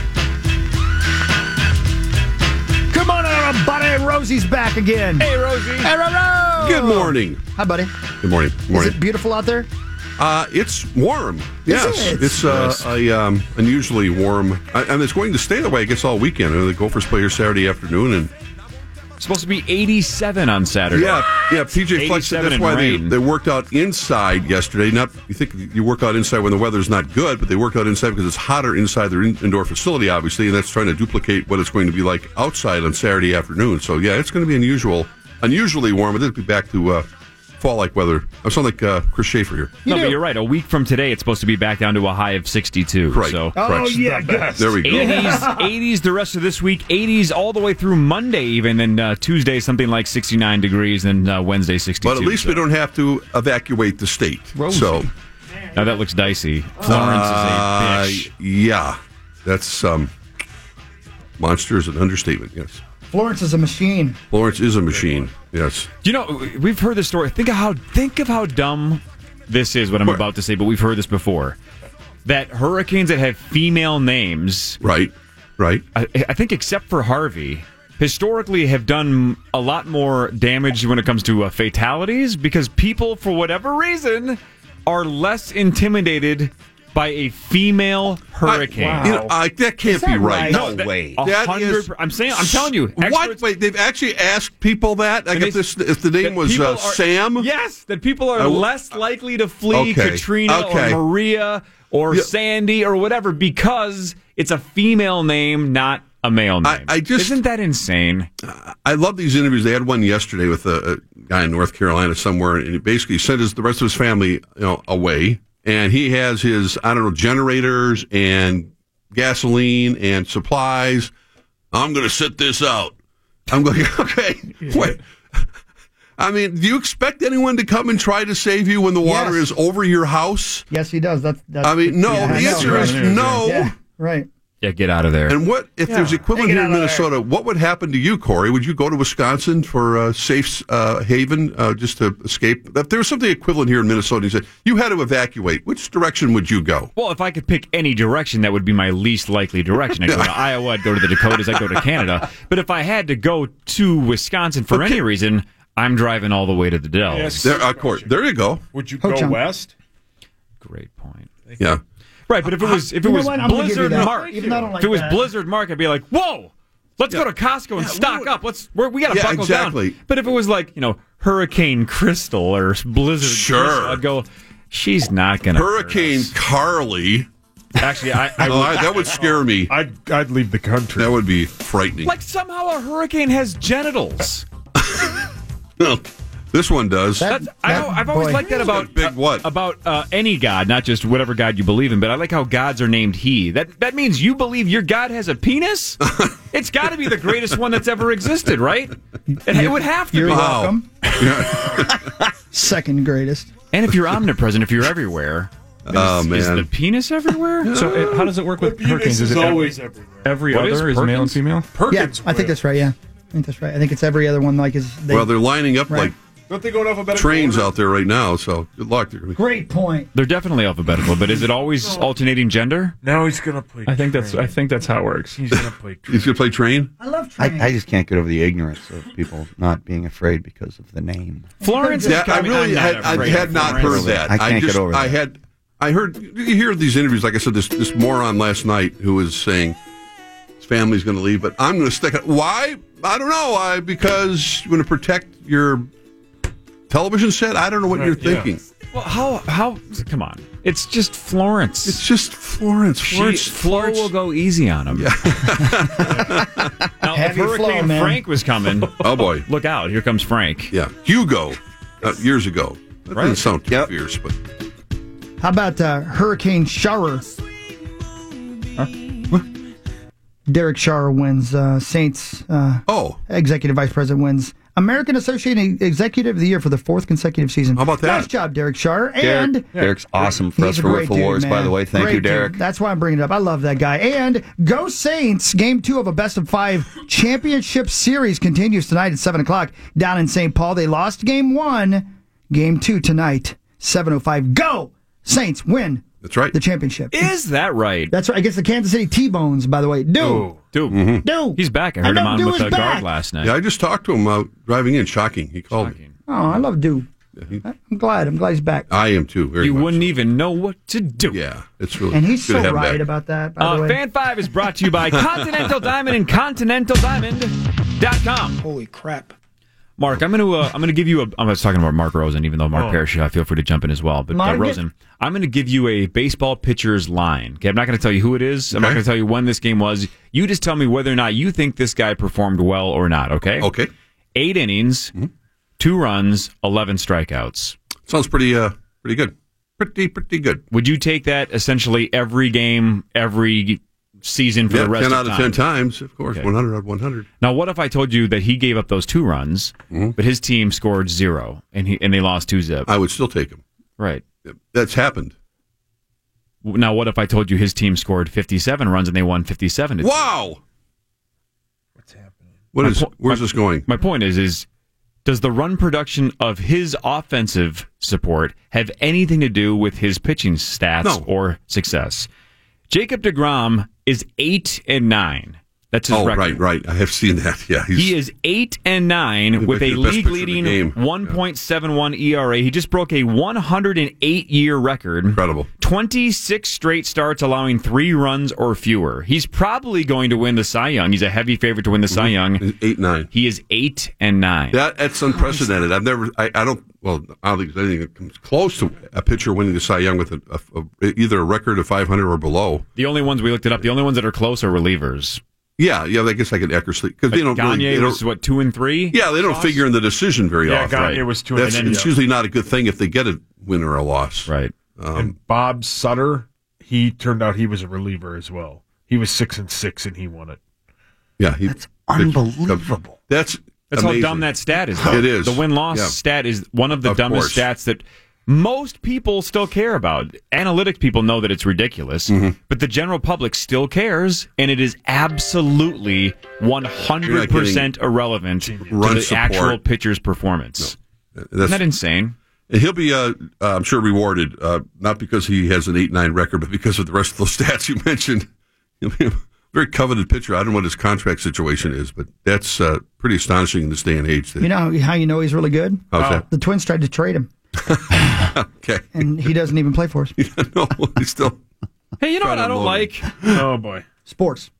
Come on, everybody. Rosie's back again. Hey, Rosie. Hey, Roro. Good morning. Hi, buddy. Good morning. Good morning. Is it beautiful out there? Uh, it's warm. Yes, it? it's uh, a um, unusually warm, I, and it's going to stay that way, I guess, all weekend. I mean, the Gophers play here Saturday afternoon, and It's supposed to be eighty-seven on Saturday. yeah, yeah. P J Flex. eighty-seven That's and why they, rain. they worked out inside yesterday. Not you think you work out inside when the weather's not good, but they worked out inside because it's hotter inside their in, indoor facility, obviously, and that's trying to duplicate what it's going to be like outside on Saturday afternoon. So yeah, it's going to be unusual, unusually warm. But it'll be back to uh, fall-like weather. I sound like uh, Chris Schaefer here. No, but you're right. A week from today, it's supposed to be back down to a high of sixty-two. Right. So. Oh, Correct. yeah, good. There we go. eighties, eighties the rest of this week, eighties all the way through Monday even, and uh, Tuesday something like sixty-nine degrees, and uh, Wednesday sixty-two. But at least so. we don't have to evacuate the state. Rosie. So, Now that looks dicey. Florence uh, is a bitch. yeah, that's um, monster is an understatement. Yes, Florence is a machine. Florence is a machine. Yes, You know, we've heard this story. Think of how think of how dumb this is. What I'm What? about to say, but we've heard this before. That hurricanes that have female names, right, right. I, I think, except for Harvey, historically have done a lot more damage when it comes to uh, fatalities because people, for whatever reason, are less intimidated by a female hurricane. I, you know, I, that can't be right. No that- way. a That hundred is- per- I'm saying, I'm telling you. What? experts- Wait, they've actually asked people that. Like And if they- this, if the name that was people uh, are- Sam. Yes, that people are I w- less likely to flee Okay, Katrina okay. or Maria or Yeah. Sandy or whatever because it's a female name, not a male I- name. I just- Isn't that insane? I love these interviews. They had one yesterday with a, a guy in North Carolina somewhere, and he basically sent his the rest of his family, you know, away. And he has his, I don't know, generators and gasoline and supplies. I'm going to sit this out. I'm going, okay, wait. I mean, do you expect anyone to come and try to save you when the water Yes. is over your house? Yes, he does. That's. that's I mean, no. yeah, I the know, answer right? is no. Yeah, right. Yeah, get out of there. And what if there's equivalent Take it here in out of there. Minnesota? What would happen to you, Corey? Would you go to Wisconsin for a safe uh, haven uh, just to escape? If there was something equivalent here in Minnesota, you said you had to evacuate. Which direction would you go? Well, if I could pick any direction, that would be my least likely direction. I'd go to Iowa, I'd go to the Dakotas, I'd go to Canada. But if I had to go to Wisconsin for Okay. any reason, I'm driving all the way to the Dells. Yes. There, uh, Corey, there you go. Would you Ho go Chunk. west? Great point. Yeah. Right, but if it was if it You know was what? I'm gonna give you Blizzard that. Mark, Even though I don't like if it was that. Blizzard Mark, I'd be like, "Whoa, let's Yeah. go to Costco and Yeah, stock what- up. Let's we're, we got to Yeah, buckle exactly. down." But if it was like you know Hurricane Crystal or Blizzard, Sure. Crystal, I'd go. She's not gonna hurt Hurricane us." Carly. Actually, I, I Oh, I, that would scare me. I'd I'd leave the country. That would be frightening. like somehow a hurricane has genitals. No, this one does. That- That's, I know, I've always boy. liked that about Big what? about uh, any god, not just whatever god you believe in. But I like how gods are named he. That that means you believe your god has a penis. It's got to be the greatest one that's ever existed, right? It, it would have to You're be. Wow. welcome. Second greatest. And if you're omnipresent, if you're everywhere, Oh, is, is man. the penis everywhere? So it, how does it work with Penis hurricanes? is Is it always everywhere. every What other is is, male and Perkins? female? Yeah, Perkins. I think that's right. Yeah. I think that's right. I think it's every other one. Like is they, well, they're lining up right. like Don't they go in alphabetical trains order? out there right now, so good luck. They're gonna be- Great point. They're definitely alphabetical, but is it always alternating gender? Now he's gonna play. I think that's I think that's how it works. He's gonna play. He's going to play train? I love I, train. I just can't get over the ignorance of people not being afraid because of the name. Florence is Yeah, I coming. really I'm had, not I afraid had of not Florence. heard that. I can't just, get over I that. had, I heard, you hear these interviews, like I said, this, this moron last night who was saying his family's going to leave, but I'm going to stick it. Why? I don't know. I, because you want to protect your television set? I don't know what Right, you're yeah. thinking. Well, how? How? Come on! It's just Florence. It's just Florence. She, Florence. Flo will go easy on him. now, if Heavy Hurricane flow, man. Frank was coming, Oh, boy. look out! Here comes Frank. Yeah. Hugo, uh, years ago. That Right. doesn't sound too Yep. fierce, but How about uh, Hurricane Shower? Derek Sharer wins. Uh, Saints uh, oh, executive vice president wins American Associated Executive of the Year for the fourth consecutive season. How about that? Nice job, Derek Sharer. And Derek, Derek's awesome for us he's a for great Wiffle dude, Wars, by man. the way. Thank Great you, dude. Derek. That's why I'm bringing it up. I love that guy. And go Saints! Game two of a best of five championship series continues tonight at seven o'clock down in Saint Paul. They lost game one. Game two tonight, seven oh five. Go! Saints win that's right. the championship. Is that right? That's right. Against the Kansas City T-Bones, by the way. Do. Oh. Dude, Mm-hmm. Do. he's back. I I heard know him on Dew with is the guard back. last night. Yeah, I just talked to him uh, driving in. Shocking. He called me. Oh, I love Do. Yeah, he- I'm glad. I'm glad he's back. I am too. Very you much wouldn't so. even know what to do. Yeah, it's really And he's good to so have him right back. about that, by Uh, the way. Fan five is brought to you by Continental Diamond and Continental Diamond dot com. Holy crap. Mark, I'm going to uh, I'm going to give you a. I was talking about Mark Rosen, even though Mark Oh. Parrish, uh, feel free to jump in as well. But uh, Mark- Rosen, I'm going to give you a baseball pitcher's line. Okay, I'm not going to tell you who it is. I'm not Okay. going to tell you when this game was. You just tell me whether or not you think this guy performed well or not. Okay. Okay. Eight innings, two runs, eleven strikeouts. Sounds pretty uh pretty good. Pretty pretty good. Would you take that essentially every game, every season for Yeah, the rest ten of out of time? ten times, of course. Okay. one hundred out of one hundred. Now, what if I told you that he gave up those two runs, Mm-hmm. but his team scored zero and he and they lost two zip? I would still take him. Right. That's happened. Now, what if I told you his team scored fifty-seven runs and they won fifty-seven? to two? Wow. What's happening? What My is? po- where's my- this going? My point is, is does the run production of his offensive support have anything to do with his pitching stats No. or success? Jacob deGrom is eight and nine. That's his Oh, record. right, right. I have seen that. Yeah, he's, He is eight and nine He's with the a best pitcher in the league-leading game. one point seven one E R A. He just broke a one hundred eight year record. incredible. twenty-six straight starts allowing three runs or fewer. He's probably going to win the Cy Young. He's a heavy favorite to win the Cy Young. He's eight nine. He is eight and nine. That that's unprecedented. I've never. I, I don't. Well, I don't think there's anything that comes close to a pitcher winning the Cy Young with a, a, a, either a record of five hundred or below. The only ones we looked it up. The only ones that are close are relievers. Yeah, yeah. I guess like an Eckersley because they Like don't. Gagne really, they was don't, what two and three. yeah, they don't Sauce? figure in the decision very Yeah, often. Gagne was two and That's then, it's yeah. usually not a good thing if they get a win or a loss. Right. Um, And Bob Sutter, he turned out he was a reliever as well. He was six and six, and he won it. yeah, he, That's unbelievable. That's That's amazing. how dumb that stat is. Though. It is. The win-loss Yeah. stat is one of the Of dumbest course. stats that most people still care about. Analytics people know that it's ridiculous, Mm-hmm. but the general public still cares, and it is absolutely one hundred percent irrelevant to run the support. actual pitcher's performance. That's, Isn't that insane? And he'll be, uh, uh, I'm sure, rewarded, uh, not because he has an eight nine record, but because of the rest of those stats you mentioned. He'll be a very coveted pitcher. I don't know what his contract situation is, but that's uh, pretty astonishing in this day and age. That, You know how you know he's really good? How's that? The Twins tried to trade him, Okay. and he doesn't even play for us. no, he's still. Hey, you know what Trying I to don't load like? Oh, boy. Sports.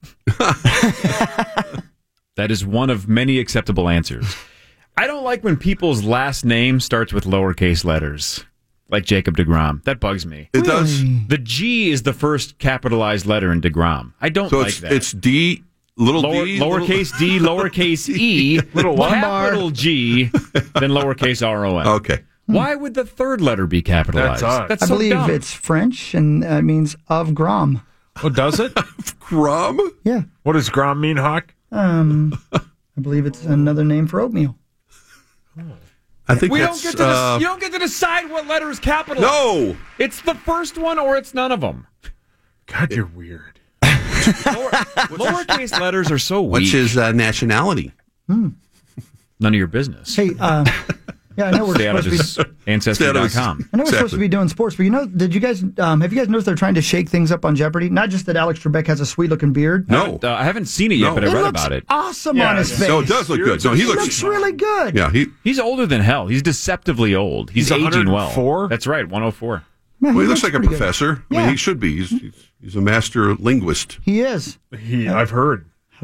That is one of many acceptable answers. I don't like when people's last name starts with lowercase letters, like Jacob deGrom. That bugs me. It does. The G is the first capitalized letter in deGrom. I don't So like it's that. it's D, little Lower, D, lowercase d, lowercase e, Little what? capital G, then lowercase R O N. Little, okay. Why would the third letter be capitalized? That's odd. I so believe dumb. it's French, and uh, means of Grom. Oh, does it? Grom? Yeah. What does Grom mean, Hawk? Um, I believe it's another name for oatmeal. I think we don't that's. get to uh, dec- you don't get to decide what letter is capitalized. no! It's the first one or it's none of them. God, you're weird. Lower, lowercase letters are so weak. What's his uh, nationality? Hmm. None of your business. Hey, uh, yeah, I know we're Stay out of supposed to his be. ancestry dot com. I know we're supposed to be doing sports, but you know, did you guys um, have you guys noticed they're trying to shake things up on Jeopardy? Not just that Alex Trebek has a sweet looking beard. No, uh, I haven't seen it yet, No. but I It read looks about it. awesome Yeah, on his yeah. face. No, it does look good. No, he He looks, looks really good. Yeah, he. He's older than hell. He's deceptively old. He's, He's aging well. one oh four? That's right, one oh four. Man, Well, he he looks looks like a pretty good. professor. I Yeah. mean, he should be. He's, he's he's a master linguist. He is. He, I've heard.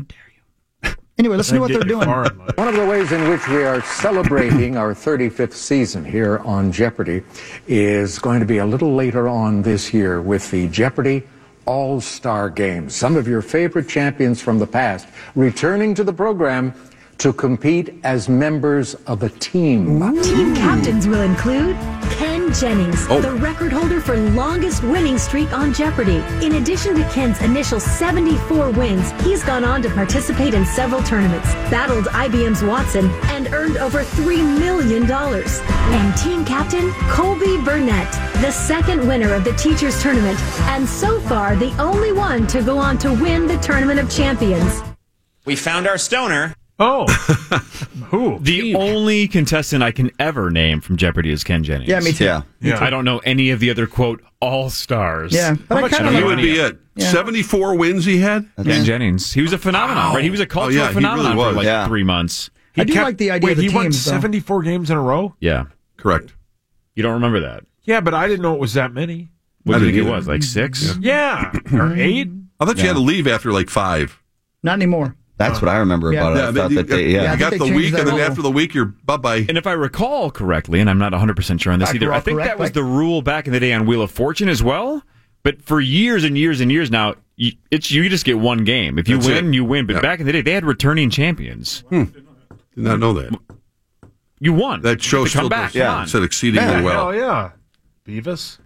Anyway, listen to what they're doing. One of the ways in which we are celebrating our thirty-fifth season here on Jeopardy is going to be a little later on this year with the Jeopardy All-Star Games. Some of your favorite champions from the past returning to the program to compete as members of a team. Team captains will include Ken Jennings, Oh. the record holder for longest winning streak on Jeopardy! In addition to Ken's initial seventy-four wins, he's gone on to participate in several tournaments, battled I B M's Watson, and earned over three million dollars. And team captain, Colby Burnett, the second winner of the Teachers Tournament, and so far the only one to go on to win the Tournament of Champions. We found our stoner. Oh. Who? The only contestant I can ever name from Jeopardy is Ken Jennings. Yeah, me too. Yeah. Me too. I don't know any of the other, quote, all-stars. Yeah, but I kinda He like- would be at Yeah. seventy-four wins he had. Ken Jennings. He was a phenomenon, Wow. right? He was a Oh, cultural yeah, he phenomenon really was. for like Yeah. three months. I do kept- like the idea Wait, of the he won teams, though. seventy-four games in a row? Yeah. Correct. You don't remember that? Yeah, but I didn't know it was that many. What I do you didn't think it either. was? Like six? Yeah. Or eight? I thought you had to leave after like five. Not anymore. That's what I remember Yeah. about it. Yeah, I thought you, that they, you yeah. I got think the they changed week, that and then rule. after the week, you're bye bye. And if I recall correctly, and I'm not one hundred percent sure on this Back either, to I all think correct, that was back- the rule back in the day on Wheel of Fortune as well. But for years and years and years now, you, it's you just get one game. If you That's win, it. you win. But Yeah. back in the day, they had returning champions. Hmm. Did not know that. You won. That show To come still back. does, yeah, Come on. said exceedingly Yeah, well. hell yeah. Beavis?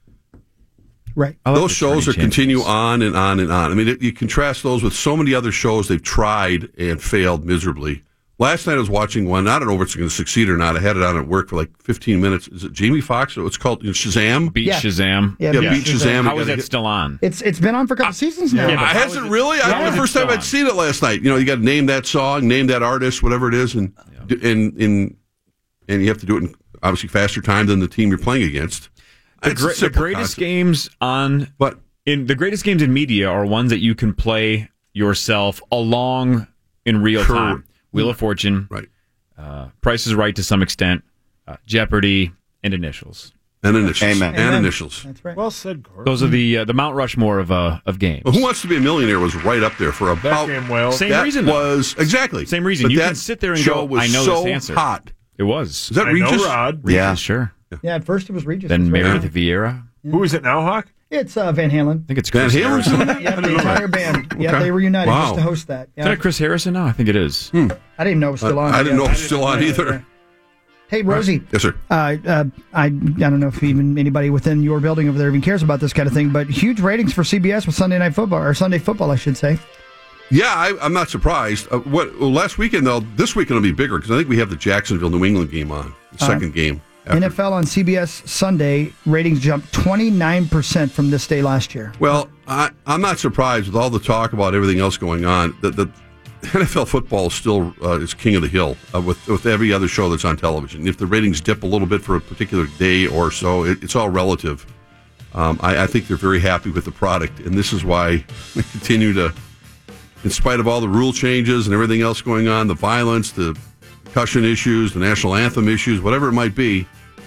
Right. I like Those shows are returning continue champions. on and on and on. I mean, it, you contrast those with so many other shows they've tried and failed miserably. Last night I was watching one. I don't know if it's going to succeed or not. I had it on at work for like fifteen minutes. Is it Jamie Foxx? It's called Shazam. Beat Yeah. Shazam. Yeah, Yeah, Beat Beat Shazam. How You is gotta that get- still on? It's it's been on for a couple seasons now. Yeah, but I how hasn't is it- really. I how the is it first time still I'd on? seen it last night. You know, you got to name that song, name that artist, whatever it is, and and and and you have to do it in obviously faster time than the team you're playing against. The, It's a gre- the simple greatest concept. games on But in the greatest games in media are ones that you can play yourself along in real Cor- time. Wheel of Fortune, right, uh, Price is Right to some extent, uh, Jeopardy, and Initials. and initials, Amen. and Amen. initials. That's right. Well said, Corey. Those are the uh, the Mount Rushmore of uh, of games. Well, Who Wants to Be a Millionaire was right up there for about. That game well. Same that reason, though. was exactly Same reason. But You that can sit there and show go, was "I know so this answer." hot. It was. Is that I Regis? know Rod. Regis, Yeah. sure. Yeah, at first it was Regis. Then that's right. Meredith Vieira. Who is it now, Hawk? It's uh, Van Halen. I think it's Van Chris Halen? Harrison. Yeah, the entire band. Yeah, Okay. they were united Wow. just to host that. Is Yeah. that Chris Harrison now? I think it is. Hmm. I didn't even know it was still I- on. I didn't Yeah. know it was still on either. Hey, Rosie. Yes, sir. Uh, uh, I I don't know if even anybody within your building over there even cares about this kind of thing, but huge ratings for C B S with Sunday Night Football, or Sunday Football, I should say. Yeah, I, I'm not surprised. Uh, what well, last weekend though? This weekend will be bigger because I think we have the Jacksonville New England game on the Uh, second game. after- N F L on C B S Sunday ratings jumped twenty-nine percent from this day last year. Well, I, I'm not surprised with all the talk about everything else going on. The, the N F L football still uh, is king of the hill uh, with with every other show that's on television. If the ratings dip a little bit for a particular day or so, it, it's all relative. Um, I, I think they're very happy with the product, and this is why they continue to, in spite of all the rule changes and everything else going on, the violence, the concussion issues, the national anthem issues, whatever it might be,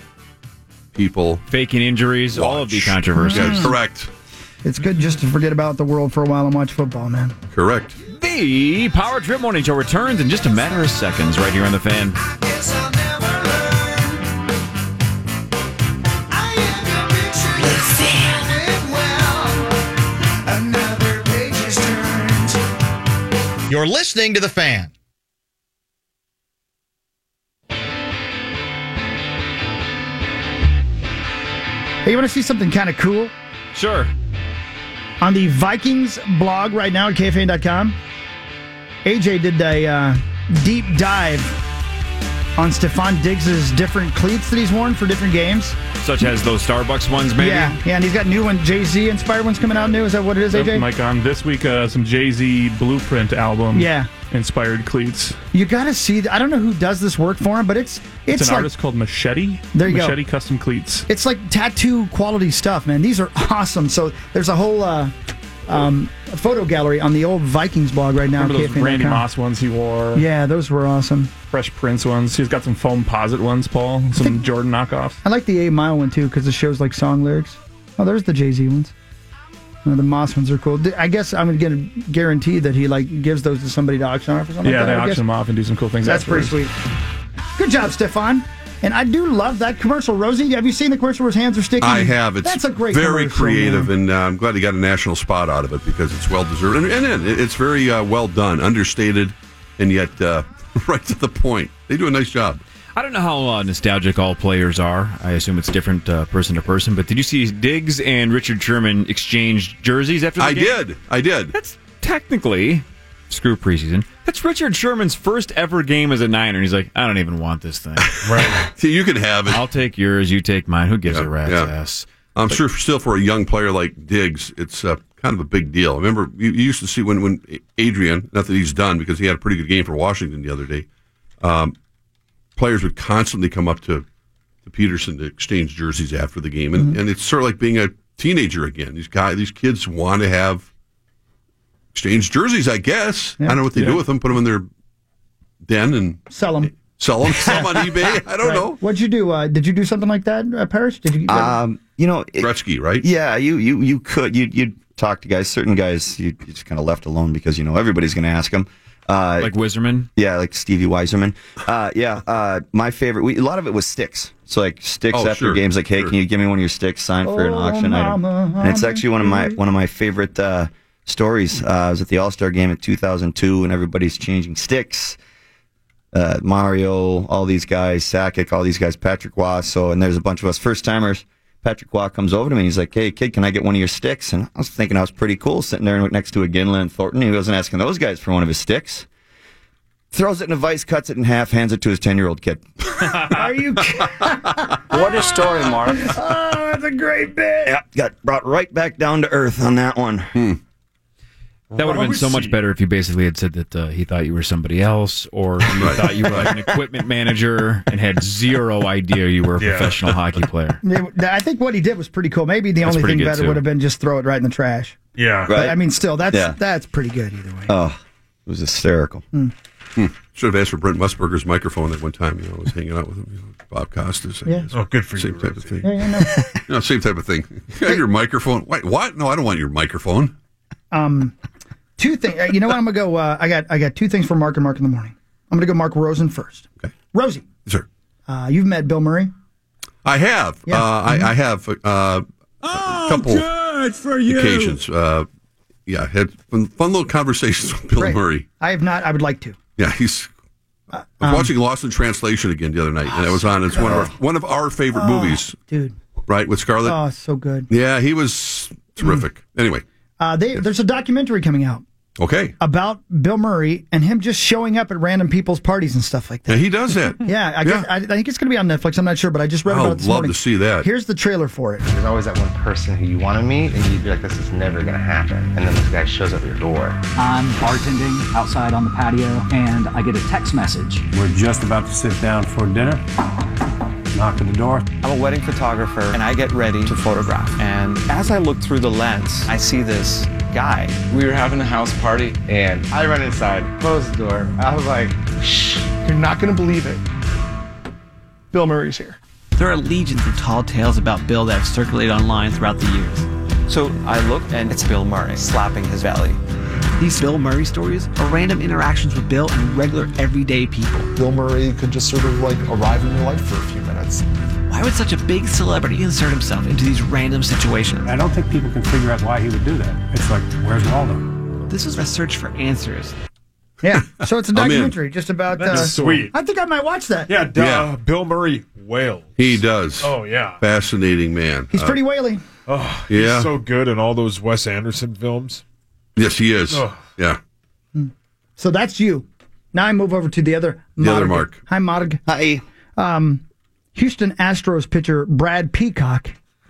people Faking injuries, all of the controversies. Yeah, correct. It's good just to forget about the world for a while and watch football, man. Correct. The Power Trip Morning Show returns in just a matter of seconds right here on The Fan. You're listening to The Fan. Hey, you want to see something kind of cool? Sure. On the Vikings blog right now at K F A N dot com, A J did a uh, deep dive on Stephon Diggs' different cleats that he's worn for different games. Such as those Starbucks ones, maybe? Yeah, yeah, and he's got new one, Jay-Z inspired ones coming out new. Is that what it is, A J? Like on this week, uh, some Jay-Z Blueprint album. Yeah. inspired cleats. You got to see. th- I don't know who does this work for him, but it's it's, It's, an like artist called Machete. There you go. Machete Custom Cleats. it's like tattoo quality stuff, man. These are awesome. So there's a whole uh, um, photo gallery on the old Vikings blog right now. Remember those K F A dot com. Randy Moss ones he wore? Yeah, those were awesome. Fresh Prince ones. He's got some foam posit ones, Paul. Some Jordan knockoffs. I like the eight Mile one too because it shows like song lyrics. Oh, there's the Jay-Z ones. Uh, the Moss ones are cool. I guess I'm going to guarantee that he like gives those to somebody to auction off or something. Yeah, like that, they I auction guess. them off and do some cool things. That's pretty afterwards. sweet. Good job, Stefan. And I do love that commercial. Rosie, have you seen the commercial where his hands are sticking? I have. It's That's a great very commercial, creative, man. and uh, I'm glad he got a national spot out of it because it's well deserved. And, and, and it's very uh, well done, understated, and yet uh, right to the point. They do a nice job. I don't know how uh, nostalgic all players are. I assume it's different uh, person to person. But did you see Diggs and Richard Sherman exchange jerseys after the I game? did. I did. That's technically, screw preseason, that's Richard Sherman's first ever game as a Niner. And he's like, I don't even want this thing. Right. See, you can have it. I'll take yours, you take mine. Who gives Yeah, a rat's yeah. ass? I'm sure still for a young player like Diggs, it's uh, kind of a big deal. I remember you, you used to see when, when Adrian, not that he's done because he had a pretty good game for Washington the other day, um, players would constantly come up to, to Peterson to exchange jerseys after the game. And, Mm-hmm. and it's sort of like being a teenager again. These guys, these kids want to have exchange jerseys, I guess. I don't know what they Yeah. do with them, put them in their den and Sell them. sell them, sell them on eBay. I don't know. What'd you do? Uh, did you do something like that, uh, Parrish? Did you? Um, you know, it- Gretzky, right? Yeah, you you you could you you'd talk to guys. Certain guys you, you just kind of left alone because you know everybody's going to ask them. Uh, Like Wiserman? Yeah, like Stevie Weiserman. Uh, yeah, uh, my favorite. We, a lot of it was sticks. So like sticks Oh, after sure, games. Like, hey, sure. can you give me one of your sticks signed for an Oh, auction item? mama, And it's I'm actually one of my afraid. one of my favorite uh, stories. Uh, I was at the All Star game in two thousand two, and everybody's changing sticks. Uh, Mario, all these guys, Sakic, all these guys, Patrick Waugh. So, and there's a bunch of us first timers. Patrick Waugh comes over to me. He's like, "Hey, kid, can I get one of your sticks?" And I was thinking I was pretty cool sitting there next to a Ginla and Thornton. He wasn't asking those guys for one of his sticks. Throws it in a vise, cuts it in half, hands it to his ten-year-old kid. Are you? What a story, Mark. Oh, that's a great bit. Yeah, got brought right back down to earth on that one. Hmm. That would have been so much better if you basically had said that uh, he thought you were somebody else, or he thought you were like an equipment manager and had zero idea you were a Yeah. professional hockie player. I think what he did was pretty cool. Maybe the That's only pretty thing good, better too. would have been just throw it right in the trash. Yeah. But, Right. I mean, still, that's Yeah. that's pretty good either way. Oh, it was hysterical. Hmm. Should have asked for Brent Musburger's microphone at one time. You know, I was hanging out with him. You know, Bob Costas. I Yeah. guess. Oh, good for same you, type of thing. Yeah, yeah, no. You know, same type of thing. You have your microphone. Wait, what? No, I don't want your microphone. Um, two things. You know what? I'm gonna go. Uh, I got I got two things for Mark and Mark in the morning. I'm gonna go Mark Rosen first. Okay. Rosie, Sir, uh, you've met Bill Murray. I have. Yeah. Uh, I, I have uh, a couple good for you. occasions. Uh, yeah, had fun, fun little conversations with Bill Great. Murray. I have not. I would like to. Yeah, he's. I was um, watching Lost in Translation again the other night, and it was on. It's one of our one of our favorite Oh, movies, dude. right? With Scarlett. Oh, so good. Yeah, he was terrific. Anyway, Uh, they, there's a documentary coming out okay. about Bill Murray and him just showing up at random people's parties and stuff like that. Yeah, he does that. Yeah, I, guess, I, I think it's going to be on Netflix. I'm not sure, but I just read I about it would this love morning. to see that. Here's the trailer for it. There's always that one person who you want to meet, and you'd be like, this is never going to happen. And then this guy shows up at your door. I'm bartending outside on the patio, and I get a text message. We're just about to sit down for dinner. Knock at the door. I'm a wedding photographer, and I get ready to photograph. And as I look through the lens, I see this guy. We were having a house party, and I run inside, close the door. I was like, shh, you're not going to believe it. Bill Murray's here. There are legions of tall tales about Bill that have circulated online throughout the years. So I look, and it's Bill Murray slapping his belly. These Bill Murray stories are random interactions with Bill and regular everyday people. Bill Murray could just sort of like arrive in your life for a few minutes. Why would such a big celebrity insert himself into these random situations? I don't think people can figure out why he would do that. It's like, where's Waldo? This is a search for answers. Yeah, so it's a I'm in. documentary just about. That's uh, sweet. I think I might watch that. Yeah, duh, Yeah. Bill Murray wails. He does. Oh, yeah. Fascinating man. He's Uh, pretty whaley. Oh, Yeah. he's so good in all those Wes Anderson films. Yes, he is. Oh. Yeah. So that's you. Now I move over to the other. The other Marg. Mark. Hi, Marg. Hi. Um, Houston Astros pitcher Brad Peacock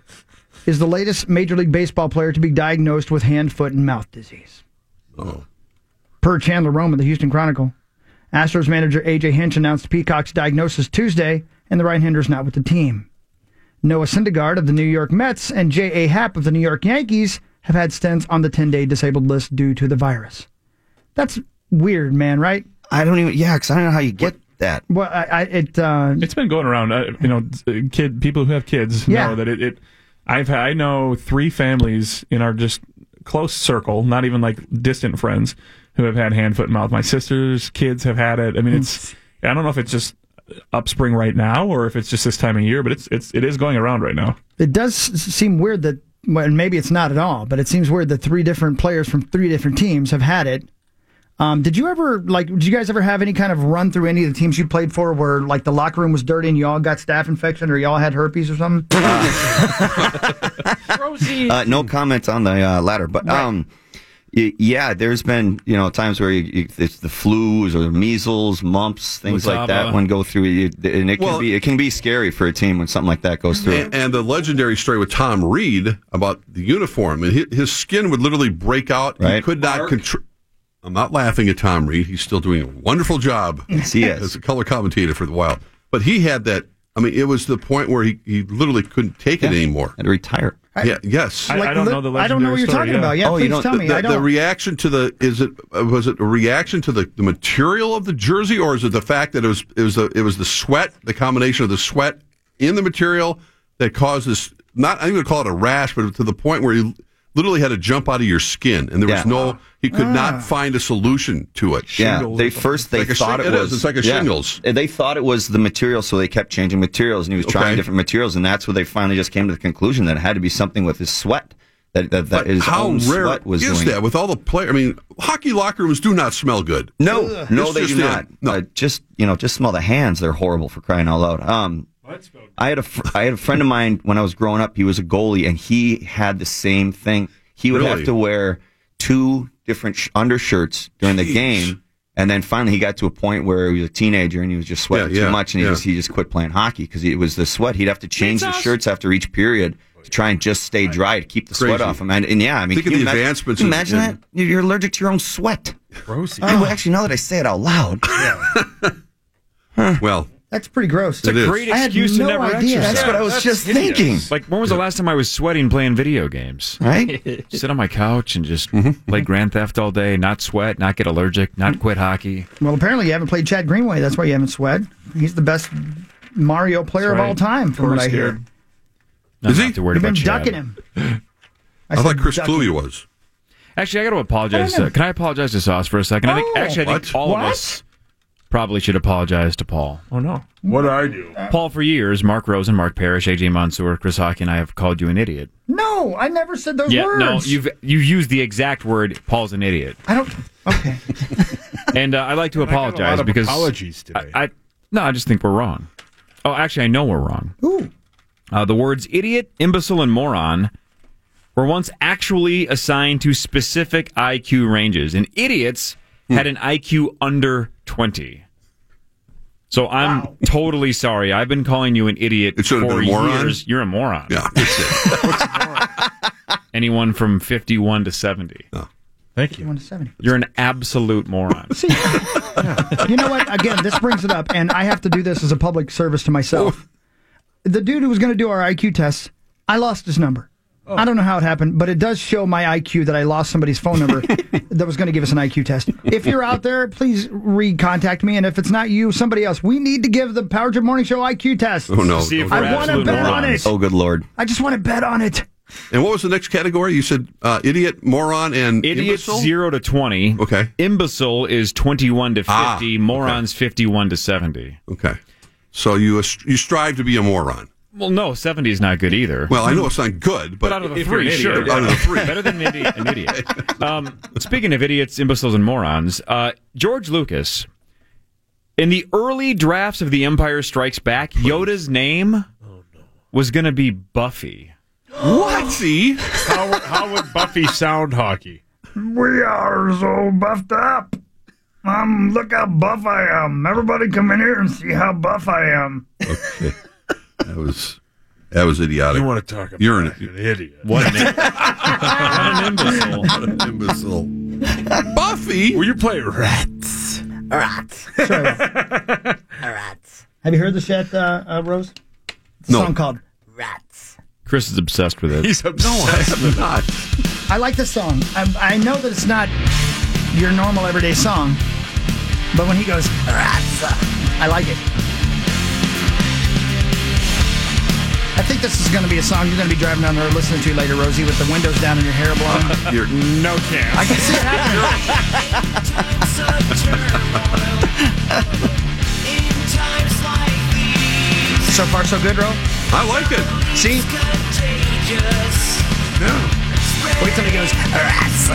is the latest Major League Baseball player to be diagnosed with hand, foot, and mouth disease. Oh. per Chandler Rome of the Houston Chronicle. Astros manager A J Hinch announced Peacock's diagnosis Tuesday, and the right-hander's not with the team. Noah Syndergaard of the New York Mets and J A. Happ of the New York Yankees have had stints on the ten-day disabled list due to the virus. That's weird, man, right? I don't even, yeah, because I don't know how you get that. Well, I, I it uh, it's been going around. Uh, you know, kid people who have kids Yeah. know that it. it I've had, I know three families in our just close circle, not even like distant friends, who have had hand, foot, and mouth. My sister's kids have had it. I mean, it's. I don't know if it's just upspring right now or if it's just this time of year, but it's it's it is going around right now. It does s- seem weird that, well, maybe it's not at all, but it seems weird that three different players from three different teams have had it. Um, did you ever, like, did you guys ever have any kind of run through any of the teams you played for where, like, the locker room was dirty and you all got staph infection or y'all had herpes or something? Uh, no comments on the uh, latter, but um, y- yeah, there's been you know times where you, you, it's the flus or measles, mumps, things like that. Lutava. One go through, you, and it can Well- be it can be scary for a team when something like that goes through. And, and the legendary story with Tom Reed about the uniform, and his, his skin would literally break out. He Right. could not control. I'm not laughing at Tom Reed. He's still doing a wonderful job Yes, he is. as a color commentator for the Wild. But he had that. I mean, it was the point where he, he literally couldn't take it anymore. Had to retire. Yeah. Yes. I, I don't know the legendary I don't know what you're story, talking yeah. about. Yeah, Oh, you please don't- tell me. The, I the don't. reaction to the is it uh, was it a reaction to the, the material of the jersey, or is it the fact that it was it was the it was the sweat, the combination of the sweat in the material that caused this? Not I'm going to call it a rash, but to the point where you literally had to jump out of your skin, and there was Yeah. no he could Ah. not find a solution to it. Yeah, they first they Like a thought shing- it it was is. It's like a yeah. shingles. They thought it was the material, so they kept changing materials, and he was trying Okay. different materials, and that's where they finally just came to the conclusion that it had to be something with his sweat. That that, that But his how own rare sweat was is doing that it. with all the players? I mean, hockey locker rooms do not smell good. No, Ugh. no, It's they just do in. not. No. Uh, just you know, just smell the hands. They're horrible for crying out loud. Um, I had a fr- I had a friend of mine when I was growing up. He was a goalie, and he had the same thing. He would Really? have to wear two different sh- undershirts during the Jeez. game, and then finally he got to a point where he was a teenager and he was just sweating Yeah, yeah, too much, and he yeah. just he just quit playing hockey because it was the sweat. He'd have to change the shirts after each period to try and just stay dry to keep the sweat Crazy. off him. And, and yeah, I mean, Think can of you the imagine, advancements can you in- imagine in- that you're allergic to your own sweat. Gross. Oh, actually, now that I say it out loud, Well, That's pretty gross. It is. Great I had excuse no to never idea. exercise. that's what I was That's just hideous. thinking. Like, when was the last time I was sweating playing video games? Right? Sit on my couch and just play Grand Theft all day, not sweat, not get allergic, not quit hockey. Well, apparently you haven't played Chad Greenway. That's why you haven't sweat. He's the best Mario player That's of all right. time, from what I hear. Scared. Not Is he? have to worry You've been about Chad. ducking him. I, said thought Chris ducking. Cluey was. Actually, I got to apologize. I don't know. Uh, can I apologize to Sauce for a second? I think Oh, actually, I think what? all What? of us probably should apologize to Paul. Oh no. What I do? Paul, for years, Mark Rosen, Mark Parrish, A J Mansour, Chris Hockey, and I have called you an idiot. No, I never said those Yeah, words. no, you've you used the exact word. Paul's an idiot, I don't. Okay. and uh, I'd like to I got a apologize lot of because apologies today. I, I no, I just think we're wrong. Oh, actually, I know we're wrong. Ooh. Uh, the words idiot, imbecile, and moron were once actually assigned to specific I Q ranges, and idiots had an I Q under twenty. So I'm Wow. totally sorry. I've been calling you an idiot It should have for been a moron? years. You're a moron. Yeah, that's it. Anyone from fifty-one to seventy. Thank you. one to seventy. You're an absolute moron. See, you know what? Again, this brings it up, and I have to do this as a public service to myself. The dude who was going to do our I Q test, I lost his number. I don't know how it happened, but it does show my I Q that I lost somebody's phone number that was going to give us an I Q test. If you're out there, please re-contact me, and if it's not you, somebody else. We need to give the Power Trip Morning Show I Q test. Oh no! See if Don't we're do I want to absolute bet on morons. it. Oh, good Lord. I just want to bet on it. And what was the next category? You said uh, idiot, moron, and Idiots imbecile? zero to twenty. Okay. Imbecile is twenty-one to fifty. Ah, okay. Morons fifty-one to seventy. Okay. So you you strive to be a moron. Well, no, seventy is not good either. Well, I know it's not good, but, But out of the if you're three, an sure. idiot, out of the three, Better than an idiot. An idiot. Um, speaking of idiots, imbeciles, and morons, uh, George Lucas, in the early drafts of The Empire Strikes Back, Yoda's name was going to be Buffy. What? See? How, how would Buffy sound hockey? We are so buffed up. Um, look how buff I am. Everybody come in here and see how buff I am. Okay. That was that was idiotic. You want to talk about You're an, an idiot. What an, what an imbecile. What an imbecile. Buffy? Will you play Rats? Rats. Rats. Have you heard this yet, uh, uh, Rose? It's a No. song called Rats. Chris is obsessed with it. He's obsessed. No, I'm not. I like this song. I, I know that it's not your normal everyday song, but when he goes, Rats, I like it. I think this is going to be a song you're going to be driving down the road listening to later, Rosie, with the windows down and your hair blown. You're no chance. I can see it happening. So far, so good, Ro? I like it. See? Yeah. Wait till he goes, Rats.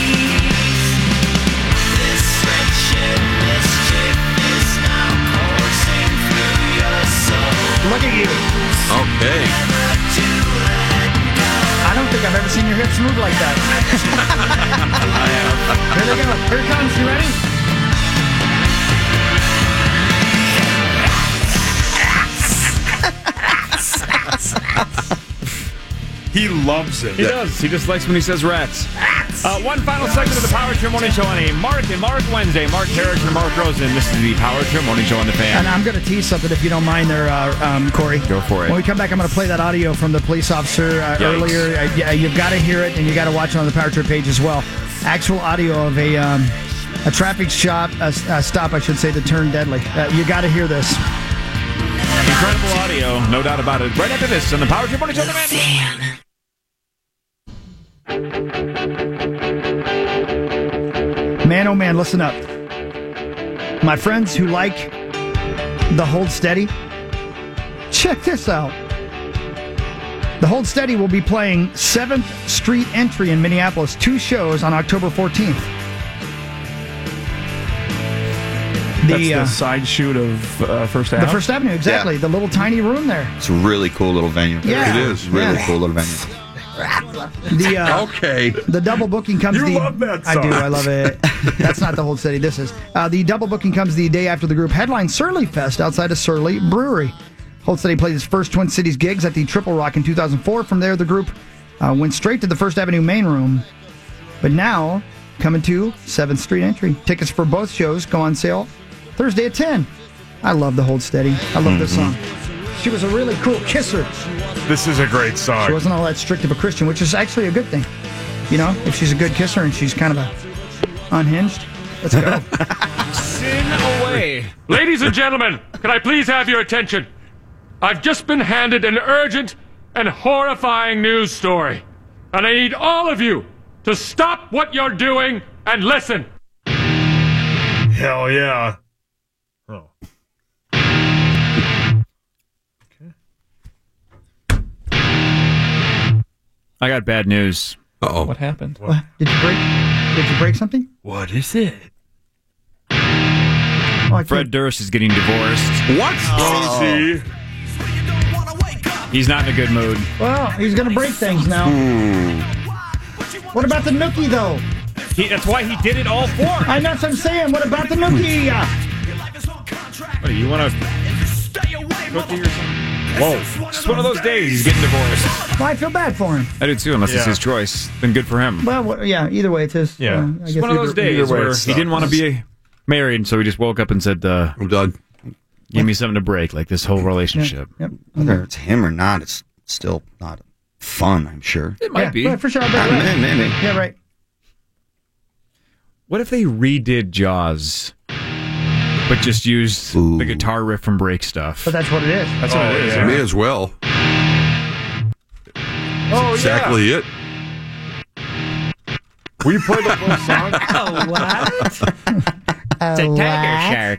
Look at you. Okay. I don't think I've ever seen your hips move like that. Here they go. Here it comes. You ready? He loves it. He does. He just likes when he says rats. Uh, one final segment of the Power Trip Morning Show on a Mark and Mark Wednesday. Mark Herrick and Mark Rosen. This is the Power Trip Morning Show on the Fan. And I'm going to tease something if you don't mind there, uh, um, Corey. Go for it. When we come back, I'm going to play that audio from the police officer uh, Yikes. earlier. Uh, yeah, you've got to hear it, and you got to watch it on the Power Trip page as well. Actual audio of a um, a traffic stop, a, a stop, I should say, that turned deadly. Uh, you got to hear this. Incredible audio, no doubt about it. Right after this on the Power Trip Morning Show on the Fan. Man, oh man, listen up. My friends who like the Hold Steady, check this out. The Hold Steady will be playing seventh Street Entry in Minneapolis, two shows on October fourteenth. That's the uh, side shoot of uh, First Avenue. The First Avenue, exactly. Yeah. The little tiny room there. It's a really cool little venue. Yeah. It is. Really Yeah. cool little venue. The uh, Okay. the double booking comes. You the, love that I do. song. I love it. That's not the Hold Steady. This is uh, the double booking comes the day after the group headline Surly Fest outside of Surly Brewery. Hold Steady played its first Twin Cities gigs at the Triple Rock in two thousand four. From there, the group uh, went straight to the First Avenue main room, but now coming to seventh Street Entry. Tickets for both shows go on sale Thursday at ten. I love the Hold Steady. I love this song. She was a really cool kisser. This is a great song. She wasn't all that strict of a Christian, which is actually a good thing. You know, if she's a good kisser and she's kind of a unhinged, let's go. Sin away. Ladies and gentlemen, can I please have your attention? I've just been handed an urgent and horrifying news story. And I need all of you to stop what you're doing and listen. Hell yeah. Oh. I got bad news. Uh-oh. What happened? What? Did you break? Did you break something? What is it? Oh, I Fred can't- Durst is getting divorced. What? Rosie. He's not in a good mood. Well, he's going to break things now. What about the nookie, though? He, that's why he did it all for. I know what I'm saying. What about the nookie? What do you want to cookie or something? Whoa! It's one of those days. He's getting divorced. Well, I feel bad for him. I do too, unless it's Yeah. his choice. Then good for him. Well, wha- yeah. Either way, it's his. Yeah. Uh, I It's guess one of those either- days either way, where it he sucks. didn't want to be married, so he just woke up and said, uh, I'm done. "Give me something to break, like this whole relationship." Yep. Whether it's him or not, it's still not fun, I'm sure. It might yeah, be. right, for sure. I Uh, bet, right. maybe, maybe. Yeah, right. What if they redid Jaws, but just used Ooh. the guitar riff from Break Stuff? But that's what it is. That's what Oh, it is. yeah. May as well. Oh, Exactly it. Will you play the whole song? Oh, what? It's a tiger shark.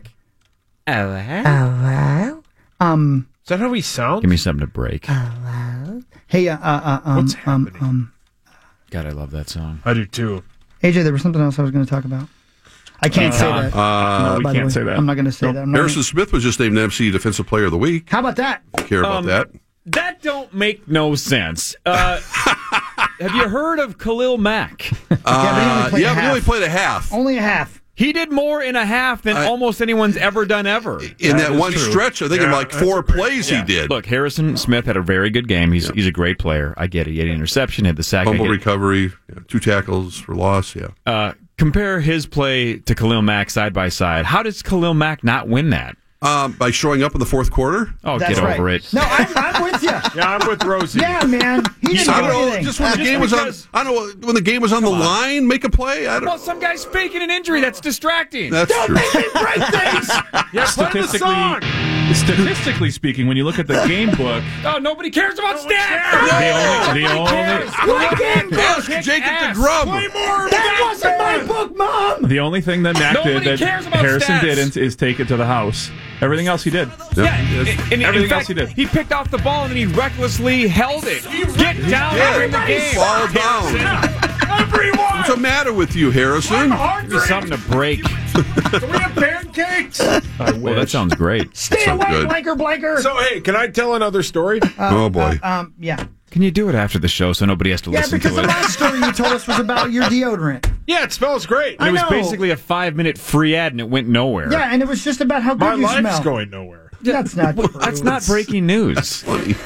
Oh, Um. Is that how he sounds? Give me something to break. Hey. Uh. uh, uh um. What's um. happening? Um. God, I love that song. I do too. A J, there was something else I was going to talk about. I can't say that. Uh, No, we by the can't way. say that. I'm not going to say that. I'm not Harrison Smith was just named N F C Defensive Player of the Week. How about that? Care about Um, that? That don't make no sense. Uh, have you heard of Khalil Mack? but he only Uh, played yeah, a but he only half. played a half. Only a half. He did more in a half than I- almost anyone's ever done ever. In that, is one true. stretch, I think in Yeah, like that's four a great- plays Yeah. he did. Look, Harrison Smith had a very good game. He's he's a great player. I get it. He had an interception, had the sack. I Fumble get it. recovery, yeah, two tackles for loss. Yeah. Uh, compare his play to Khalil Mack side by side. How does Khalil Mack not win that? Um, by showing up in the fourth quarter? Oh, That's get right. over it. No, I'm, I'm with you. Yeah, I'm with Rosie. Yeah, man. He didn't I do don't know, anything. just when the Just game was on. because- I don't know when the game was on the line. Make a play. I don't. Well, some guy's faking an injury. That's distracting. That's Don't true. make me break things. Yeah, play the song. Statistically, statistically speaking, when you look at the game book, Oh, nobody cares about the stats. only, the only, My game book. Ask Jacob DeGrom. Play more. That wasn't my book, Mom. the only thing that Mac Nobody did that cares about Harrison stats. didn't is take it to the house. Everything else he did. Yeah, and, and in Everything fact, else he did. he picked off the ball and then he recklessly held it. Get down did. during the game. Fall down. Everyone. What's the matter with you, Harrison? Give me something to break. Can we have pancakes? Well, that sounds great. Stay Sounds away, good. blanker, blanker. So, hey, can I tell another story? Oh boy. Um, yeah. Can you do it after the show so nobody has to Yeah, listen because to the it? last story you told us was about your deodorant. Yeah, it smells great. And it was I know. basically a five-minute free ad, and it went nowhere. Yeah, and it was just about how good My you life's smell. going nowhere. That's not true. That's not breaking news.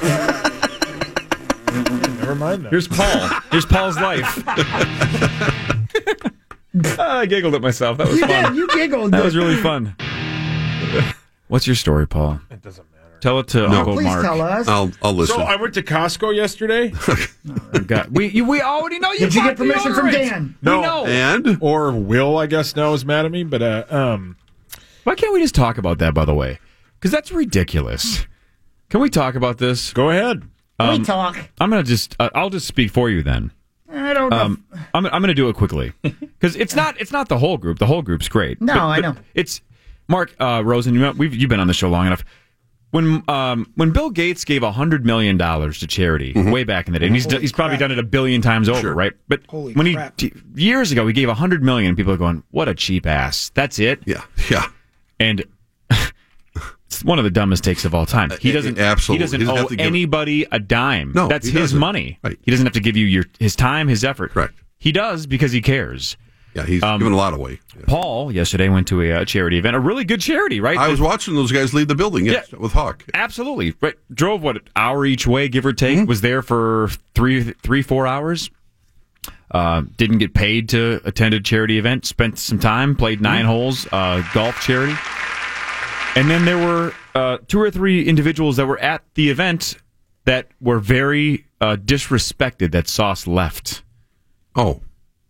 Never mind that. Here's Paul. Here's Paul's life. I giggled at myself. That was You fun. did. You giggled. That was really fun. What's your story, Paul? It doesn't matter. Tell it to No. Uncle Please Mark. tell us. I'll I'll listen. So I went to Costco yesterday. God, we you, we already know you. Did you bought get permission from deodorant. Dan? No. We know. and Or Will, I guess now is mad at me, but uh, um, Why can't we just talk about that? By the way, because that's ridiculous. Can we talk about this? go ahead. we talk. I'm gonna just. Uh, I'll just speak for you then. I don't know. Um, I'm, I'm going to do it quickly because it's not it's not the whole group. The whole group's great. No, But- I but know. It's Mark uh, Rosen. You know, we've you've been on the show long enough. When um, when Bill Gates gave a hundred million dollars to charity way back in the day, and he's d- he's probably done it a billion times over, Sure. right? But Holy when crap. he t- years ago he gave a hundred million, people are going, "What a cheap ass." That's it. yeah, yeah. And it's one of the dumbest takes of all time. He Uh, doesn't absolutely. He doesn't He doesn't owe have to give- anybody a dime. No, that's he his doesn't. money. Right. He doesn't have to give you your his time, his effort. Correct. He does because he cares. Yeah, he's Um, given a lot away. Yeah. Paul yesterday went to a uh, charity event, a really good charity, right? I was watching those guys leave the building. Yes, with Hawk. Absolutely. Right. Drove what hour each way, give or take. Was there for three, three, four hours. Uh, didn't get paid to attend a charity event. Spent some time, played nine holes, uh, golf charity, and then there were uh, two or three individuals that were at the event that were very uh, disrespected. That Sauce left. Oh,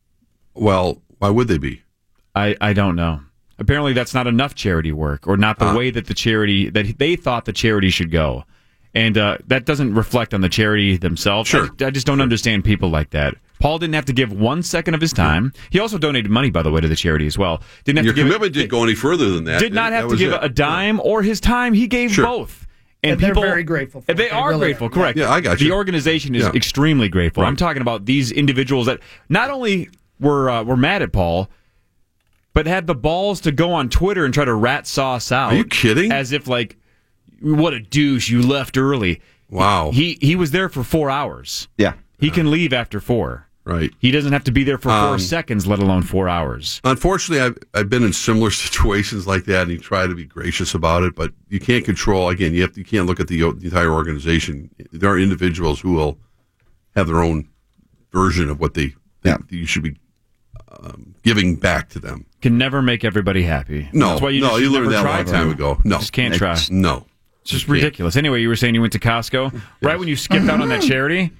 well, why would they be? I, I don't know. Apparently, that's not enough charity work, or not the Uh. way that the charity that they thought the charity should go, and uh, that doesn't reflect on the charity themselves. Sure. I, I just don't understand people like that. Paul didn't have to give one second of his time. He also donated money, by the way, to the charity as well. Didn't have Your to give commitment didn't go any further than that. did not That have to was give it. a dime or his time. He gave Sure. both. And they're very grateful for They it. They are really grateful, are. correct. Yeah, I got The you. organization is Yeah. extremely grateful. Right. I'm talking about these individuals that not only were uh, were mad at Paul, but had the balls to go on Twitter and try to rat Sauce out. Are you kidding? As if like, what a douche! You left early. Wow. He he was there for four hours. Yeah. He can leave after four. Right. He doesn't have to be there for four Um, seconds, let alone four hours. Unfortunately, I've, I've been in similar situations like that, and you try to be gracious about it, but you can't control. Again, you have to, you can't look at the, the entire organization. There are individuals who will have their own version of what they think you should be um, giving back to them. Can never make everybody happy. No, That's why you no, just you should learned never that a try long to. time ago. No, Just can't try. No, It's just You can't. ridiculous. Anyway, you were saying you went to Costco right when you skipped out on that charity.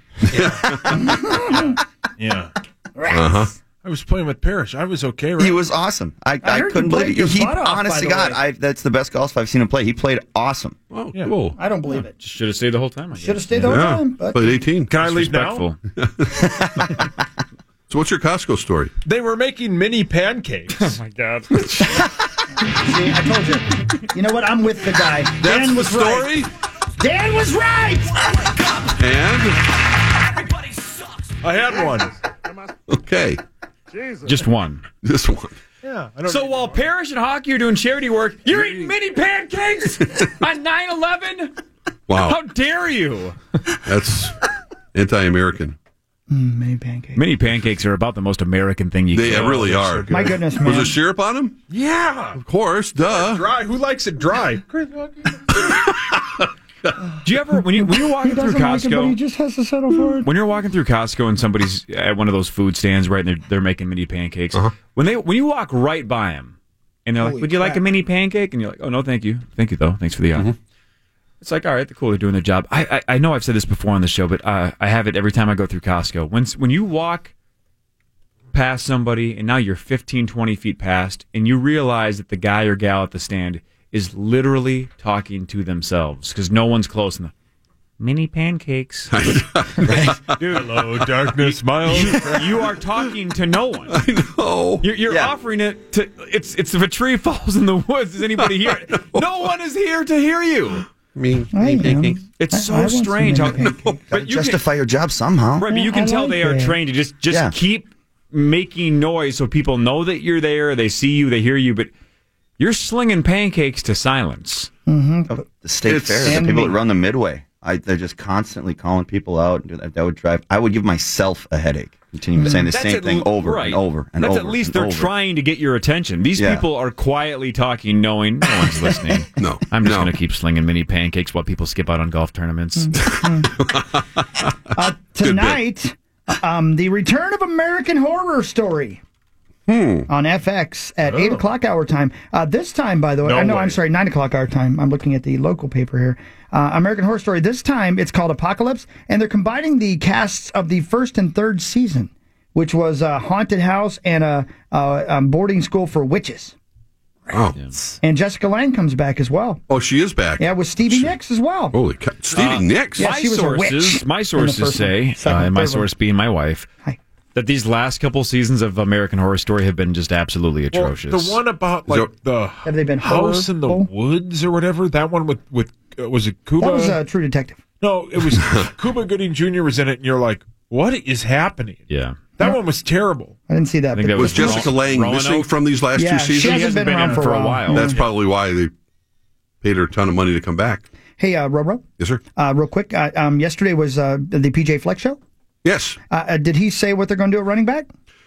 Yeah. Uh huh. I was playing with Parrish. I was okay, right? He was awesome. I, I I, heard couldn't you played believe your it. He, butt off, honest by to the God, way. I, that's the best golf I've seen him play. He played awesome. Oh, Yeah. cool. I don't believe it. Should have stayed the whole time. I guess. Should have stayed the whole Yeah, time. But played eighteen. Can I leave now? Disrespectful. So, what's your Costco story? They were making mini pancakes. Oh my God. see, I told you. You know what? I'm with the guy. That's Dan the was story. right. Dan was right. And I had one. okay, Just one. this one. Yeah. I don't So while Parrish and Hockey are doing charity work, you're eating mini pancakes on nine eleven? Wow, How dare you? that's anti-American. Mm, mini pancakes. Mini pancakes are about the most American thing you They can. really are. My goodness, man. Was there syrup on them? Yeah. Of course, duh. Dry. Who likes it dry? Do you ever when you when you're walking he through doesn't like Costco? it, but he just has to settle for it. When you're walking through Costco and somebody's at one of those food stands, right, and they're, they're making mini pancakes, Uh-huh. when they when you walk right by them, and they're like, Holy "Would you like a crap. mini pancake?" and you're like, "Oh no, thank you, thank you though, thanks for the offer." Mm-hmm. It's like, all right, they're cool, they're doing their job. I, I I know I've said this before on the show, but uh, I have it every time I go through Costco. When when you walk past somebody and now you're fifteen, twenty feet past, and you realize that the guy or gal at the stand is literally talking to themselves because no one's close enough. Mini pancakes. Dude, hello, darkness, my old you, friend. you are talking to no one. I know. You're, you're Yeah. offering it to. It's it's if a tree falls in the woods. Does anybody hear it? No one is here to hear you. Me, I me am. pancakes. It's I- so I want some strange. mini How, pancakes. Gotta you can- justify your job somehow. right, but you Yeah, can I tell like they are that. trained to just just Yeah. keep making noise so people know that you're there. They see you. They hear you. But you're slinging pancakes to silence. The state It's- fair, the and people me. that run the Midway, I, they're just constantly calling people out. That, that would drive. I would give myself a headache. Continuing saying the That's same at thing l- over right. and over and That's over. at least and they're over. trying to get your attention. These Yeah. people are quietly talking, knowing no one's listening. No, I'm just no. going to keep slinging mini pancakes while people skip out on golf tournaments. Uh, tonight, um, the return of American Horror Story on F X at eight o'clock our time. Uh, this time, by the way, No uh, no, way. I'm sorry, nine o'clock our time. I'm looking at the local paper here. Uh, American Horror Story. This time, it's called Apocalypse, and they're combining the casts of the first and third season, which was a haunted house and a, a, a boarding school for witches. Oh. And Jessica Lange comes back as well. Oh, she is back. Yeah, with Stevie Nicks as well. Holy cow. Stevie Uh, Nicks. Yeah, my she was a witch sources, my in the sources first say, one. Second, uh, and my third source one. being my wife, Hi. that these last couple seasons of American Horror Story have been just absolutely Well, atrocious. the one about like So- the Have they been house in the horrible? woods or whatever. That one with with uh, was it Cuba? That was uh, True Detective. No, it was Cuba Gooding Junior was in it, and you're like, what is happening? yeah. That one was terrible. I didn't see that. I think but- that Was Jessica Lange Roanoke? missing from these last Yeah, two she seasons? hasn't hasn't been been around in for, for a a while. That's probably why they paid her a ton of money to come back. Hey, uh, Roro, Yes, sir. uh, real quick. Uh, um, yesterday was uh, the P J Fleck show. Yes. Uh, uh, did he say what they're going to do at running back?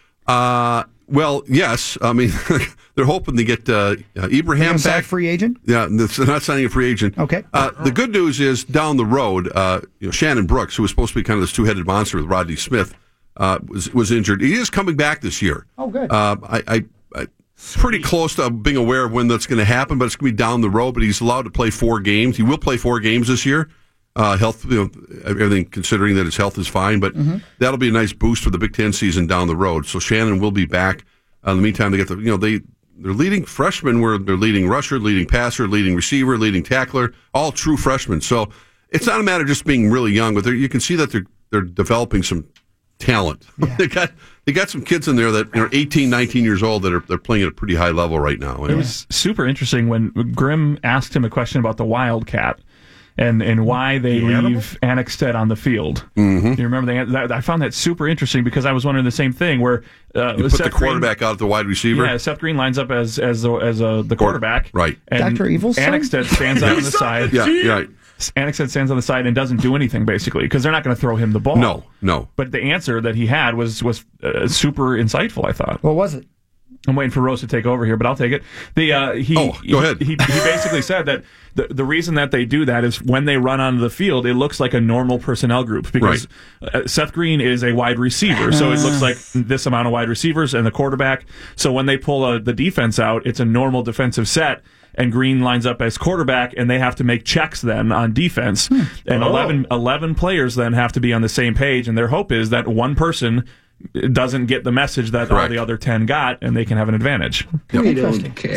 Uh, well, yes. I mean, they're hoping to get uh, uh, They're Ibrahim gonna sign a back. free agent. Yeah, they're not signing a free agent. Okay. Uh, the good news is down the road, uh, you know, Shannon Brooks, who was supposed to be kind of this two-headed monster with Rodney Smith, uh, was was injured. He is coming back this year. Oh, good. Uh, I, I, I pretty close to being aware of when that's going to happen, but it's going to be down the road. But he's allowed to play four games. He will play four games this year. Uh, health, you know, everything considering that his health is fine, but Mm-hmm. that'll be a nice boost for the Big Ten season down the road. So Shannon will be back. Uh, in the meantime, they get the you know they their leading freshmen were their leading rusher, leading passer, leading receiver, leading tackler, all true freshmen. So it's not a matter of just being really young, but they're- you can see that they're they're developing some talent. they got they got some kids in there that are eighteen, nineteen years old that are they're playing at a pretty high level right now. It was super interesting when Grimm asked him a question about the Wildcat and, and why they The leave animal? Annexted on the field. Mm-hmm. You remember the, that? I found that super interesting because I was wondering the same thing. Where uh, You put Seth the quarterback out at the wide receiver. Green, yeah, Seth Green lines up as as the, as a, the quarterback, Right. And Doctor Evil's son? Annexted stands out on the side. Yeah, yeah, right. Annexted stands on the side and doesn't do anything basically because they're not going to throw him the ball. No, no. But the answer that he had was was uh, super insightful. I thought. What was it? I'm waiting for Rose to take over here, but I'll take it. The uh, he, Oh, go ahead. He, he, he basically said that the the reason that they do that is when they run onto the field, it looks like a normal personnel group because uh, Seth Green is a wide receiver, so it looks like this amount of wide receivers and the quarterback. So when they pull uh, the defense out, it's a normal defensive set. And Green lines up as quarterback, and they have to make checks then on defense. And Oh. eleven, eleven players then have to be on the same page, and their hope is that one person doesn't get the message that all Correct. the other ten got, and they can have an advantage. We don't care.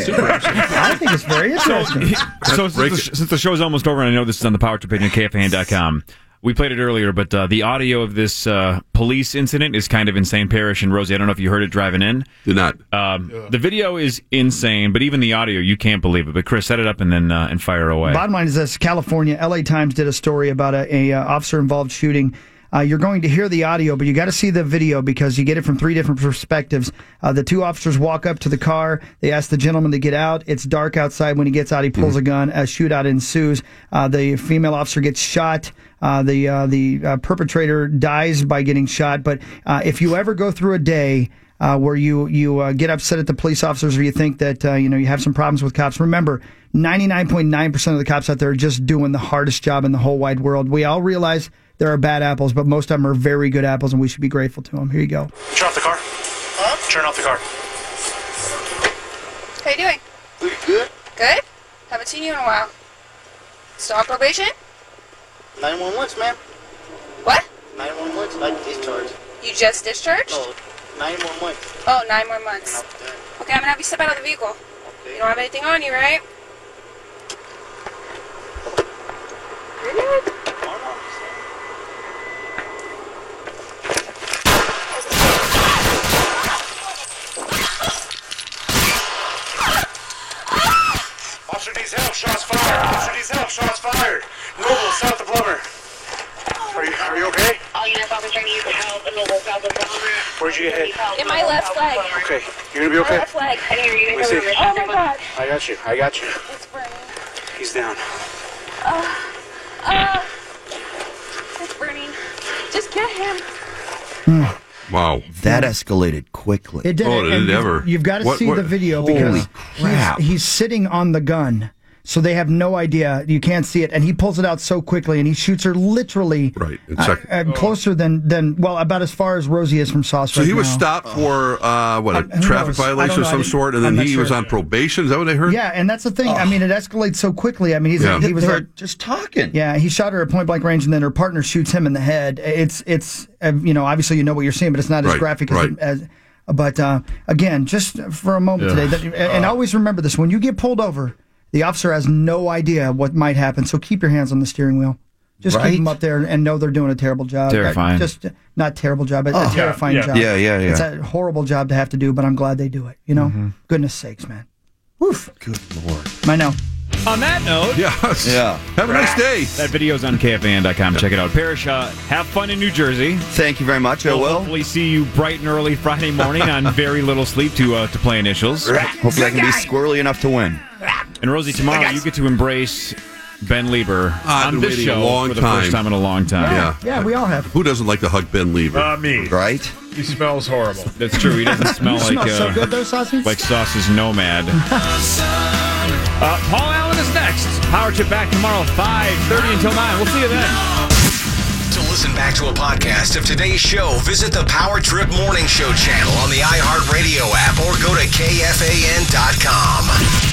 I think it's very interesting. So since the, since the show's almost over, and I know this is on the Power Trip page on K F A N dot com, we played it earlier, but uh, the audio of this uh, police incident is kind of insane, Parrish and Rosie. I don't know if you heard it driving in. Did not. Um, the video is insane, but even the audio, you can't believe it. But Chris, set it up and then uh, and fire away. Bottom line is this: California, L A Times did a story about a, a uh, officer involved shooting. Uh, you're going to hear the audio, but you got to see the video because you get it from three different perspectives. Uh, the two officers walk up to the car. They ask the gentleman to get out. It's dark outside. When he gets out, he pulls a gun. A shootout ensues. Uh, the female officer gets shot. Uh, the uh, the uh, perpetrator dies by getting shot. But uh, if you ever go through a day uh, where you you uh, get upset at the police officers or you think that uh, you know you have some problems with cops, remember ninety-nine point nine percent of the cops out there are just doing the hardest job in the whole wide world. We all realize there are bad apples, but most of them are very good apples, and we should be grateful to them. Here you go. Turn off the car. Huh? Turn off the car. How you doing? Pretty good. Good? Haven't seen you in a while. Still on probation? Nine more months, ma'am. What? Nine more months, like discharge. You just discharged? Oh, nine more months. Oh, nine more months. Okay, I'm gonna have you step out of the vehicle. Okay. You don't have anything on you, right? You're good. Officer needs help, shots fired. Officer needs help, shots fired. Noble, south of Plummer. Are you, are you okay? Oh, yes, officer needs help. Noble, south of Plummer. Where'd you get hit? In my left leg. Okay, you're gonna be okay? My left leg. I hear you. Let me see. Oh, my God. I got you, I got you. It's burning. He's down. Uh, uh, it's burning. Just get him. Wow. That escalated quickly. It did. Oh, and did it you've- ever? You've got to What- see what- the video Holy because crap. He's, he's sitting on the gun, so they have no idea. You can't see it, and he pulls it out so quickly, and he shoots her literally Right. In uh, second. uh, closer than than well, about as far as Rosie is from Sauce. So right he was now. stopped for uh, what a Uh, who traffic knows? I violation don't of know. I some didn't- sort, and I'm then not he was sure. on probation. Is that what I heard? Yeah, and that's the thing. I mean, it escalates so quickly. I mean, he's Yeah. he was They were like, just talking. yeah, he shot her at point blank range, and then her partner shoots him in the head. It's it's uh, you know obviously you know what you're seeing, but it's not as Right, graphic as, right. as. But uh, again, just for a moment Yeah. today, that, and always remember this: when you get pulled over, the officer has no idea what might happen. So keep your hands on the steering wheel. Just Right. keep them up there and know they're doing a terrible job. Terrifying. Uh, Just not terrible job, but Oh, a terrifying yeah, yeah. job. Yeah, yeah, yeah. It's a horrible job to have to do, but I'm glad they do it. You know, Mm-hmm. goodness sakes, man. Woof. Good Lord. I know. On that note, Yes. Yeah. Have a nice day. that video's on K F A N dot com. Check it out. Parrish, uh, have fun in New Jersey. Thank you very much. I We'll will. hopefully see you bright and early Friday morning on very little sleep to uh, to play initials. Hopefully I can be squirrely enough to win. And Rosie, tomorrow you get to embrace Ben Lieber I've on been this waiting a show long for the time. first time in a long time. Yeah. Yeah, we all have. Who doesn't like to hug Ben Lieber? Uh, me. Right? He smells horrible. That's true. He doesn't smell You like smell so uh, good, though, Saucy. like Sauce's Nomad. uh, Paul Allen is next. Power Trip back tomorrow, five thirty until nine. We'll see you then. To listen back to a podcast of today's show, visit the Power Trip Morning Show channel on the iHeartRadio app or go to K F A N dot com.